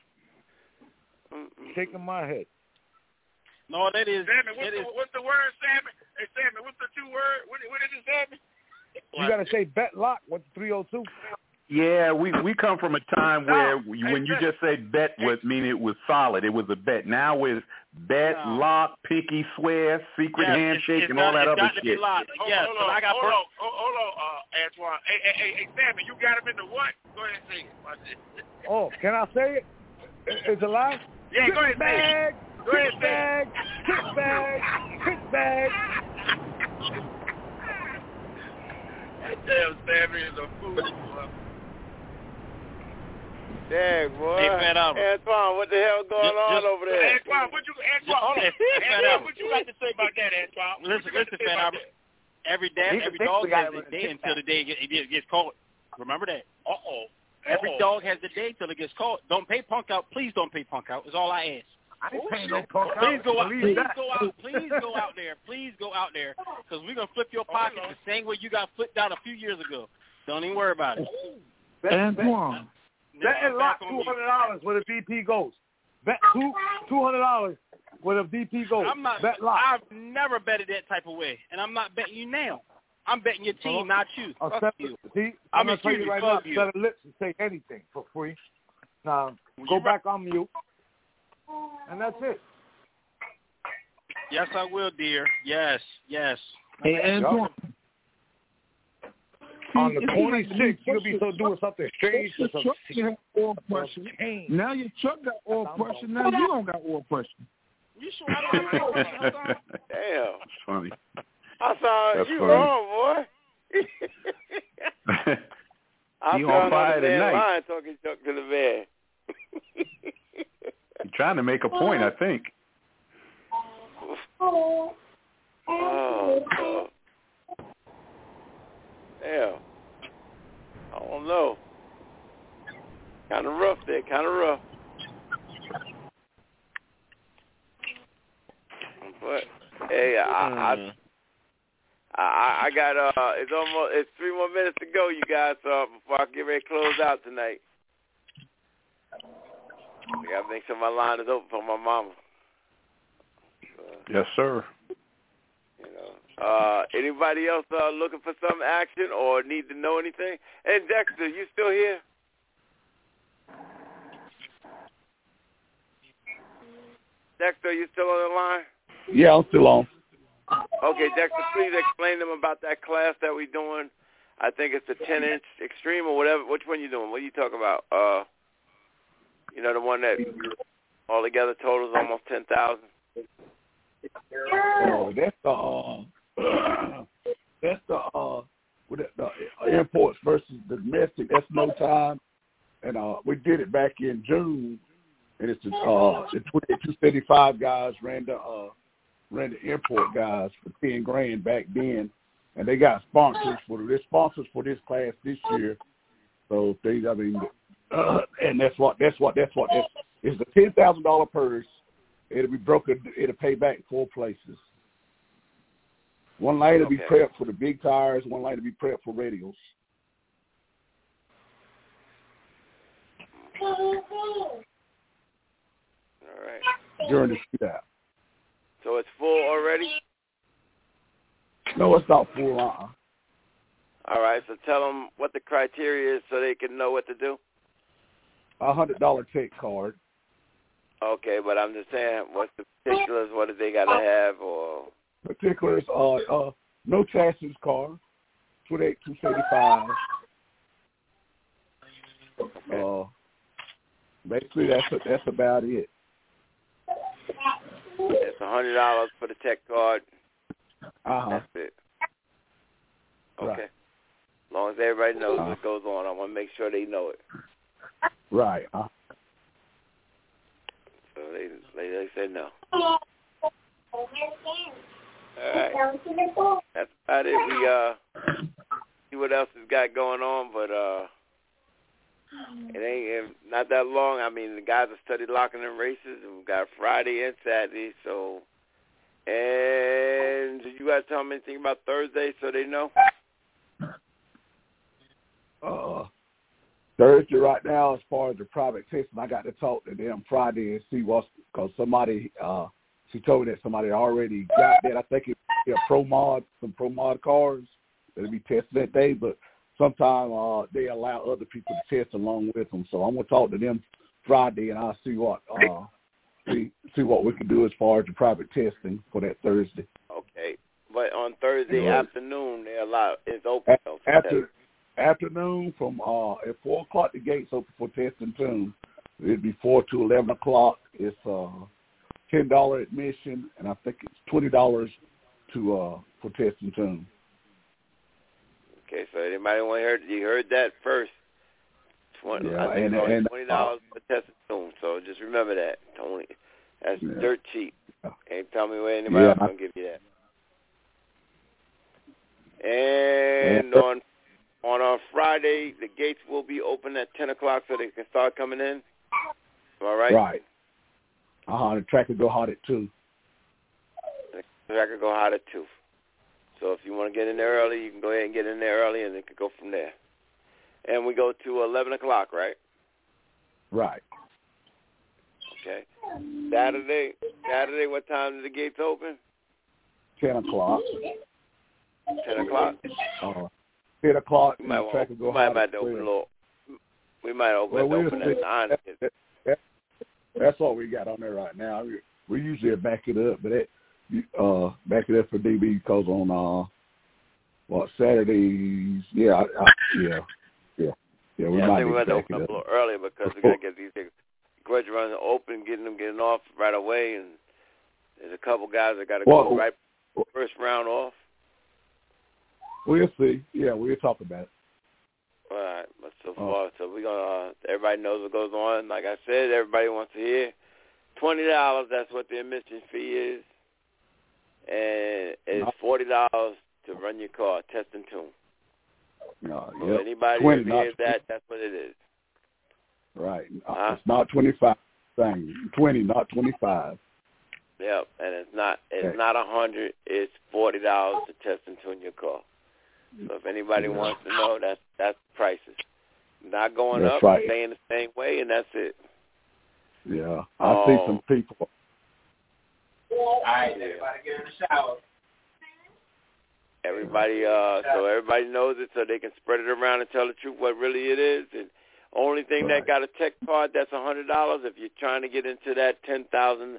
Shaking my head. No, that is. Sammy, what's the word, Sammy? Hey, Sammy, what's the 2 word? What is it, Sammy? You got to say bet lock. What's 302? Yeah, we come from a time where when you just said bet would mean it was solid. It was a bet. Now it's bet, lock, pinky swear, secret handshake, and all that other shit. Hold on, Antoine. Hey, Sammy, you got him into what? Go ahead and say it. Oh, can I say it? Is it live? Yeah, go ahead and say it. Go ahead and say it. Kick bag. Damn, Sammy is a fool. Dang, boy. Hey, Antoine, what the hell going on over there? Antoine, what you like to say about that, Antoine? Listen, Fan Albert. Every dog has a day until the day it gets caught. Remember that. Every dog has the day till it gets caught. Don't pay Punk out. Please don't pay Punk out. Is all I ask. I ain't paying no Punk out. Please go out there. Please go out there, because we're gonna flip your pocket the same way you got flipped out a few years ago. Don't even worry about it. Antoine. Bet and lock $200 where the VP goes. Bet $200 where the VP goes. Bet lock. I've never betted that type of way, and I'm not betting you now. I'm betting your team, not you. Fuck you. See, I'm going to tell you right now, set of lips and say anything for free. Now, go back on mute. And that's it. Yes, I will, dear. Yes. Hey, Antoine. On the 26th, you'll be doing something strange. Now your truck got oil pressure. Now you don't got oil pressure. You sure I don't have oil pressure? Damn. That's funny. I saw That's you funny. wrong, boy. You on fire tonight. Line talking junk to the man. You're trying to make a point, I think. Oh. Damn. I don't know. Kind of rough there. But hey, I got it's 3 more minutes to go, you guys. Before I get ready to close out tonight, I gotta make sure my line is open for my mama. Yes, sir. Anybody else looking for some action or need to know anything? And Dexter, you still here? Dexter, you still on the line? Yeah, I'm still on. Okay, Dexter, please explain them about that class that we're doing. I think it's the 10-inch extreme or whatever. Which one you doing? What are you talking about? The one that altogether totals almost 10,000. That's the imports versus the domestic. That's no time, and we did it back in June, and it's the 275 guys ran the import guys for $10,000 back then, and they got sponsors for this class this year. So and that's what it's a $10,000 purse. It'll be broken. It'll pay back 4 places. One line will be prepped for the big tires. One line will be prepped for radials. All right. During the shootout. So it's full already? No, it's not full. All right. So tell them what the criteria is so they can know what to do. $100 tech card. Okay, but I'm just saying, what's the particulars? What do they got to have? Or particulars are no chassis car, 275. Basically, that's about it. It's $100 for the tech card. That's it. Okay. Right. As long as everybody knows what goes on, I want to make sure they know it. Right. So they They said no. All right. That's about it. We see what else has got going on, but it ain't not that long. I mean, the guys have studied locking in races, and we've got Friday and Saturday. So, and did you guys tell them anything about Thursday so they know? Thursday right now, as far as the private testing, I got to talk to them Friday and see what's, because somebody, she told me that somebody already got that. I think it's some Pro Mod cars that'll be tested that day, but sometimes they allow other people to test along with them. So I'm going to talk to them Friday, and I'll see what see what we can do as far as the private testing for that Thursday. Okay. But on Thursday afternoon, they allow, it's open. Afternoon from at 4 o'clock, the gates open for testing tune. It'd be 4 to 11 o'clock. It's $10 admission, and I think it's $20 to for testing tune. Okay, so anybody want to hear? You heard that first. I think it's only $20 for testing tune. So just remember that. Tony, that's dirt cheap. Ain't tell me where anybody else gonna give you that. And on Friday, the gates will be open at 10 o'clock so they can start coming in. All right? Right. The track will go hard at 2. The track will go hard at 2. So if you want to get in there early, you can go ahead and get in there early, and it can go from there. And we go to 11 o'clock, right? Right. Okay. Saturday, what time do the gates open? 10 o'clock. 10 o'clock? 10 o'clock. We might open at 9. That's all we got on there right now. We usually back it up, but back it up for DB because on Saturdays, we I might think we have to open up a little earlier because we got to get these grudge runs open, getting off right away, and there's a couple guys that got to go right first round off. We'll see. Yeah, we'll talk about it. All right, but so far, so we're gonna. Everybody knows what goes on. Like I said, everybody wants to hear. $20. That's what the admission fee is, and it's $40 to run your car, test and tune. So anybody who hears that, that's what it is. Right. It's not 25. Thing 20, not 25. Yep, and it's not 100. It's $40 to test and tune your car. So if anybody wants to know, that's the prices. Not going up, staying the same way, and that's it. Yeah, I see some people. All right, everybody get in the shower. Everybody, so everybody knows it, so they can spread it around and tell the truth what really it is. And only thing that got a tech card, that's $100. If you're trying to get into that $10,000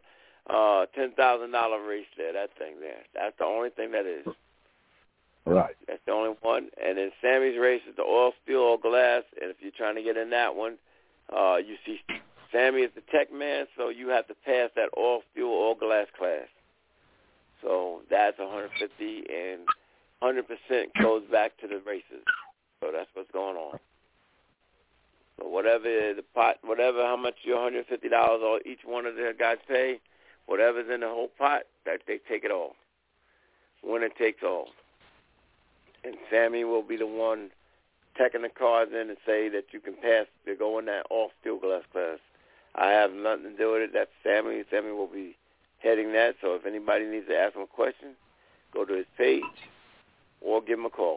race there, that thing there, that's the only thing that is. Right. That's the only one. And then Sammy's race is the all steel, all glass. And if you're trying to get in that one, you see Sammy is the tech man, so you have to pass that all steel, all glass class. So that's $150, and 100% goes back to the races. So that's what's going on. So how much your $150 or each one of the guys pay, whatever's in the whole pot, that they take it all. Winner takes all. And Sammy will be the one taking the cards in and say that you can pass to go in that all steel glass class. I have nothing to do with it. That's Sammy. Sammy will be heading that. So if anybody needs to ask him a question, go to his page or give him a call.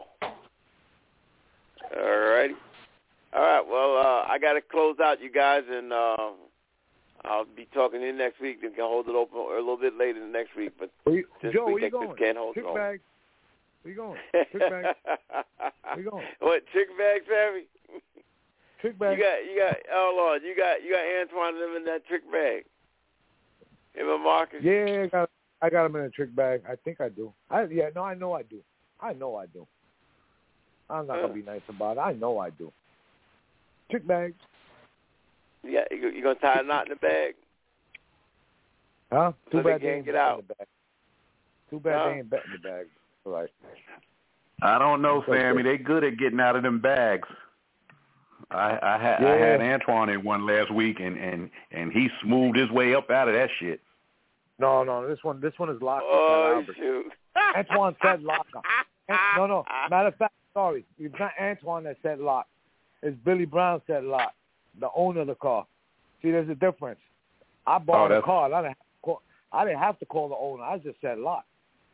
All righty. All right. Well, I got to close out, you guys, and I'll be talking to you next week. You can hold it open a little bit later next week. But Joe, week I just can't hold it on. Bag. Where you going? Trick bag. Where you going? What, trick bag, Sammy? Trick bag. You got. Hold on. You got Antoine and them in that trick bag. Him and Marcus. Yeah, I got him in a trick bag. I think I do. I know I do. I'm not gonna be nice about it. I know I do. Trick bag. Yeah, you gonna tie a knot in the bag? Huh? Too bad they can't get out. The bag. Too bad they ain't betting the bag. Right. I don't know, Sammy. They good at getting out of them bags. I had Antoine in one last week, and he smoothed his way up out of that shit. No, this one is locked. Oh, shoot. Antoine said lock. No. Matter of fact, sorry, it's not Antoine that said lock. It's Billy Brown said lock, the owner of the car. See, there's a difference. I bought the car. I didn't have to call the owner. I just said lock.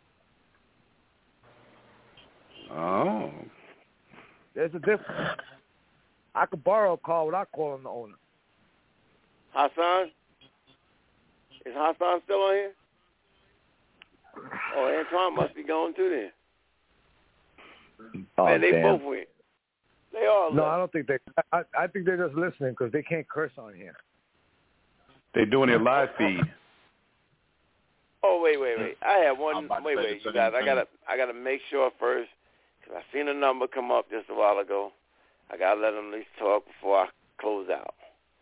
Oh. There's a difference. I could borrow a car without calling the owner. Hassan? Is Hassan still on here? Oh, Antoine must be gone too then. Oh, man, they damn. both went. They all No, left. I don't think they. I think they're just listening because they can't curse on here. They're doing their live feed. Oh, wait. I have one. Wait, you guys. I gotta make sure first because I seen a number come up just a while ago. I gotta let them at least talk before I close out.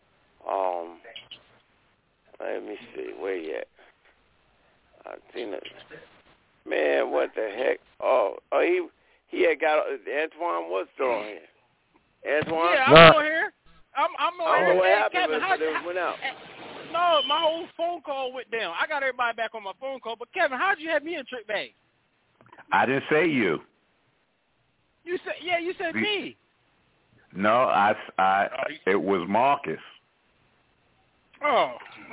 Let me see. Where you at? I've seen it. Man, what the heck? Oh, he had got Antoine was still on here. Antoine? Yeah, I'm on here. I'm I on don't know here. what Hey, happened, Kevin, but it went out. No, my whole phone call went down. I got everybody back on my phone call. But Kevin, how'd you have me in trick bag? I didn't say you. You said me. No, it was Marcus. Oh.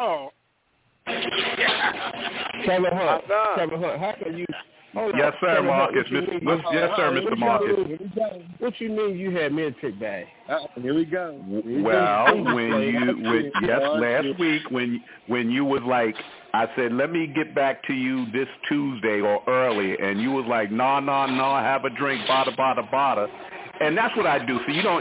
Kevin Hunt, how can you? Yes, sir, Marcus. Yes, sir, Mr. Marcus. What you mean you had me in trick bag? Here we go. Well, last week when you was like, I said, let me get back to you this Tuesday or early, and you was like, no, have a drink, bada. And that's what I do. So you don't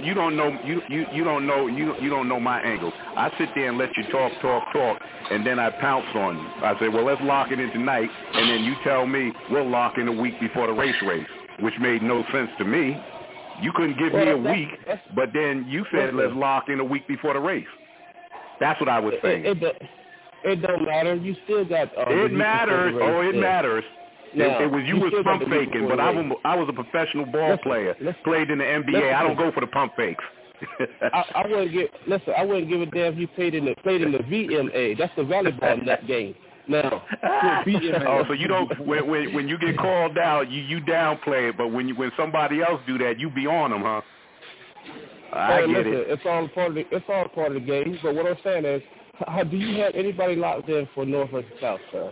know my angle. I sit there and let you talk, and then I pounce on you. I say, well, let's lock it in tonight, and then you tell me we'll lock in a week before the race, which made no sense to me. You couldn't give me a week, but then you said let's lock in a week before the race. That's what I was saying. It don't matter. You still got. It matters. It matters. No, it was you was pump faking, but I was a professional ball player. Played in the NBA. I don't go for the pump fakes. I wouldn't give a damn if you played in the VMA. That's the volleyball net game. No. So you don't when you get called out, you downplay it, but when somebody else do that, you be on them, huh? I get it. It's all part of the game. But what I'm saying is, do you have anybody locked in for North versus South, sir?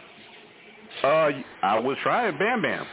I was trying Bam Bam.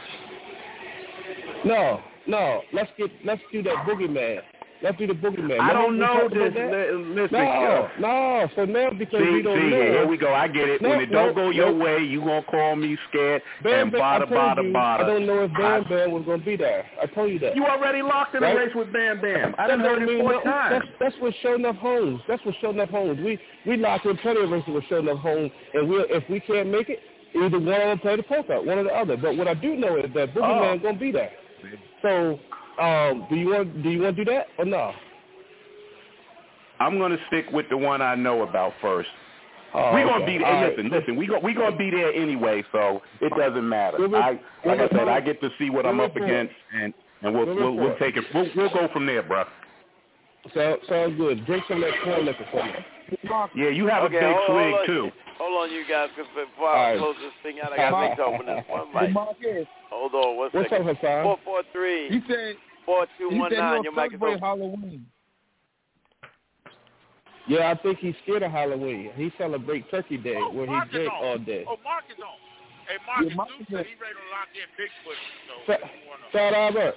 No. Let's do that boogeyman. Let's do the boogeyman. I don't know this. Listen. No. So now because you don't know. Here we go. I get it. When it don't go your way, you gonna call me scared and bada. I don't know if Bam Bam was gonna be there. I told you that. You already locked in a race with Bam Bam. I done heard it 4 times. That's what Show Enough Homes. We locked in plenty of races with Show Enough Homes, and if we can't make it, either one of them play the poker, one or the other. But what I do know is that Boogeyman gonna be there. So, do you want to do that or no? I'm gonna stick with the one I know about first. We're gonna be there. Listen. We gonna be there anyway, so it doesn't matter. Like I said, I get to see what I'm up against, and we'll take it. We'll go from there, bro. Sounds good. Drink some of that corn liquor for me. Yeah, you have a big swing too. Hold on, you guys, because before I close this thing out, I got to make talk with this one mic. Hold on, what's up, Hassan? 443. He said 4219. Your mic is open. Halloween. Yeah, I think he's scared of Halloween. He celebrates Turkey Day where he drink all day. Oh, Mark is on. Hey, Mark is said he's ready to lock in Bigfoot. Fat Albert.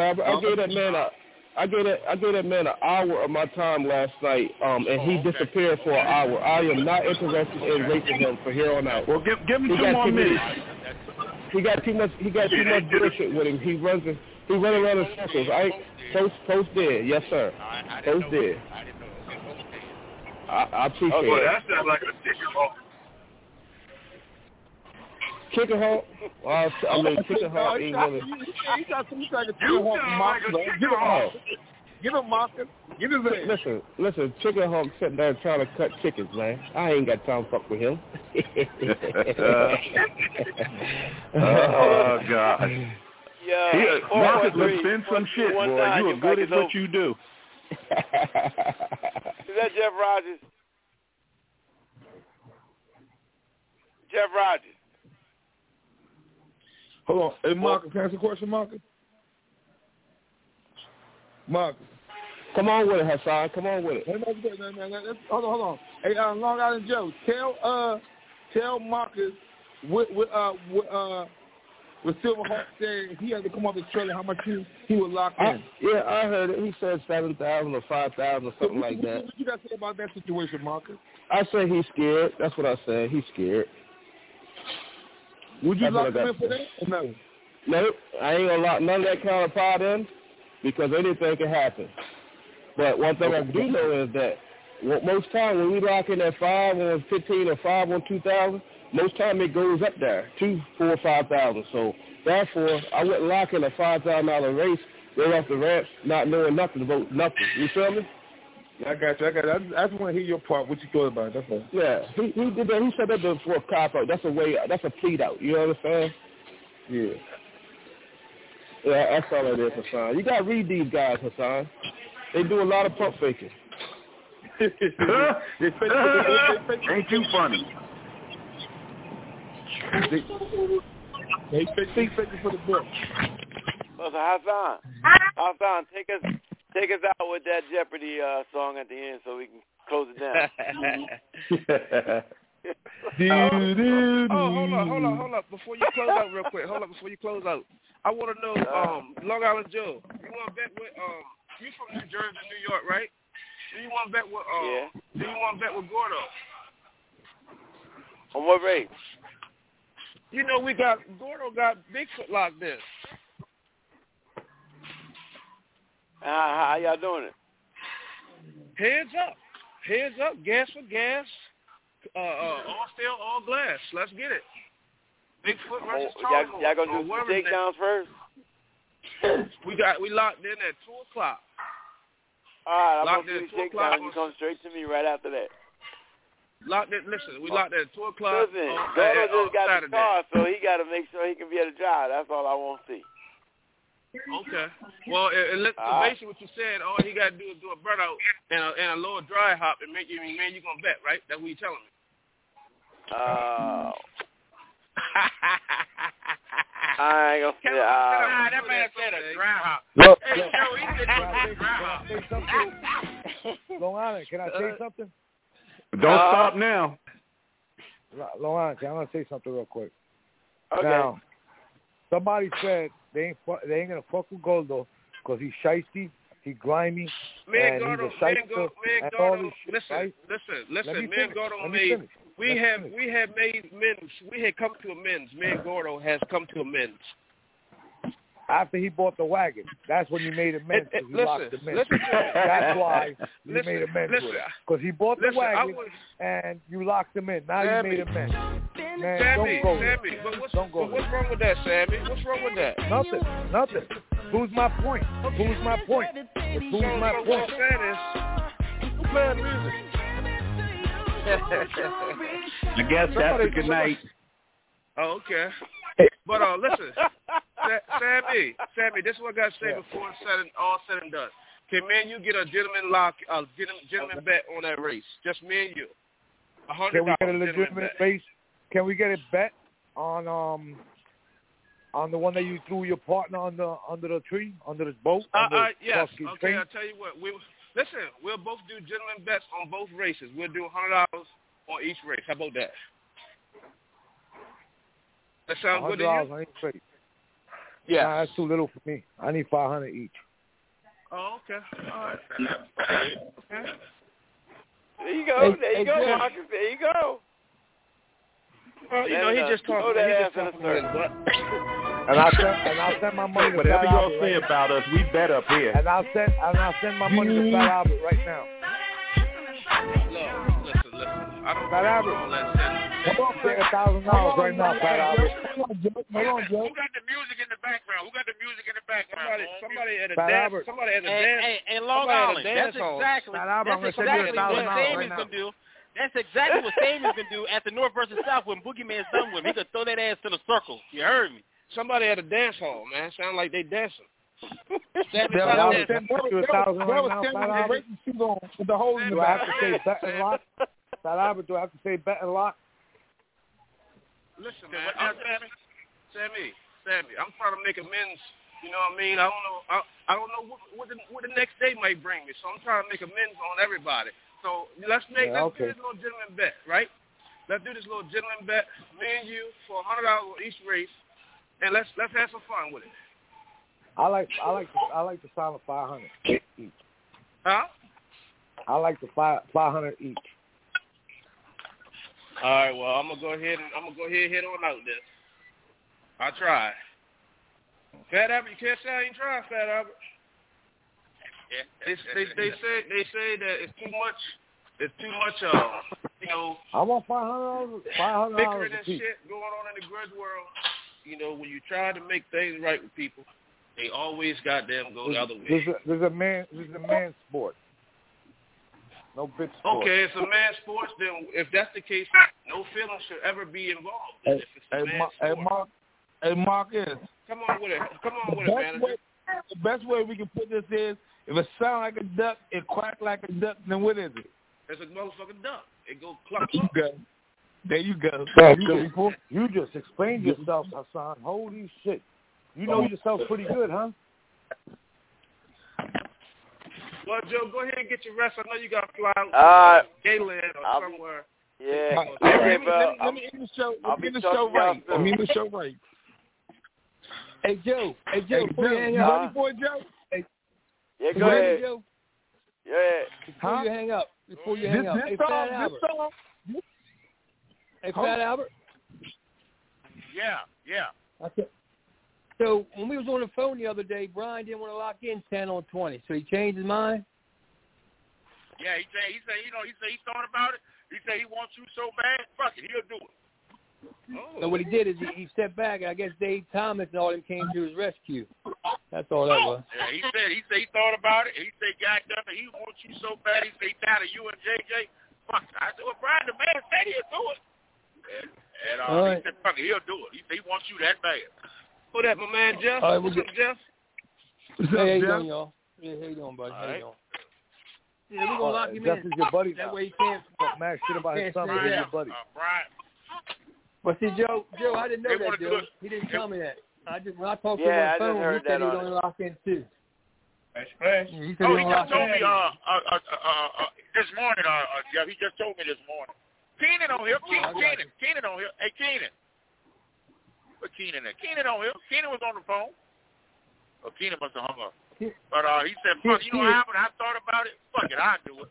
I gave that man an hour of my time last night, and he disappeared for an hour. I am not interested in racing him from here on out. Well, give him 2 more minutes. He got too much bullshit with him. He runs around in circles. Post dead, yes sir. Post dead. I appreciate it. That sounds like a chicken hawk. Chicken hawk? Chicken hawk ain't really. He got some like a chicken hawk monster. Give him Marcus. Give his ass. Listen. Chicken hawk sitting there trying to cut chickens, man. I ain't got time to fuck with him. Oh God. Yeah. Marcus, let's spend some shit, boy. You are good at what you do. Is that Jeff Rogers? Jeff Rogers. Hold on. Hey, Marcus, can I ask a question, Marcus? Marcus. Come on with it, Hassan. Come on with it. Hold on. Hey, Long Island Joe, tell Marcus with Silverhawk saying he had to come off the trailer how much he was locked in. Yeah, I heard it. He said 7,000 or 5,000 or something like that. What you got to say about that situation, Marcus? I say he's scared. That's what I said. He's scared. Would you lock him in for that or no? Nope. I ain't going to lock none of that kind of pot in because anything can happen. But one thing I do know is that most time when we lock in at 5 on 15 or 5 on 2,000, most time it goes up there, 2, 4, 5,000. So therefore, I wouldn't lock in a $5,000 race right off the ramp, not knowing nothing about nothing. You feel me? I got you. I just want to hear your part. What you thought about it? That's all. Yeah, he did that. He said that before a cop out. That's a way. That's a plead out. You understand? Yeah. Yeah, that's all it is, Hassan. You got to read these guys, Hassan. They do a lot of pump faking. Ain't too funny. They faking for the book. Well, so Hassan, take us out with that Jeopardy song at the end so we can close it down. Hold up. Before you close out real quick. I want to know, Long Island Joe, you want to bet with, you from New Jersey, New York, right? Do you want to bet with, Do you want to bet with Gordo? On what rate? You know, Gordo got Bigfoot locked in. How y'all doing it? Heads up, gas for gas, all steel, all glass. Let's get it. Bigfoot versus Charles. Y'all gonna do some takedowns first? We locked in at 2:00. All right, I'm gonna do the takedown. You come straight to me right after that. We locked in at 2:00. Listen, Gordo just got Saturday. The car, so he got to make sure he can be able to drive. That's all I want to see. Okay. Well, basically what you said, all he got to do is do a burnout and a lower dry hop and make you going to bet, right? That's what you're telling me. I ain't going to say that man said a dry hop. Look, hey, Joe, he said a dry hop. Long Island, can I say something? Don't stop now. Long Island, I want to say something real quick. Okay. Now, somebody said they ain't gonna fuck with Gordo because he's shiesty, he's grimy, and he's a shyster and all this shit. Listen. Me and Gordo we have made amends. We had come to amends. Me and Gordo has come to amends. After he bought the wagon, that's when you made amends. Locked the men. That's why you made amends with it. Because he bought the wagon and you locked him in. Now you made amends. Man, Sammy, don't go. Don't go. What's wrong with that, Sammy? What's wrong with that? Nothing. Who's my point? Who's my point? Who playing music? I guess that's a good night. Oh, okay. But listen, Sammy, this is what I got to say before it's all said and done. Can me and you get a gentleman bet on that race? Just me and you. $100. Can we get a legitimate race? Can we get a bet on the one that you threw your partner under the tree, under the boat? Yes. Okay, I'll tell you what. We'll both do gentleman bets on both races. We'll do $100 on each race. How about that? That sounds good to you? $100 on each race. Yeah. Nah, that's too little for me. I need $500 each. Oh, okay. All right. Okay. There you go, Marcus. There you go. Well, he just talking. And I'll send my money to whatever Fat y'all Albert say about us, we bet up here. And I'll send my money to Fat Albert right now. Listen. I don't Fat Albert. Come on, pay $1,000 right now, Fat Albert. Hold on, Joe. Who got the music in the background? Somebody at a dance. Somebody at a dance. Hey, Long Island. That's exactly what Sammy's gonna do. That's exactly what Sammy's gonna do at the North versus South when Boogeyman's done with him. He could throw that ass to the circle. You heard me. Somebody at a dance hall, man. Sound like they dancing. Sammy, that was $1,000 the racing shoes on with the hole in the back. Do I have to say bet and lock? Fat Albert, do I have to say bet and lock? Listen, man, Sammy, I'm trying to make amends. You know what I mean? I don't know what the next day might bring me. So I'm trying to make amends on everybody. So let's do this little gentleman bet, right? Let's do this little gentleman bet, me and you, for $100 on each race, and let's have some fun with it. I like the sign of 500 each. Huh? I like the 500 each. All right, well, I'm gonna go ahead and hit on out this. I try. Fat Albert, you can't say I ain't trying, Fat Albert. They say that it's too much. You know. I want $500. Bickering and shit going on in the grudge world. You know, when you try to make things right with people, they always goddamn go the other way. This is a man sport. No bitch sport. Okay, it's a man sport. Then, if that's the case, no feelings should ever be involved. If it's a man sport. Marcus. Come on with it, manager. The best way we can put this is, if it sounds like a duck, it quack like a duck, then what is it? It's a motherfucking duck. It goes cluck. There you go. You just explained yourself, Hassan. Holy shit. You know yourself pretty good, huh? Well, Joe, go ahead and get your rest. I know you got to fly out to Gayland or somewhere. Yeah. Let me end the show. Let me end the show right. Hey, Joe. Before you hang up. Ready for it, Joe? Yeah, go ahead. Joe? Yeah. Before you hang up. Hey, Fat Albert. Hey, Fat Albert. Yeah. Okay. So when we was on the phone the other day, Brian didn't want to lock in 10 on 20, so he changed his mind. Yeah, he said he thought about it. He said he wants you so bad. Fuck it, he'll do it. So what he did is he stepped back, and I guess Dave Thomas and all them came to his rescue. That's all that was. Yeah, he said he thought about it. He said, God damn it, he wants you so bad. He said he tired of you and JJ. Fuck it. I said, well, Brian, the man said he'll do it. And he said, fuck it, he'll do it. He said he wants you that bad. Who that, my man Jeff? What's up, Jeff? Hey, how you doing, y'all? Yeah, how you doing, buddy? How you doing? Yeah, we're going to lock him Jeff in. is your buddy. That way he can't talk mad shit about his son. He's your buddy. Brian. But see, Joe, I didn't know that, Joe. He didn't tell me that. When I talked to him on the phone, he said he was only locked in 2. That's right. He said he just told me this morning, Jeff. He just told me this morning. Keenan on here. Keenan on here. Hey, Keenan. Where Keenan at? Keenan on here. Keenan was on the phone. Oh, Keenan must have hung up. But he said, fuck, you know what happened? I thought about it. Fuck it, I'll do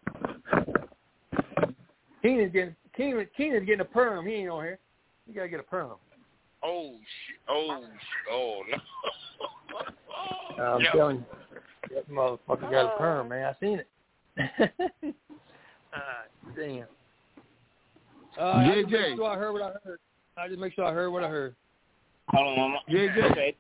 it. Keenan's getting a perm. He ain't on here. You got to get a perm. Oh, shit. Oh, no. I'm telling you. That motherfucker got a perm, man. I seen it. Damn. JJ. I just make sure I heard what I heard. Hold on, Mama. JJ. Okay.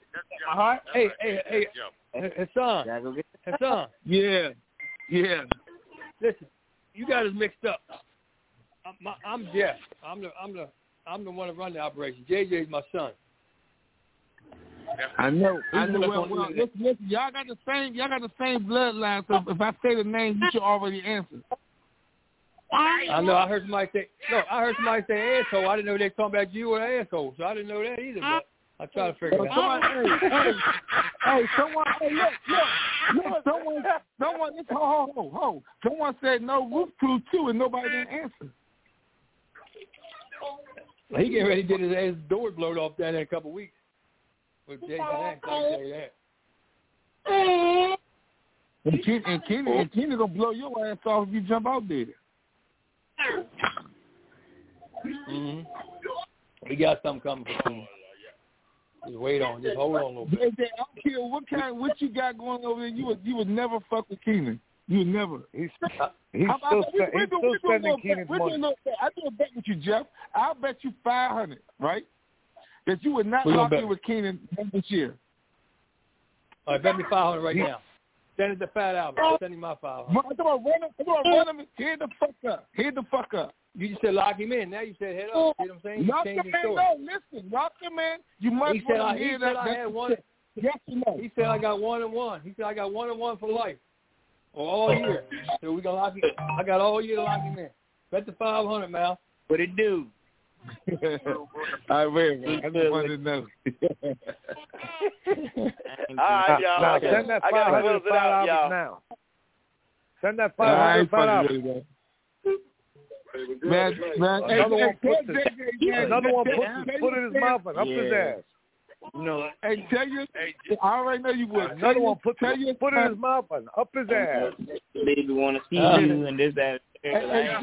Hey, Hassan. Hassan. Yeah. Listen, you got us mixed up. I'm Jeff. I'm the one that run the operation. JJ's my son. I know. Well, listen, y'all got the same bloodline. So if I say the name, you should already answer. I know. I heard somebody say asshole. I didn't know they were talking about you or asshole, so I didn't know that either. But I try to figure it out. Someone, someone said no roof crew too, and nobody didn't answer. He getting ready to get his ass door blowed off down there in a couple of weeks. With Jason Axe, I can tell you that. And Kenny gonna blow your ass off if you jump out there. Mm-hmm. We got something coming for Kenny. Just wait on. Just hold on a little bit. I don't care what you got going over there. You would never fuck with Keenan. You would never. He's still spending Keenan's money. I do a bet with you, Jeff. I'll bet you $500, right? That you would not lock in with Keenan this year. All right, bet me $500 right now. Send it to Fat Albert. Send him my $500. Come on, run him. Head the fuck up. You just said lock him in. Now you said head up. See what I'm saying? Lock him in. No, listen. Lock him in. You must he said I had one. Yes or no? He said I got 1-1. He said I got 1-1 for life, or all year. So we gonna lock it. I got all year to lock him in. Bet the 500, Mal. What it do? I will. I just wanted to know. All right, y'all. Now send that $500 now. Send that $500. Man, another one puts his foot in his mouth and up his ass. No, hey, tell you, I already know you would. Another one puts his foot in his mouth and up his ass. Baby want to see you and this, that. I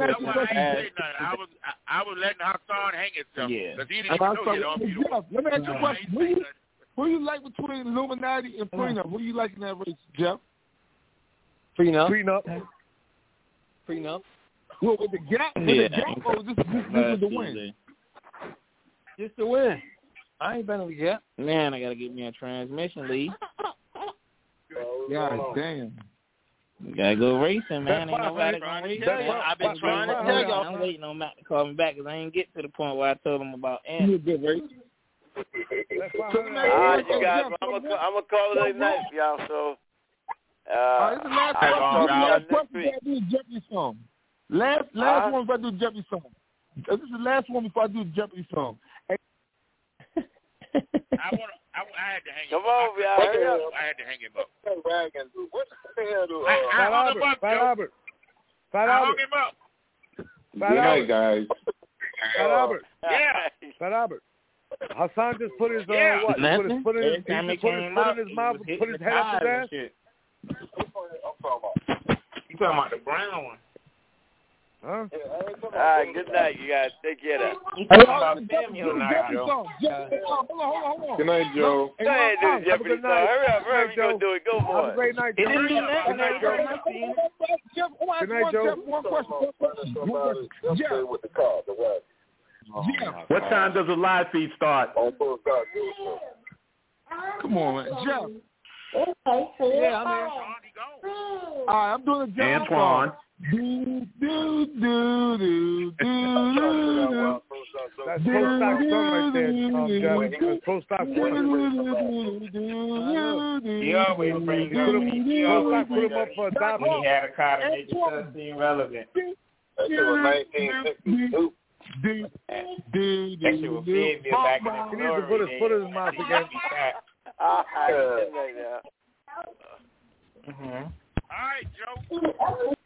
was letting Hassan hang himself. Yeah. Because he didn't even know Let me ask you a question. Who you like between Illuminati and Prenup? Who you like in that race, Jeff? Prenup. Well, with the gap, this is the win. Just the win. I ain't betting with the gap. Man, I got to get me a transmission lead. God damn. You got to go racing, man. Ain't nobody going to race. I've been trying to tell y'all. I'm waiting on Matt to call me back because I ain't get to the point where I told him about Ant. You a good race. All right, you guys. I'm gonna call it a night, y'all. So, this is the last question before I do the Jeopardy song. Last one before I do the Jeopardy song. This is the last one before I do the Jeopardy song. I had to hang him up. Come on, y'all. Hurry up. I had to hang him up. What the hell do I hung him up. Good night, guys. Fat Albert. Hassan just put his what? Put his foot in his mouth and put his head up his ass. You talking about the brown one? Huh? All right, good night, you guys. Take care of Hold on. Good night, Joe. Go ahead, do Jeopardy song. Hurry up, you gonna do it. Go for it. Have a great night, Joe. Good night, Joe. Good night, Joe. One question. What time does the live feed start? Come on, man. Jeff. Yeah, I'm here. All right, I'm doing a Jeff Antoine. That's post-stock song right there, Jeff. That's post-stock song. He always brings up when he always brings up when he had a car to make the stuff seem relevant. That shit was 1962. That shit was big back in the He needs to put his foot in his mouth again. All right, good night now. All right, Joe.